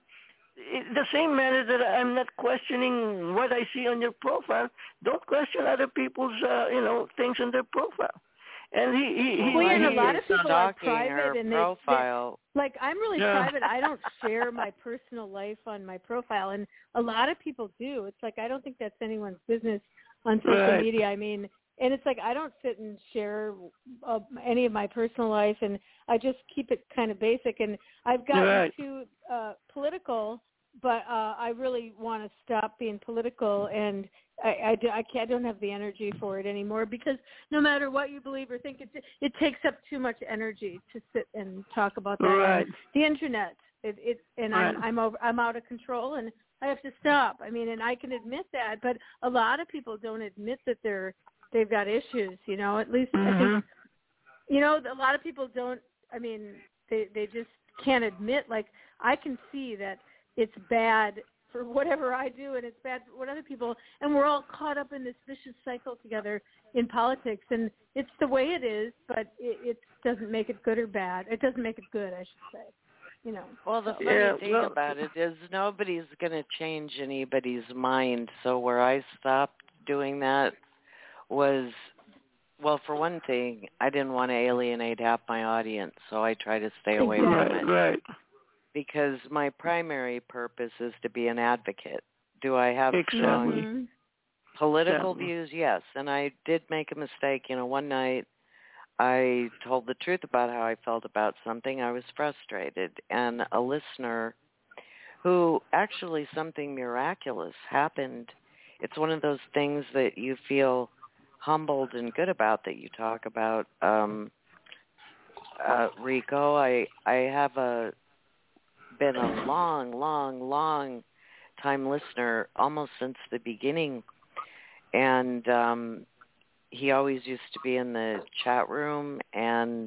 in the same manner that I'm not questioning what I see on your profile, don't question other people's, uh, you know, things on their profile. And he, he, he
Well, yeah, and a
he,
lot of people are
stalking her
private, and they,
profile.
they, like, I'm really
Yeah.
private. I don't share my personal life on my profile, and a lot of people do. It's like I don't think that's anyone's business on social
Right.
media. I mean, and it's like I don't sit and share uh, any of my personal life, and I just keep it kind of basic. And I've gotten
Right.
too uh, political, but uh, I really want to stop being political, and I, I, do- I, can't, I don't have the energy for it anymore because no matter what you believe or think, it, it takes up too much energy to sit and talk about that.
Right.
And the internet, it, it and
Right.
I'm I'm over, I'm out of control, and I have to stop. I mean, and I can admit that, but a lot of people don't admit that they're they've got issues. You know, at least
Mm-hmm.
I think, you know, a lot of people don't. I mean, they they just can't admit. Like I can see that it's bad for whatever I do, and it's bad for what other people, and we're all caught up in this vicious cycle together in politics, and it's the way it is, but it, it doesn't make it good or bad. It doesn't make it good, I should say. You know.
Well, the
so.
funny
Yeah,
thing
well-
about it is nobody's going to change anybody's mind. So where I stopped doing that was, well, for one thing, I didn't want to alienate half my audience, so I try to stay away
Exactly.
from
Right.
it.
Right.
Because my primary purpose is to be an advocate, Do I have
Exactly.
strong
Mm-hmm.
political
Exactly.
views? Yes. And I did make a mistake. You know, one night I told the truth about how I felt about something. I was frustrated. And a listener who actually something miraculous happened. It's one of those things that you feel humbled and good about that you talk about. Um, uh, Rico, I, I have a been a long, long, long time listener almost since the beginning. And um, he always used to be in the chat room, and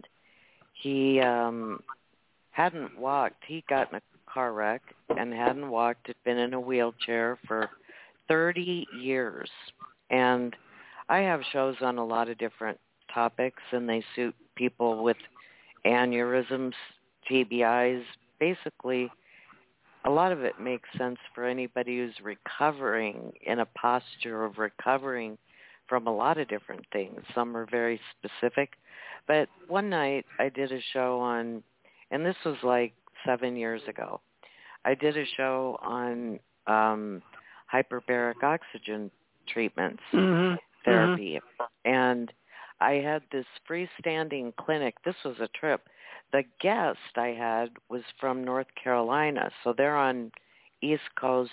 he um, hadn't walked. He got in a car wreck and hadn't walked, had been in a wheelchair for thirty years. And I have shows on a lot of different topics, and they suit people with aneurysms, T B Is. Basically, a lot of it makes sense for anybody who's recovering, in a posture of recovering from a lot of different things. Some are very specific. But one night I did a show on, and this was like seven years ago, I did a show on um, hyperbaric oxygen treatments,
Mm-hmm.
therapy. Mm-hmm. And I had this freestanding clinic. This was a trip. The guest I had was from North Carolina, so they're on East Coast,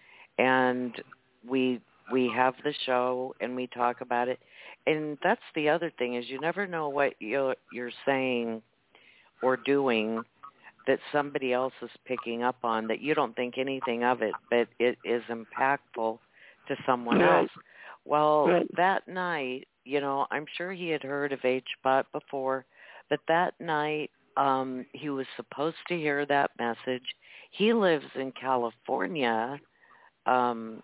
and we we have the show and we talk about it. And that's the other thing, is you never know what you're you're saying or doing that somebody else is picking up on, that you don't think anything of it, but it is impactful to someone
Right.
else. Well,
Right.
that night, you know, I'm sure he had heard of H B O T before, but that night um, he was supposed to hear that message. He lives in California, um,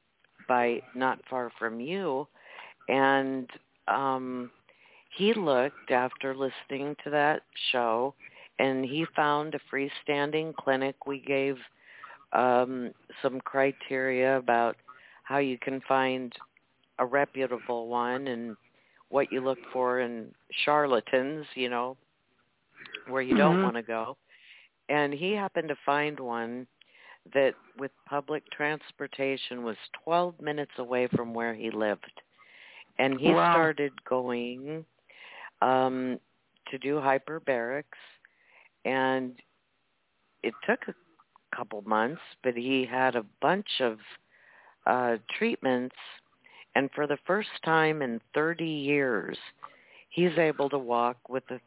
by not far from you, and um, he looked after listening to that show, and he found a freestanding clinic. We gave um, some criteria about how you can find a reputable one and what you look for in charlatans, you know, where you don't
Mm-hmm.
want to go. And he happened to find one that with public transportation was twelve minutes away from where he lived. And he
Wow.
started going um, to do hyperbarics, and it took a couple months, but he had a bunch of uh, treatments, and for the first time in thirty years, he's able to walk with a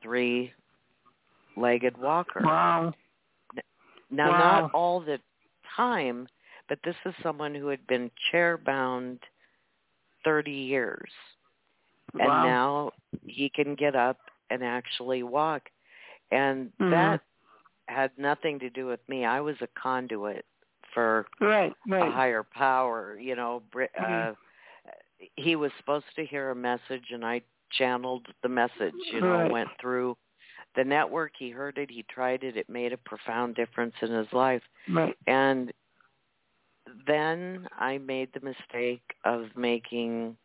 three-legged walker.
Wow.
Now,
Wow.
not all the time, but this is someone who had been chair-bound thirty years. And
Wow.
now he can get up and actually walk. And
Mhm.
that had nothing to do with me. I was a conduit for
Right.
a
Right.
higher power. You know, Bri- uh,
Mhm.
he was supposed to hear a message, and I channeled the message, you know,
Right.
went through the network. He heard it. He tried it. It made a profound difference in his life.
Right.
And then I made the mistake of making,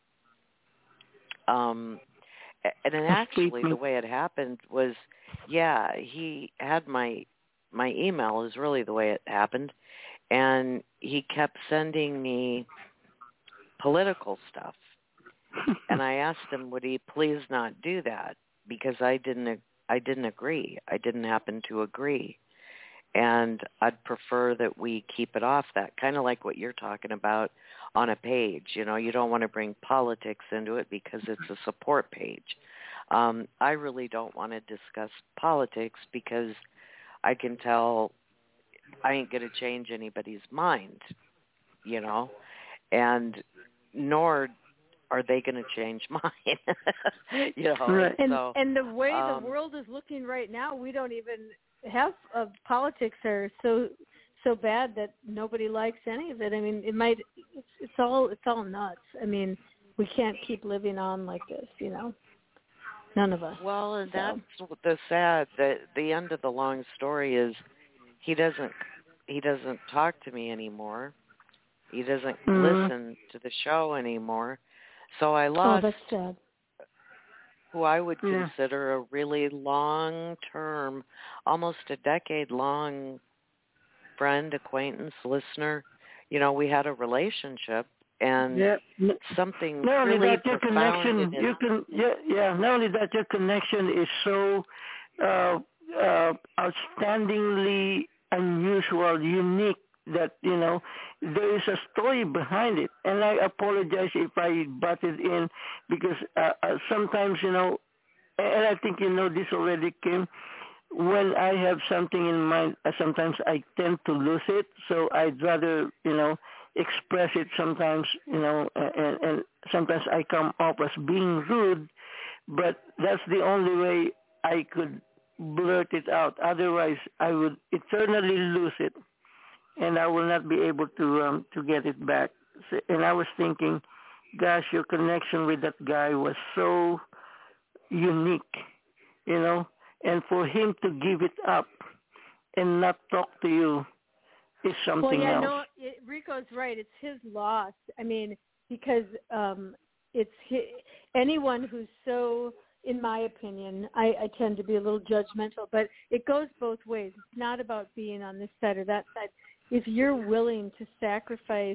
um, and then
A
actually the
statement.
way it happened was, yeah, he had my, my email is really the way it happened. And he kept sending me political stuff. And I asked him, would he please not do that? Because I didn't, I didn't agree. I didn't happen to agree. And I'd prefer that we keep it off that, kind of like what you're talking about on a page. You know, you don't want to bring politics into it because it's a support page. Um, I really don't want to discuss politics because I can tell I ain't going to change anybody's mind, you know, and nor are they going to change mine, you know.
Right.
And
so,
and the way
um,
the world is looking right now, we don't even have uh, politics are so so bad that nobody likes any of it. I mean, it might it's, it's all it's all nuts. I mean, we can't keep living on like this, you know. None of us.
Well, and
so.
that's the sad. The the end of the long story is he doesn't he doesn't talk to me anymore. He doesn't
Mhm.
listen to the show anymore. So I
Oh,
lost
that's sad.
who I would
Yeah.
consider a really long-term, almost a decade-long friend, acquaintance, listener. you know, we had a relationship and
yeah.
something
Not only
really
that, your
profound
connection,
in his,
you can, yeah, yeah. Not only that, your connection is so uh, uh, outstandingly unusual, unique that you know there is a story behind it. And I apologize if I butted in because uh, uh, sometimes you know, and I think you know this already, Kim. When I have something in mind, uh, sometimes I tend to lose it. So I'd rather, you know, express it sometimes, you know, and, and sometimes I come off as being rude, but that's the only way I could blurt it out. Otherwise, I would eternally lose it, and I will not be able to um, to get it back. So, and I was thinking, gosh, your connection with that guy was so unique, you know. And for him to give it up and not talk to you is something
well, yeah,
else.
no, it, Rico's right. It's his loss. I mean, because um, it's his, anyone who's so, in my opinion, I, I tend to be a little judgmental, but it goes both ways. It's not about being on this side or that side. If you're willing to sacrifice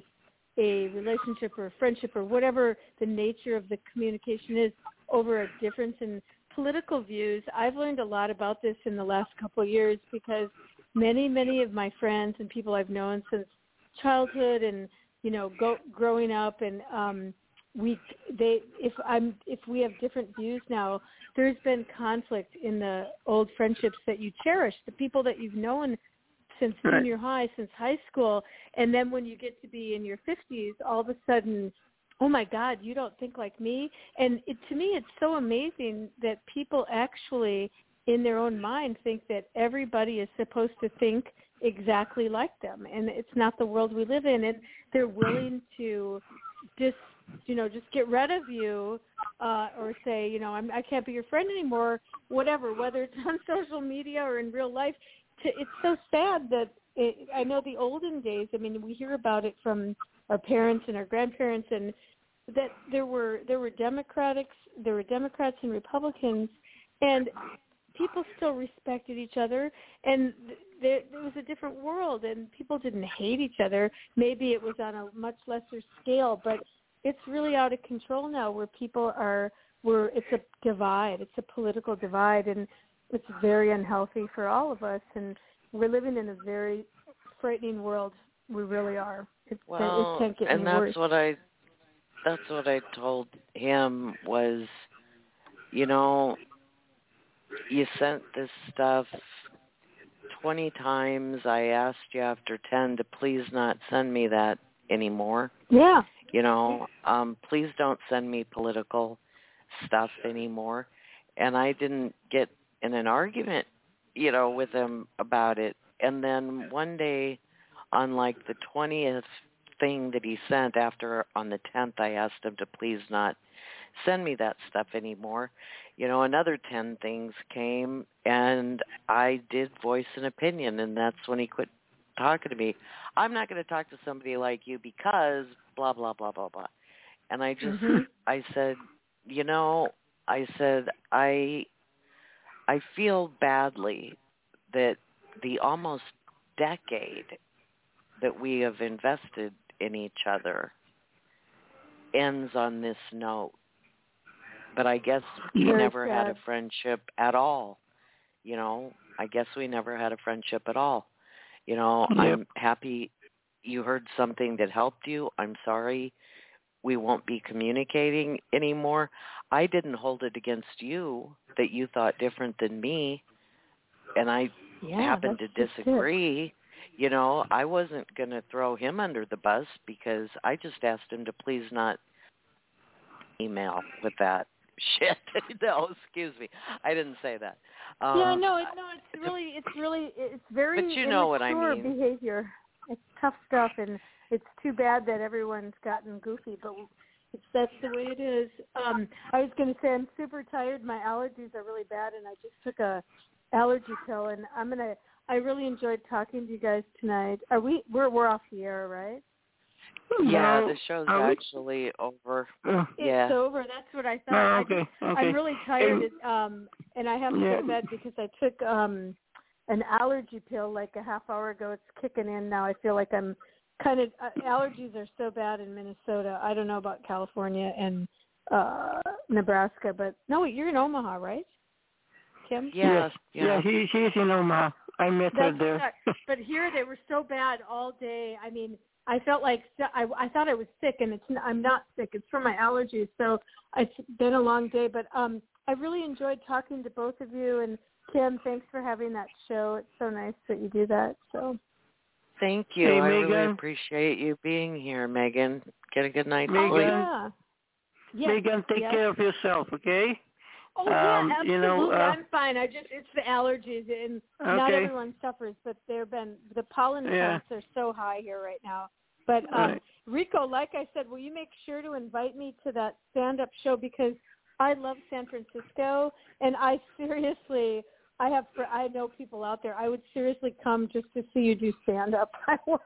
a relationship or a friendship or whatever the nature of the communication is over a difference in political views, I've learned a lot about this in the last couple of years because many, many of my friends and people I've known since childhood and, you know, go, growing up and um, we, they, if I'm, if we have different views now, there's been conflict in the old friendships that you cherish, the people that you've known since
right.
junior high, since high school. And then when you get to be in your fifties, all of a sudden, oh my God, you don't think like me? And it, to me, it's so amazing that people actually, in their own mind, think that everybody is supposed to think exactly like them. And it's not the world we live in. And they're willing to just, you know, just get rid of you uh, or say, you know, I'm, I can't be your friend anymore, whatever, whether it's on social media or in real life. To, it's so sad that it, I know the olden days, I mean, we hear about it from our parents and our grandparents, and that there were there were Democrats, there were Democrats and Republicans, and people still respected each other, and there, there was a different world, and people didn't hate each other. Maybe it was on a much lesser scale, but it's really out of control now, where people are, where it's a divide, it's a political divide, and it's very unhealthy for all of us, and we're living in a very frightening world. We really are. It's,
well,
it can't get
and
any
that's
worse.
what I, that's what I told him was, you know, you sent this stuff twenty times. I asked you after ten to please not send me that anymore.
Yeah.
You know, um, please don't send me political stuff anymore. And I didn't get in an argument, you know, with him about it. And then one day, on like the twentieth thing that he sent after on the tenth, I asked him to please not send me that stuff anymore. You know, another ten things came, and I did voice an opinion, and that's when he quit talking to me. I'm not going to talk to somebody like you because blah, blah, blah, blah, blah. And I just,
Mm-hmm.
I said, you know, I said, I, I feel badly that the almost decade that we have invested in each other ends on this note. But I guess we
Very
never
sad.
had a friendship at all. You know, I guess we never had a friendship at all. You know,
Yep.
I'm happy you heard something that helped you. I'm sorry we won't be communicating anymore. I didn't hold it against you that you thought different than me, and I
Yeah,
happened to
that's just
disagree. It. You know, I wasn't going to throw him under the bus because I just asked him to please not email with that shit. No, excuse me. I didn't say that. Um,
yeah, no, it, no, it's really, it's really, it's very
but you know what I
immature
mean.
behavior. It's tough stuff, and it's too bad that everyone's gotten goofy, but it's, that's the way it is. Um, I was going to say I'm super tired. My allergies are really bad, and I just took a allergy pill, and I'm gonna. I really enjoyed talking to you guys tonight. Are we? We're we're off the air, right?
Yeah,
No,
the show's
are we-
actually over.
Uh,
Yeah.
It's over. That's what I thought.
Oh,
I
okay,
just,
okay.
I'm really tired,
And-
um, and I have to
Yeah.
go to bed because I took um, an allergy pill like a half hour ago. It's kicking in now. I feel like I'm kind of uh, allergies are so bad in Minnesota. I don't know about California and uh, Nebraska, but no, you're in Omaha, right, Kim?
Yes.
Yeah, yeah he, she's in Omaha. I met
That's
her there.
But here they were so bad all day. I mean, I felt like I, I thought I was sick, and it's I'm not sick. It's from my allergies. So it's been a long day, but um, I really enjoyed talking to both of you. And Kim, thanks for having that show. It's so nice that you do that. So
thank you.
Hey,
I
Megan.
really appreciate you being here, Megan. Get a good night's
Megan.
Oh,
sleep.
yeah. Yes.
Megan, take
yes.
care of yourself, okay?
Oh yeah,
um,
absolutely.
You know, uh,
I'm fine. I just it's the allergies, and
okay.
not everyone suffers, but there've been the pollen
yeah.
counts are so high here right now. But um,
right.
Rico, like I said, will you make sure to invite me to that stand-up show, because I love San Francisco, and I seriously, I have, I know people out there. I would seriously come just to see you do stand-up. I would.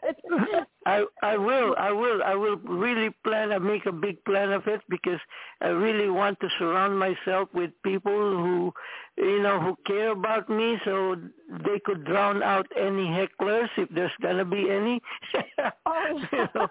I I will I will I will really plan. I make a big plan of it, because I really want to surround myself with people who, you know, who care about me, so they could drown out any hecklers if there's gonna be any.
Oh,
you know,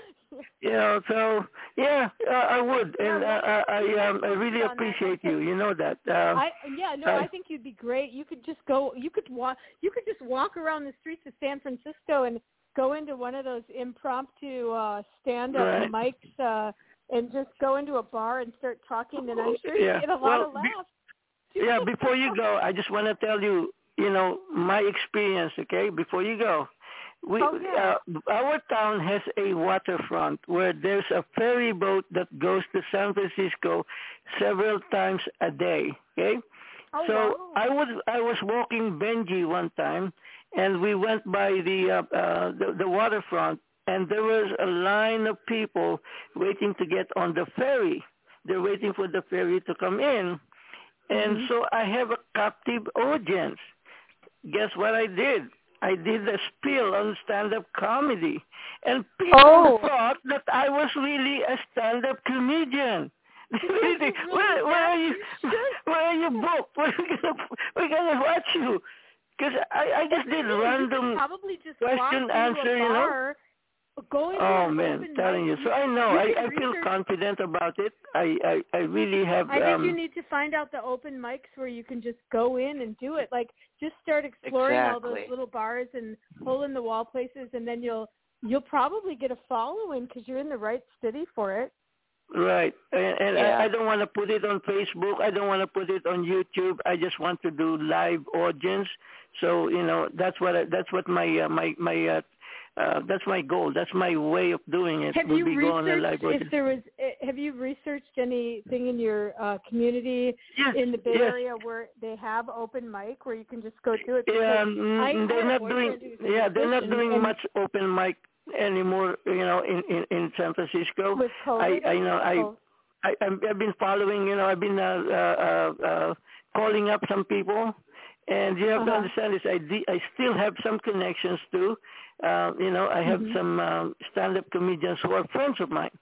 you know, so yeah, uh, I would, and
Yeah,
uh, I I, um, I
work
really
on that.
appreciate you. You know that. Uh,
I yeah no
uh,
I think you'd be great. You could just go. You could walk. You could just walk around the streets of San Francisco and go into one of those impromptu uh, stand-up
Right.
mics uh, and just go into a bar and start talking. And I'm sure
yeah.
you get a lot
well,
of laughs.
Be, yeah. Before you go, I just want to tell you, you know, my experience. Okay. Before you go. We,
oh, yeah.
uh, our town has a waterfront where there's a ferry boat that goes to San Francisco several times a day. Okay,
oh,
so
wow.
I was I was walking Benji one time, and we went by the uh, uh, the, the waterfront, and there was a line of people waiting to get on the ferry. They're waiting for the ferry to come in, and
Mm-hmm.
so I have a captive audience. Guess what I did? I did a spiel on stand-up comedy, and people
Oh.
thought that I was really a stand-up comedian.
really
where, where are you?
you
Where are you booked? We're gonna, we're gonna watch you. Because I, I just did
really,
random
you probably just
question
walk
answer,
into a
you know.
bar, go into
Oh
an
man,
open
telling
mic.
you. So I know.
You
I,
can
I feel
research-
confident about it. I, I, I really have.
I think
um,
you need to find out the open mics where you can just go in and do it. Like, just start exploring
Exactly.
all those little bars and hole in the wall places, and then you'll you'll probably get a following because you're in the right city for it.
Right, and, and
Yeah.
I, I don't want to put it on Facebook. I don't want to put it on YouTube. I just want to do live audience. So you know, that's what I, that's what my uh, my my uh, uh, that's my goal. That's my way of doing it.
Have
would
you
be go on a live
researched if
audience.
there was? Have you researched anything in your uh, community
Yes,
in the Bay
yes.
Area where they have open mic where you can just go do it?
Yeah,
Because
mm,
I-
they're
I had a
not doing.
boyfriend who's a
Yeah, they're not
musician,
doing
and-
much open mic anymore. You know, in in, in San Francisco.
With COVID,
I I know I.
oh.
I, I've been following, you know, I've been uh, uh, uh, calling up some people, and you have
Uh-huh.
to understand this. I, de- I still have some connections too. Uh, you know, I have
Mhm.
some um, stand-up comedians who are friends of mine,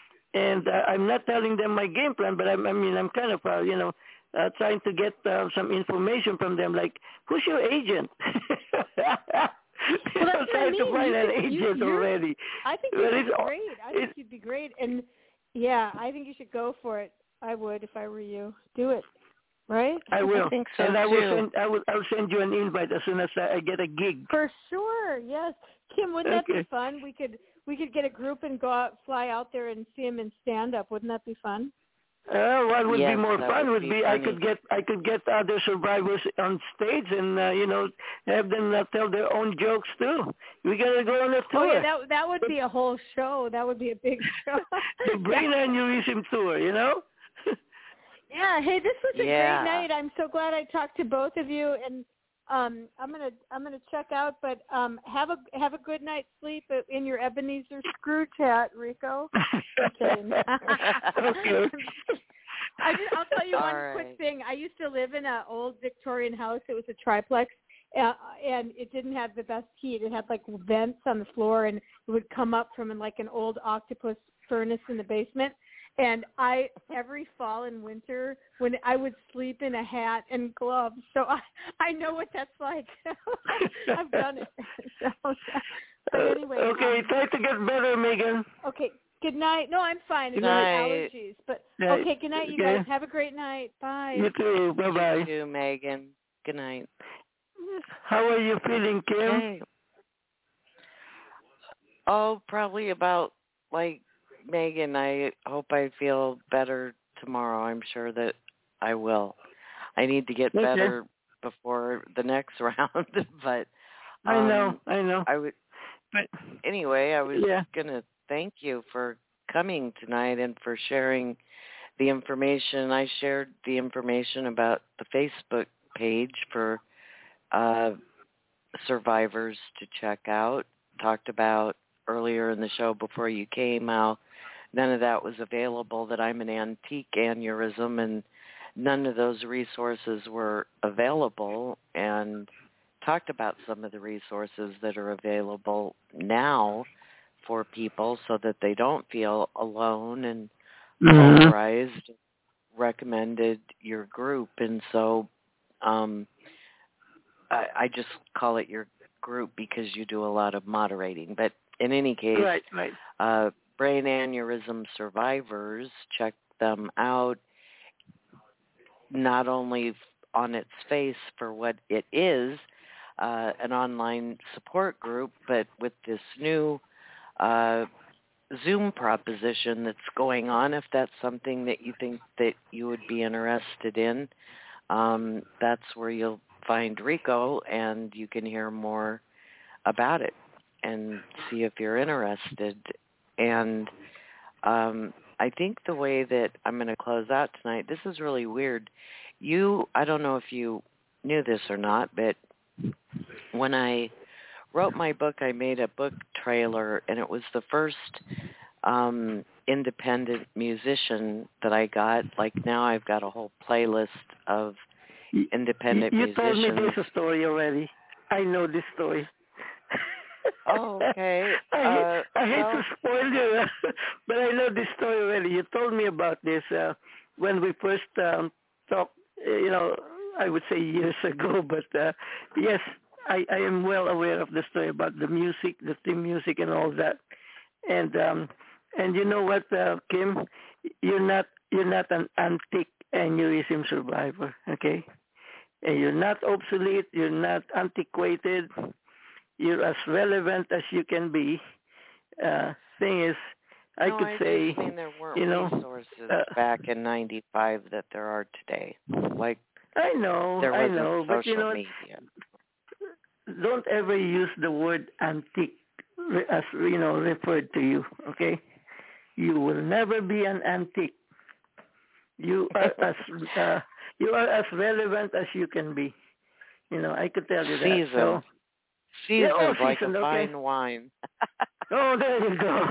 and uh, I'm not telling them my game plan, but I'm, I mean, I'm kind of, uh, you know, uh, trying to get uh, some information from them, like, who's your agent?
Well, that's
I'm
what
trying
I mean.
to find
You
an
could- you-
agent
you're-
already.
I think
But
you'd be
it's all-
great. I think
it's-
you'd be great. And yeah, I think you should go for it. I would if I were you. Do it. Right?
I will.
I think so
and I will
too.
send I will I'll send you an invite as soon as I, I get a gig.
For sure. Yes. Kim, wouldn't that
Okay.
be fun? We could we could get a group and go out, fly out there and see him in stand up. Wouldn't that be fun?
Uh, what would
Yes,
be more
that
fun
would
would
be
be I
funny.
could get I could get other survivors on stage and uh, you know have them uh, tell their own jokes too. We gotta go on a tour.
Oh yeah, that that would be a whole show. That would be a big show.
the brain aneurysm tour, you know.
Yeah. Hey, this was a
Yeah.
great night. I'm so glad I talked to both of you, and um, I'm gonna I'm gonna check out. But um, have a have a good night's sleep in your Ebenezer Screw chat, Rico. I'm kidding.
Okay.
I just, I'll tell you
All
one
right.
quick thing. I used to live in an old Victorian house. It was a triplex, uh, and it didn't have the best heat. It had like vents on the floor, and it would come up from like an old octopus furnace in the basement. And I, every fall and winter, when I would sleep in a hat and gloves, so I, I know what that's like. I've done it. So, But
Uh,
anyway.
okay,
Um,
try to get better, Megan.
okay. Good night. No, I'm fine. It's
Good
just
night.
allergies. But
Night.
okay. Good night, you
Okay.
guys. Have a great night. Bye.
You too. Bye bye.
You too, Megan. Good night.
How are you feeling, Kim?
Okay. Oh, probably about like Megan. I hope I feel better tomorrow. I'm sure that I will. I need to get
Okay.
better before the next round, but um,
I know. I know.
I would.
But
Anyway, I was
yeah.
gonna thank you for coming tonight and for sharing the information. I shared the information about the Facebook page for uh, survivors to check out. Talked about earlier in the show before you came how none of that was available, that I'm an antique aneurysm, and none of those resources were available, and talked about some of the resources that are available now for people so that they don't feel alone, and
Mm-hmm.
polarized, recommended your group. And so um, I, I just call it your group because you do a lot of moderating. But in any case,
Right, right.
uh, brain aneurysm survivors, check them out, not only on its face for what it is, uh, an online support group, but with this new uh, Zoom proposition that's going on, if that's something that you think that you would be interested in. Um, that's where you'll find Rico, and you can hear more about it and see if you're interested. And um, I think the way that I'm going to close out tonight, this is really weird. You, I don't know if you knew this or not, but when I wrote my book, I made a book trailer, and it was the first um, independent musician that I got. Like now I've got a whole playlist of independent
you, you
musicians.
You told me this story already. I know this story.
Oh, okay.
I,
Uh,
I hate
well,
to spoil you, but I know this story already. You told me about this uh, when we first um, talked, you know, I would say years ago, but uh, yes, I, I am well aware of the story about the music, the theme music and all that. And um, and you know what, uh, Kim, you're not you're not an antique aneurysm survivor, okay? And you're not obsolete, you're not antiquated. You're as relevant as you can be. Uh, thing is, I
no,
could
I
say,
just mean there weren't
you know,
resources
uh,
back in ninety-five that there are today. Like
I know,
there
I
wasn't
know,
social
but you know,
media.
don't ever use the word antique as you know referred to you. Okay, you will never be an antique. You are as uh, you are as relevant as you can be. You know, I could tell you that.
Seasoned.
So,
Seasoned
yeah, oh,
like
seasoned,
a
okay.
fine wine.
Oh, there you go.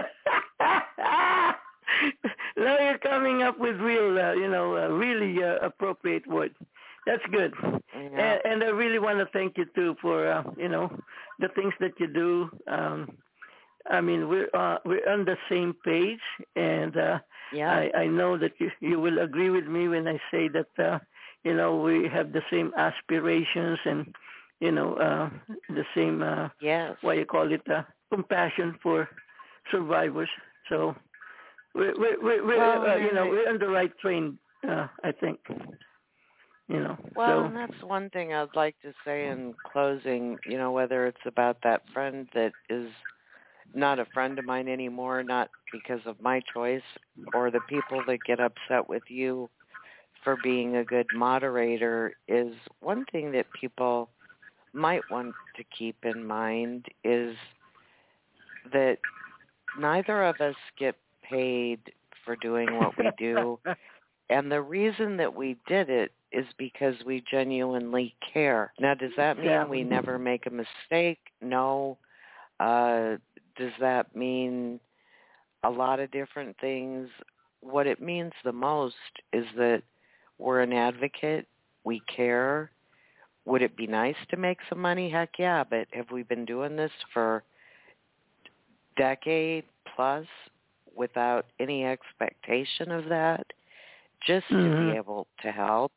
Now you're coming up with real, uh, you know, uh, really uh, appropriate words. That's good.
Yeah.
And, and I really want to thank you, too, for, uh, you know, the things that you do. Um, I mean, we're uh, we're on the same page, and uh,
Yeah.
I, I know that you, you will agree with me when I say that, uh, you know, we have the same aspirations and, you know, uh, the same, uh,
Yes.
what you call it, uh, compassion for survivors. So we're, we're, we're, we're
Well,
uh, you know,
I,
we're on the right train, uh, I think. You know,
well,
so.
and that's one thing I'd like to say in closing, you know, whether it's about that friend that is not a friend of mine anymore, not because of my choice, or the people that get upset with you for being a good moderator, is one thing that people might want to keep in mind is that neither of us get paid for doing what we do. And the reason that we did it is because we genuinely care. Now, does that mean
Yeah.
we never make a mistake? No. Uh, does that mean a lot of different things? What it means the most is that we're an advocate. We care. Would it be nice to make some money? Heck yeah, but have we been doing this for decade plus without any expectation of that? Just
Mm-hmm.
to be able to help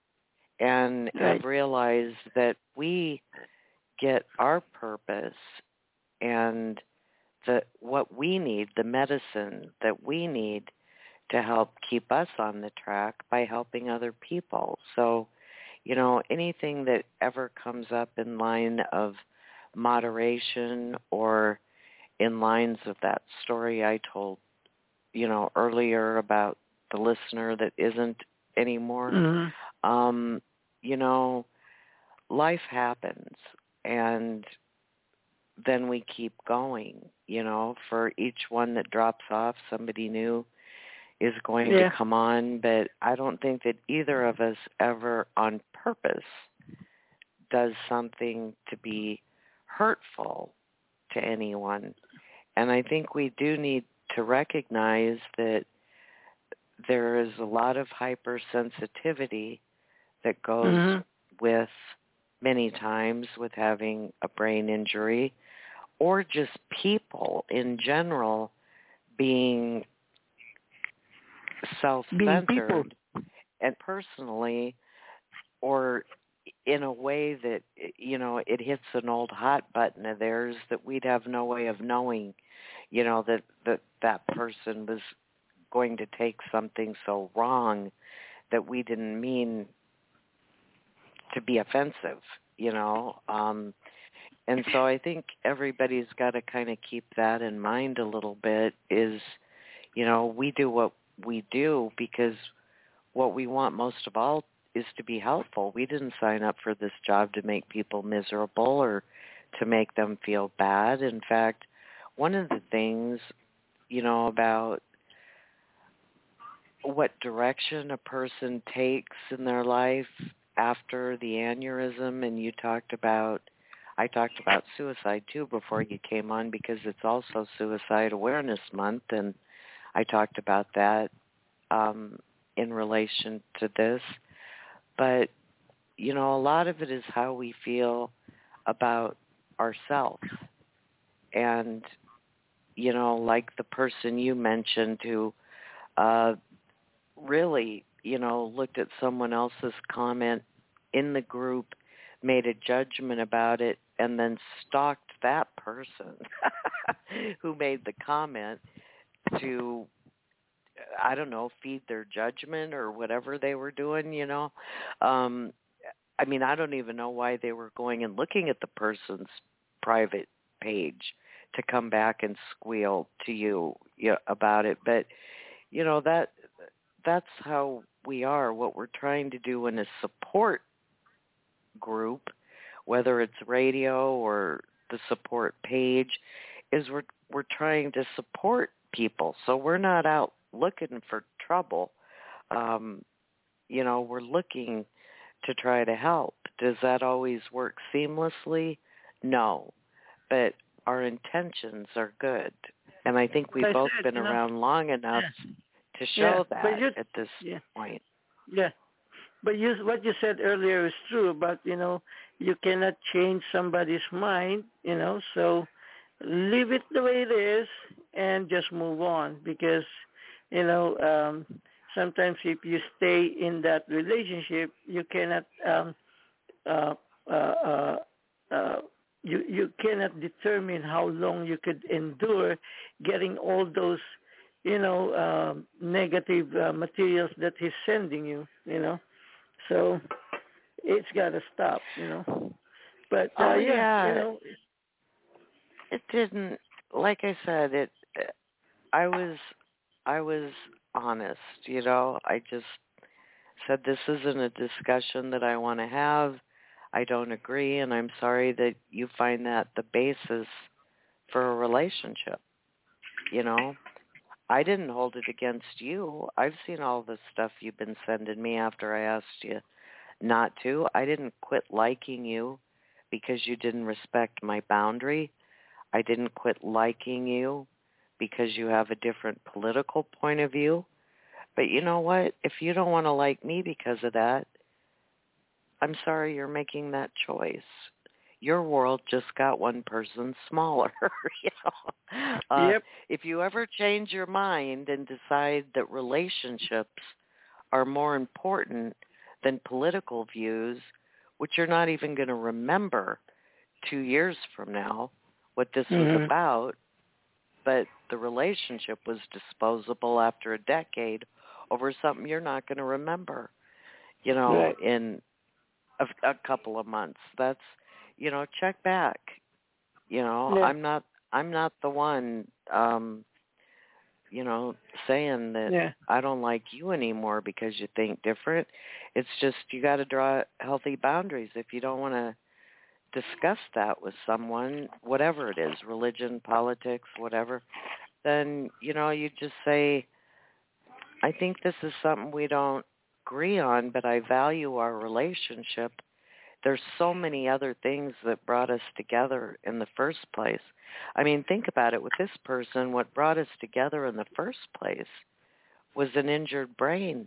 and
Right.
have realized that we get our purpose and the what we need, the medicine that we need to help keep us on the track by helping other people. So, you know, anything that ever comes up in line of moderation or in lines of that story I told, you know, earlier about the listener that isn't anymore,
Mm-hmm.
um, you know, life happens, and then we keep going. You know, for each one that drops off, somebody new is going
Yeah.
to come on, but I don't think that either of us ever on purpose does something to be hurtful to anyone. And I think we do need to recognize that there is a lot of hypersensitivity that goes
Mm-hmm.
with many times with having a brain injury, or just people in general being
Being people.
self-centered and personally, or in a way that, you know, it hits an old hot button of theirs that we'd have no way of knowing, you know, that that, that person was going to take something so wrong that we didn't mean to be offensive, you know. Um, and so I think everybody's got to kind of keep that in mind a little bit is, you know, we do what we do because what we want most of all is to be helpful. We didn't sign up for this job to make people miserable or to make them feel bad. In fact, one of the things, you know, about what direction a person takes in their life after the aneurysm, and you talked about, I talked about suicide too before you came on because it's also Suicide Awareness Month, and I talked about that um, in relation to this. But, you know, a lot of it is how we feel about ourselves. And, you know, like the person you mentioned who uh, really, you know, looked at someone else's comment in the group, made a judgment about it, and then stalked that person who made the comment to, I don't know, feed their judgment or whatever they were doing, you know. Um, I mean, I don't even know why they were going and looking at the person's private page to come back and squeal to you, you know, about it. But, you know, that that's how we are. What we're trying to do in a support group, whether it's radio or the support page, is we're we're trying to support people. So we're not out looking for trouble. Um, you know, we're looking to try to help. Does that always work seamlessly? No. But our intentions are good. And I think we've
Like I
both
said,
been
you know,
around long enough
yeah.
to
Yeah,
show
but
that
you,
at this
yeah.
point.
Yeah. But you, what you said earlier is true about, you know, you cannot change somebody's mind, you know, so leave it the way it is and just move on because, you know, um, sometimes if you stay in that relationship, you cannot, um, uh, uh, uh, uh, you, you cannot determine how long you could endure getting all those, you know, um, negative uh, materials that he's sending you, you know. So it's got to stop, you know. But uh,
Oh,
yeah,
yeah.
you know.
It didn't, like I said, it, I was, I was honest, you know. I just said this isn't a discussion that I want to have. I don't agree, and I'm sorry that you find that the basis for a relationship, you know. I didn't hold it against you. I've seen all the stuff you've been sending me after I asked you not to. I didn't quit liking you because you didn't respect my boundary. I didn't quit liking you because you have a different political point of view. But you know what? If you don't want to like me because of that, I'm sorry you're making that choice. Your world just got one person smaller. you know? uh,
Yep.
If you ever change your mind and decide that relationships are more important than political views, which you're not even going to remember two years from now, what this
mm-hmm.
was about, but the relationship was disposable after a decade over something you're not going to remember, you know,
right.
in a, a couple of months. That's, you know, check back. You know,
yeah.
I'm not, I'm not the one, um, you know, saying that
yeah.
I don't like you anymore because you think different. It's just you got to draw healthy boundaries. If you don't want to discuss that with someone, whatever it is, religion, politics, whatever, then, you know, you just say, I think this is something we don't agree on, but I value our relationship. There's so many other things that brought us together in the first place. I mean, think about it. With this person, what brought us together in the first place was an injured brain.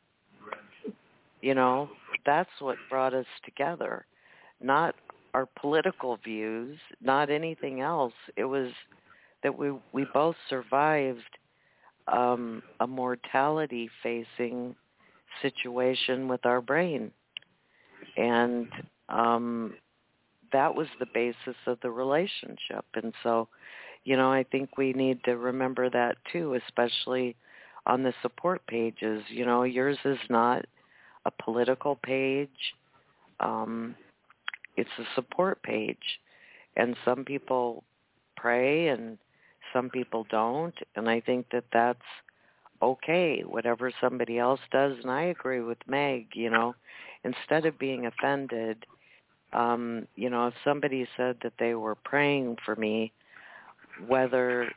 You know, that's what brought us together, not our political views, not anything else. It was that we we both survived um, a mortality-facing situation with our brain. And um, that was the basis of the relationship. And so, you know, I think we need to remember that too, especially on the support pages. You know, yours is not a political page. Um, it's a support page. And some people pray and some people don't. And I think that that's okay, whatever somebody else does. And I agree with Meg, you know, instead of being offended, um, you know, if somebody said that they were praying for me, whether,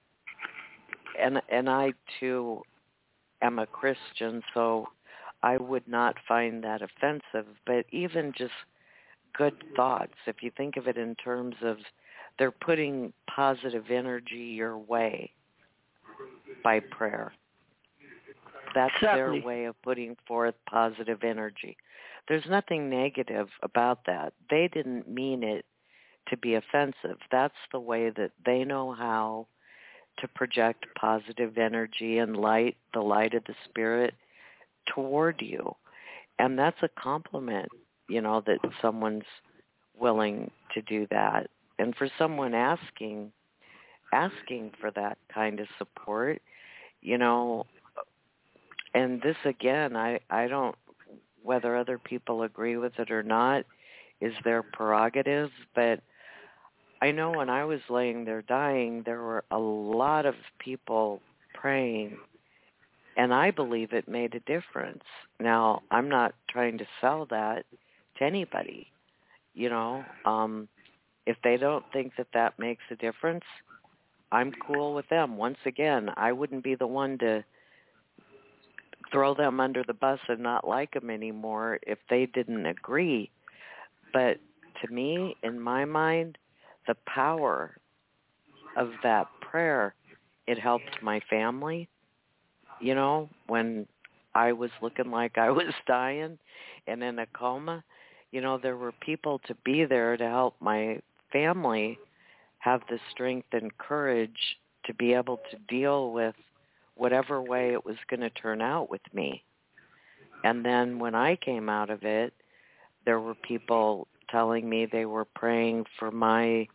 and and I too am a Christian, so I would not find that offensive, but even just good thoughts, if you think of it in terms of they're putting positive energy your way by prayer. That's
Exactly.
their way of putting forth positive energy. There's nothing negative about that. They didn't mean it to be offensive. That's the way that they know how to project positive energy and light, the light of the Spirit, toward you. And that's a compliment, you know, that someone's willing to do that. And for someone asking, asking for that kind of support, you know, and this again, I, I don't, whether other people agree with it or not is their prerogative, but I know when I was laying there dying, there were a lot of people praying, and I believe it made a difference. Now, I'm not trying to sell that to anybody, you know. Um, if they don't think that that makes a difference, I'm cool with them. Once again, I wouldn't be the one to throw them under the bus and not like them anymore if they didn't agree. But to me, in my mind, the power of that prayer, it helped my family. You know, when I was looking like I was dying and in a coma, you know, there were people to be there to help my family have the strength and courage to be able to deal with whatever way it was going to turn out with me. And then when I came out of it, there were people telling me they were praying for my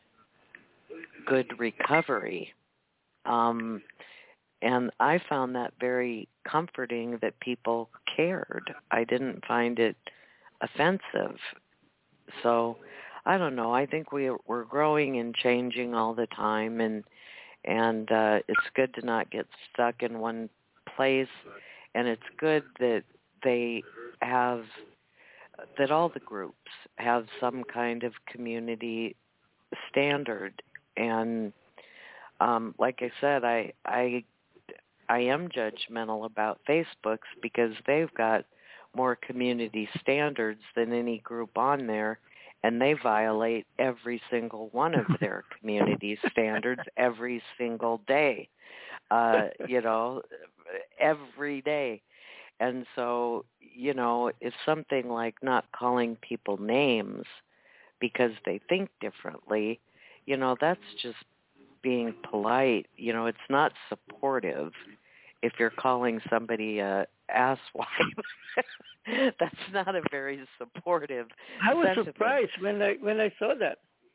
good recovery. Um, and I found that very comforting that people cared. I didn't find it offensive. So I don't know. I think we, we're growing and changing all the time, and and uh, it's good to not get stuck in one place. And it's good that they have, that all the groups have some kind of community standard. And um, like I said, I, I I am judgmental about Facebook's because they've got more community standards than any group on there, and they violate every single one of their community standards every single day, uh, you know, every day. And so, you know, it's something like not calling people names because they think differently, you know, that's just being polite. You know, it's not supportive if you're calling somebody a asswipe. That's not a very supportive
I was
sentiment.
surprised when I when I saw that.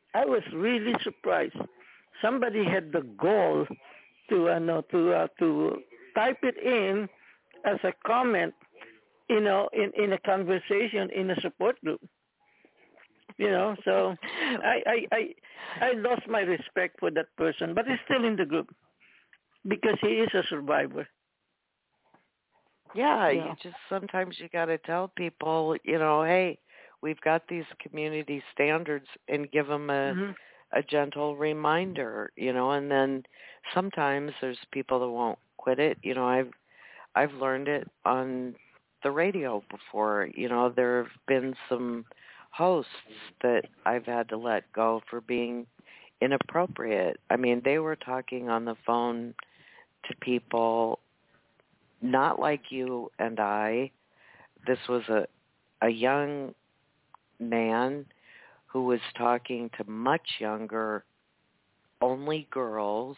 I was really surprised. Somebody had the gall to uh, no, to uh, to type it in as a comment, you know, in, in a conversation in a support group. You know, so I, I I I lost my respect for that person, but he's still in the group because he is a survivor.
Yeah,
Yeah.
you just sometimes you got to tell people, you know, hey, we've got these community standards, and give them a
Mm-hmm.
a gentle reminder, you know. And then sometimes there's people that won't quit it. You know, I've I've learned it on the radio before. You know, there have been some hosts that I've had to let go for being inappropriate. I mean, they were talking on the phone to people not like you and I. This was a a young man who was talking to much younger, only girls.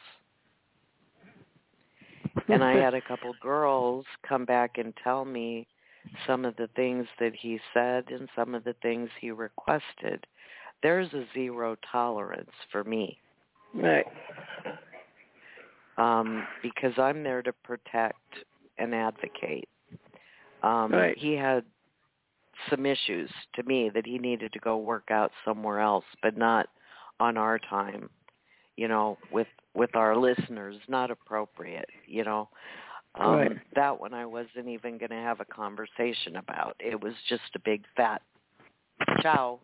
And I had a couple girls come back and tell me some of the things that he said and some of the things he requested. There's a zero tolerance for me.
Right.
Um, because I'm there to protect and advocate. Um,
Right.
He had some issues to me that he needed to go work out somewhere else, but not on our time, you know, with with our listeners, not appropriate, you know. Um,
Right.
That one I wasn't even going to have a conversation about. It was just a big fat ciao.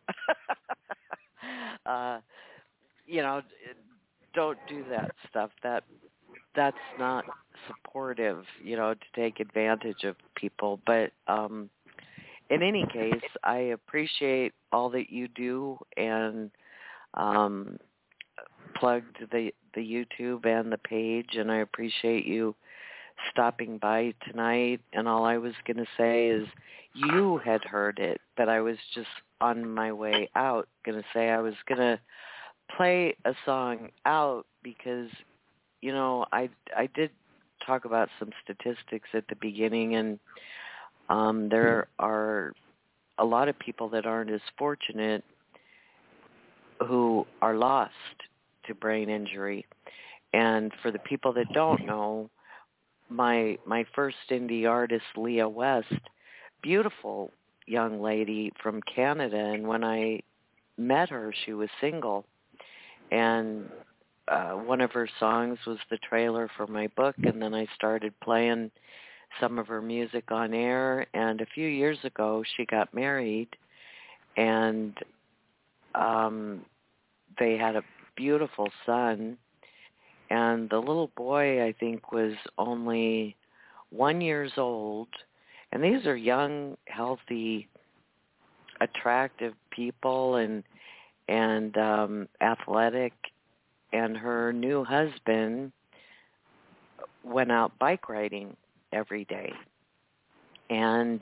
uh, you know, don't do that stuff. That that's not supportive, you know, to take advantage of people. But um, in any case, I appreciate all that you do, and um, plugged the the YouTube and the page, and I appreciate you stopping by tonight. And all I was going to say is you had heard it, but I was just on my way out going to say I was going to play a song out because, you know, I, I did talk about some statistics at the beginning, and um, there are a lot of people that aren't as fortunate who are lost to brain injury. And for the people that don't know, my my first indie artist, Leah West, beautiful young lady from Canada, and when I met her, she was single, and uh, one of her songs was the trailer for my book, and then I started playing some of her music on air, and a few years ago, she got married, and um, they had a beautiful son. And the little boy, I think, was only one years old. And these are young, healthy, attractive people, and and um, athletic. And her new husband went out bike riding every day. And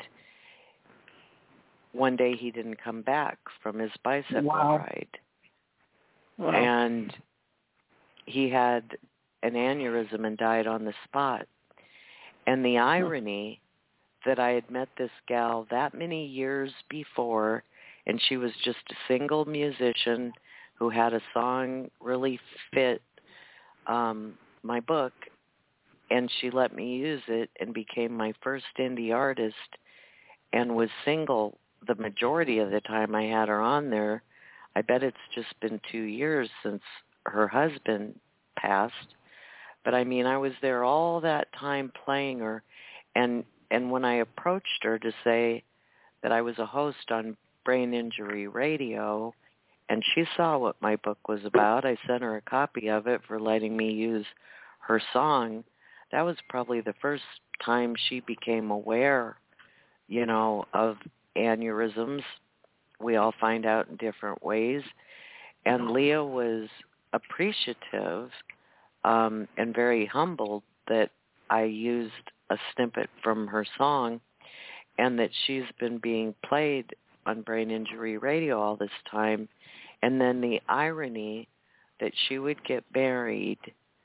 one day he didn't come back from his bicycle
Wow.
ride.
Wow.
And he had an aneurysm and died on the spot. And the irony that I had met this gal that many years before, and she was just a single musician who had a song really fit um, my book, and she let me use it and became my first indie artist and was single the majority of the time I had her on there. I bet it's just been two years since her husband passed. But I mean, I was there all that time playing her, and and when I approached her to say that I was a host on Brain Injury Radio, and she saw what my book was about, I sent her a copy of it for letting me use her song. That was probably the first time she became aware, you know, of aneurysms. We all find out in different ways. And Leah was appreciative um, and very humbled that I used a snippet from her song, and that she's been being played on Brain Injury Radio all this time. And then the irony that she would get married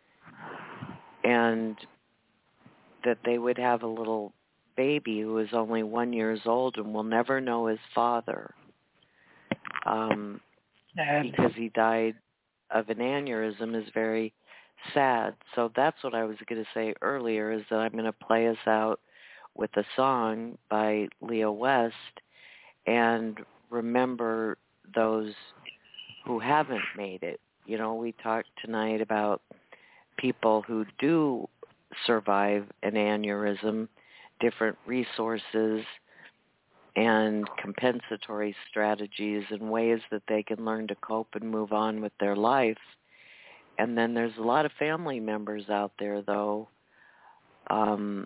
and that they would have a little baby who is only one years old and will never know his father. Um,
Sad.
because he died of an aneurysm is very sad. So that's what I was going to say earlier, is that I'm going to play us out with a song by Leo West and remember those who haven't made it. You know, we talked tonight about people who do survive an aneurysm, different resources and compensatory strategies and ways that they can learn to cope and move on with their life. And then there's a lot of family members out there, though, um,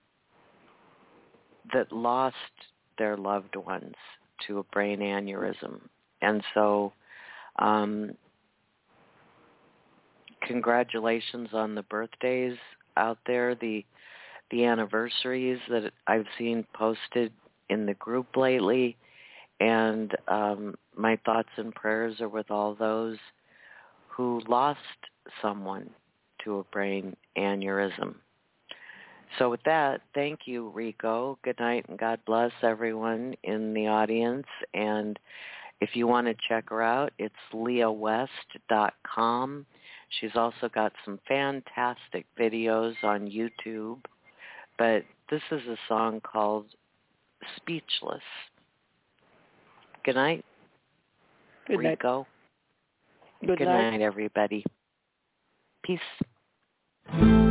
that lost their loved ones to a brain aneurysm. And so um, congratulations on the birthdays out there, the the anniversaries that I've seen posted in the group lately, and um, my thoughts and prayers are with all those who lost someone to a brain aneurysm. So with that, thank you, Rico. Good night and God bless everyone in the audience. And if you want to check her out, it's leah west dot com. She's also got some fantastic videos on YouTube. But this is a song called Speechless. Good night,
Good night.
Rico.
Good
Good
night.
night, everybody. Peace.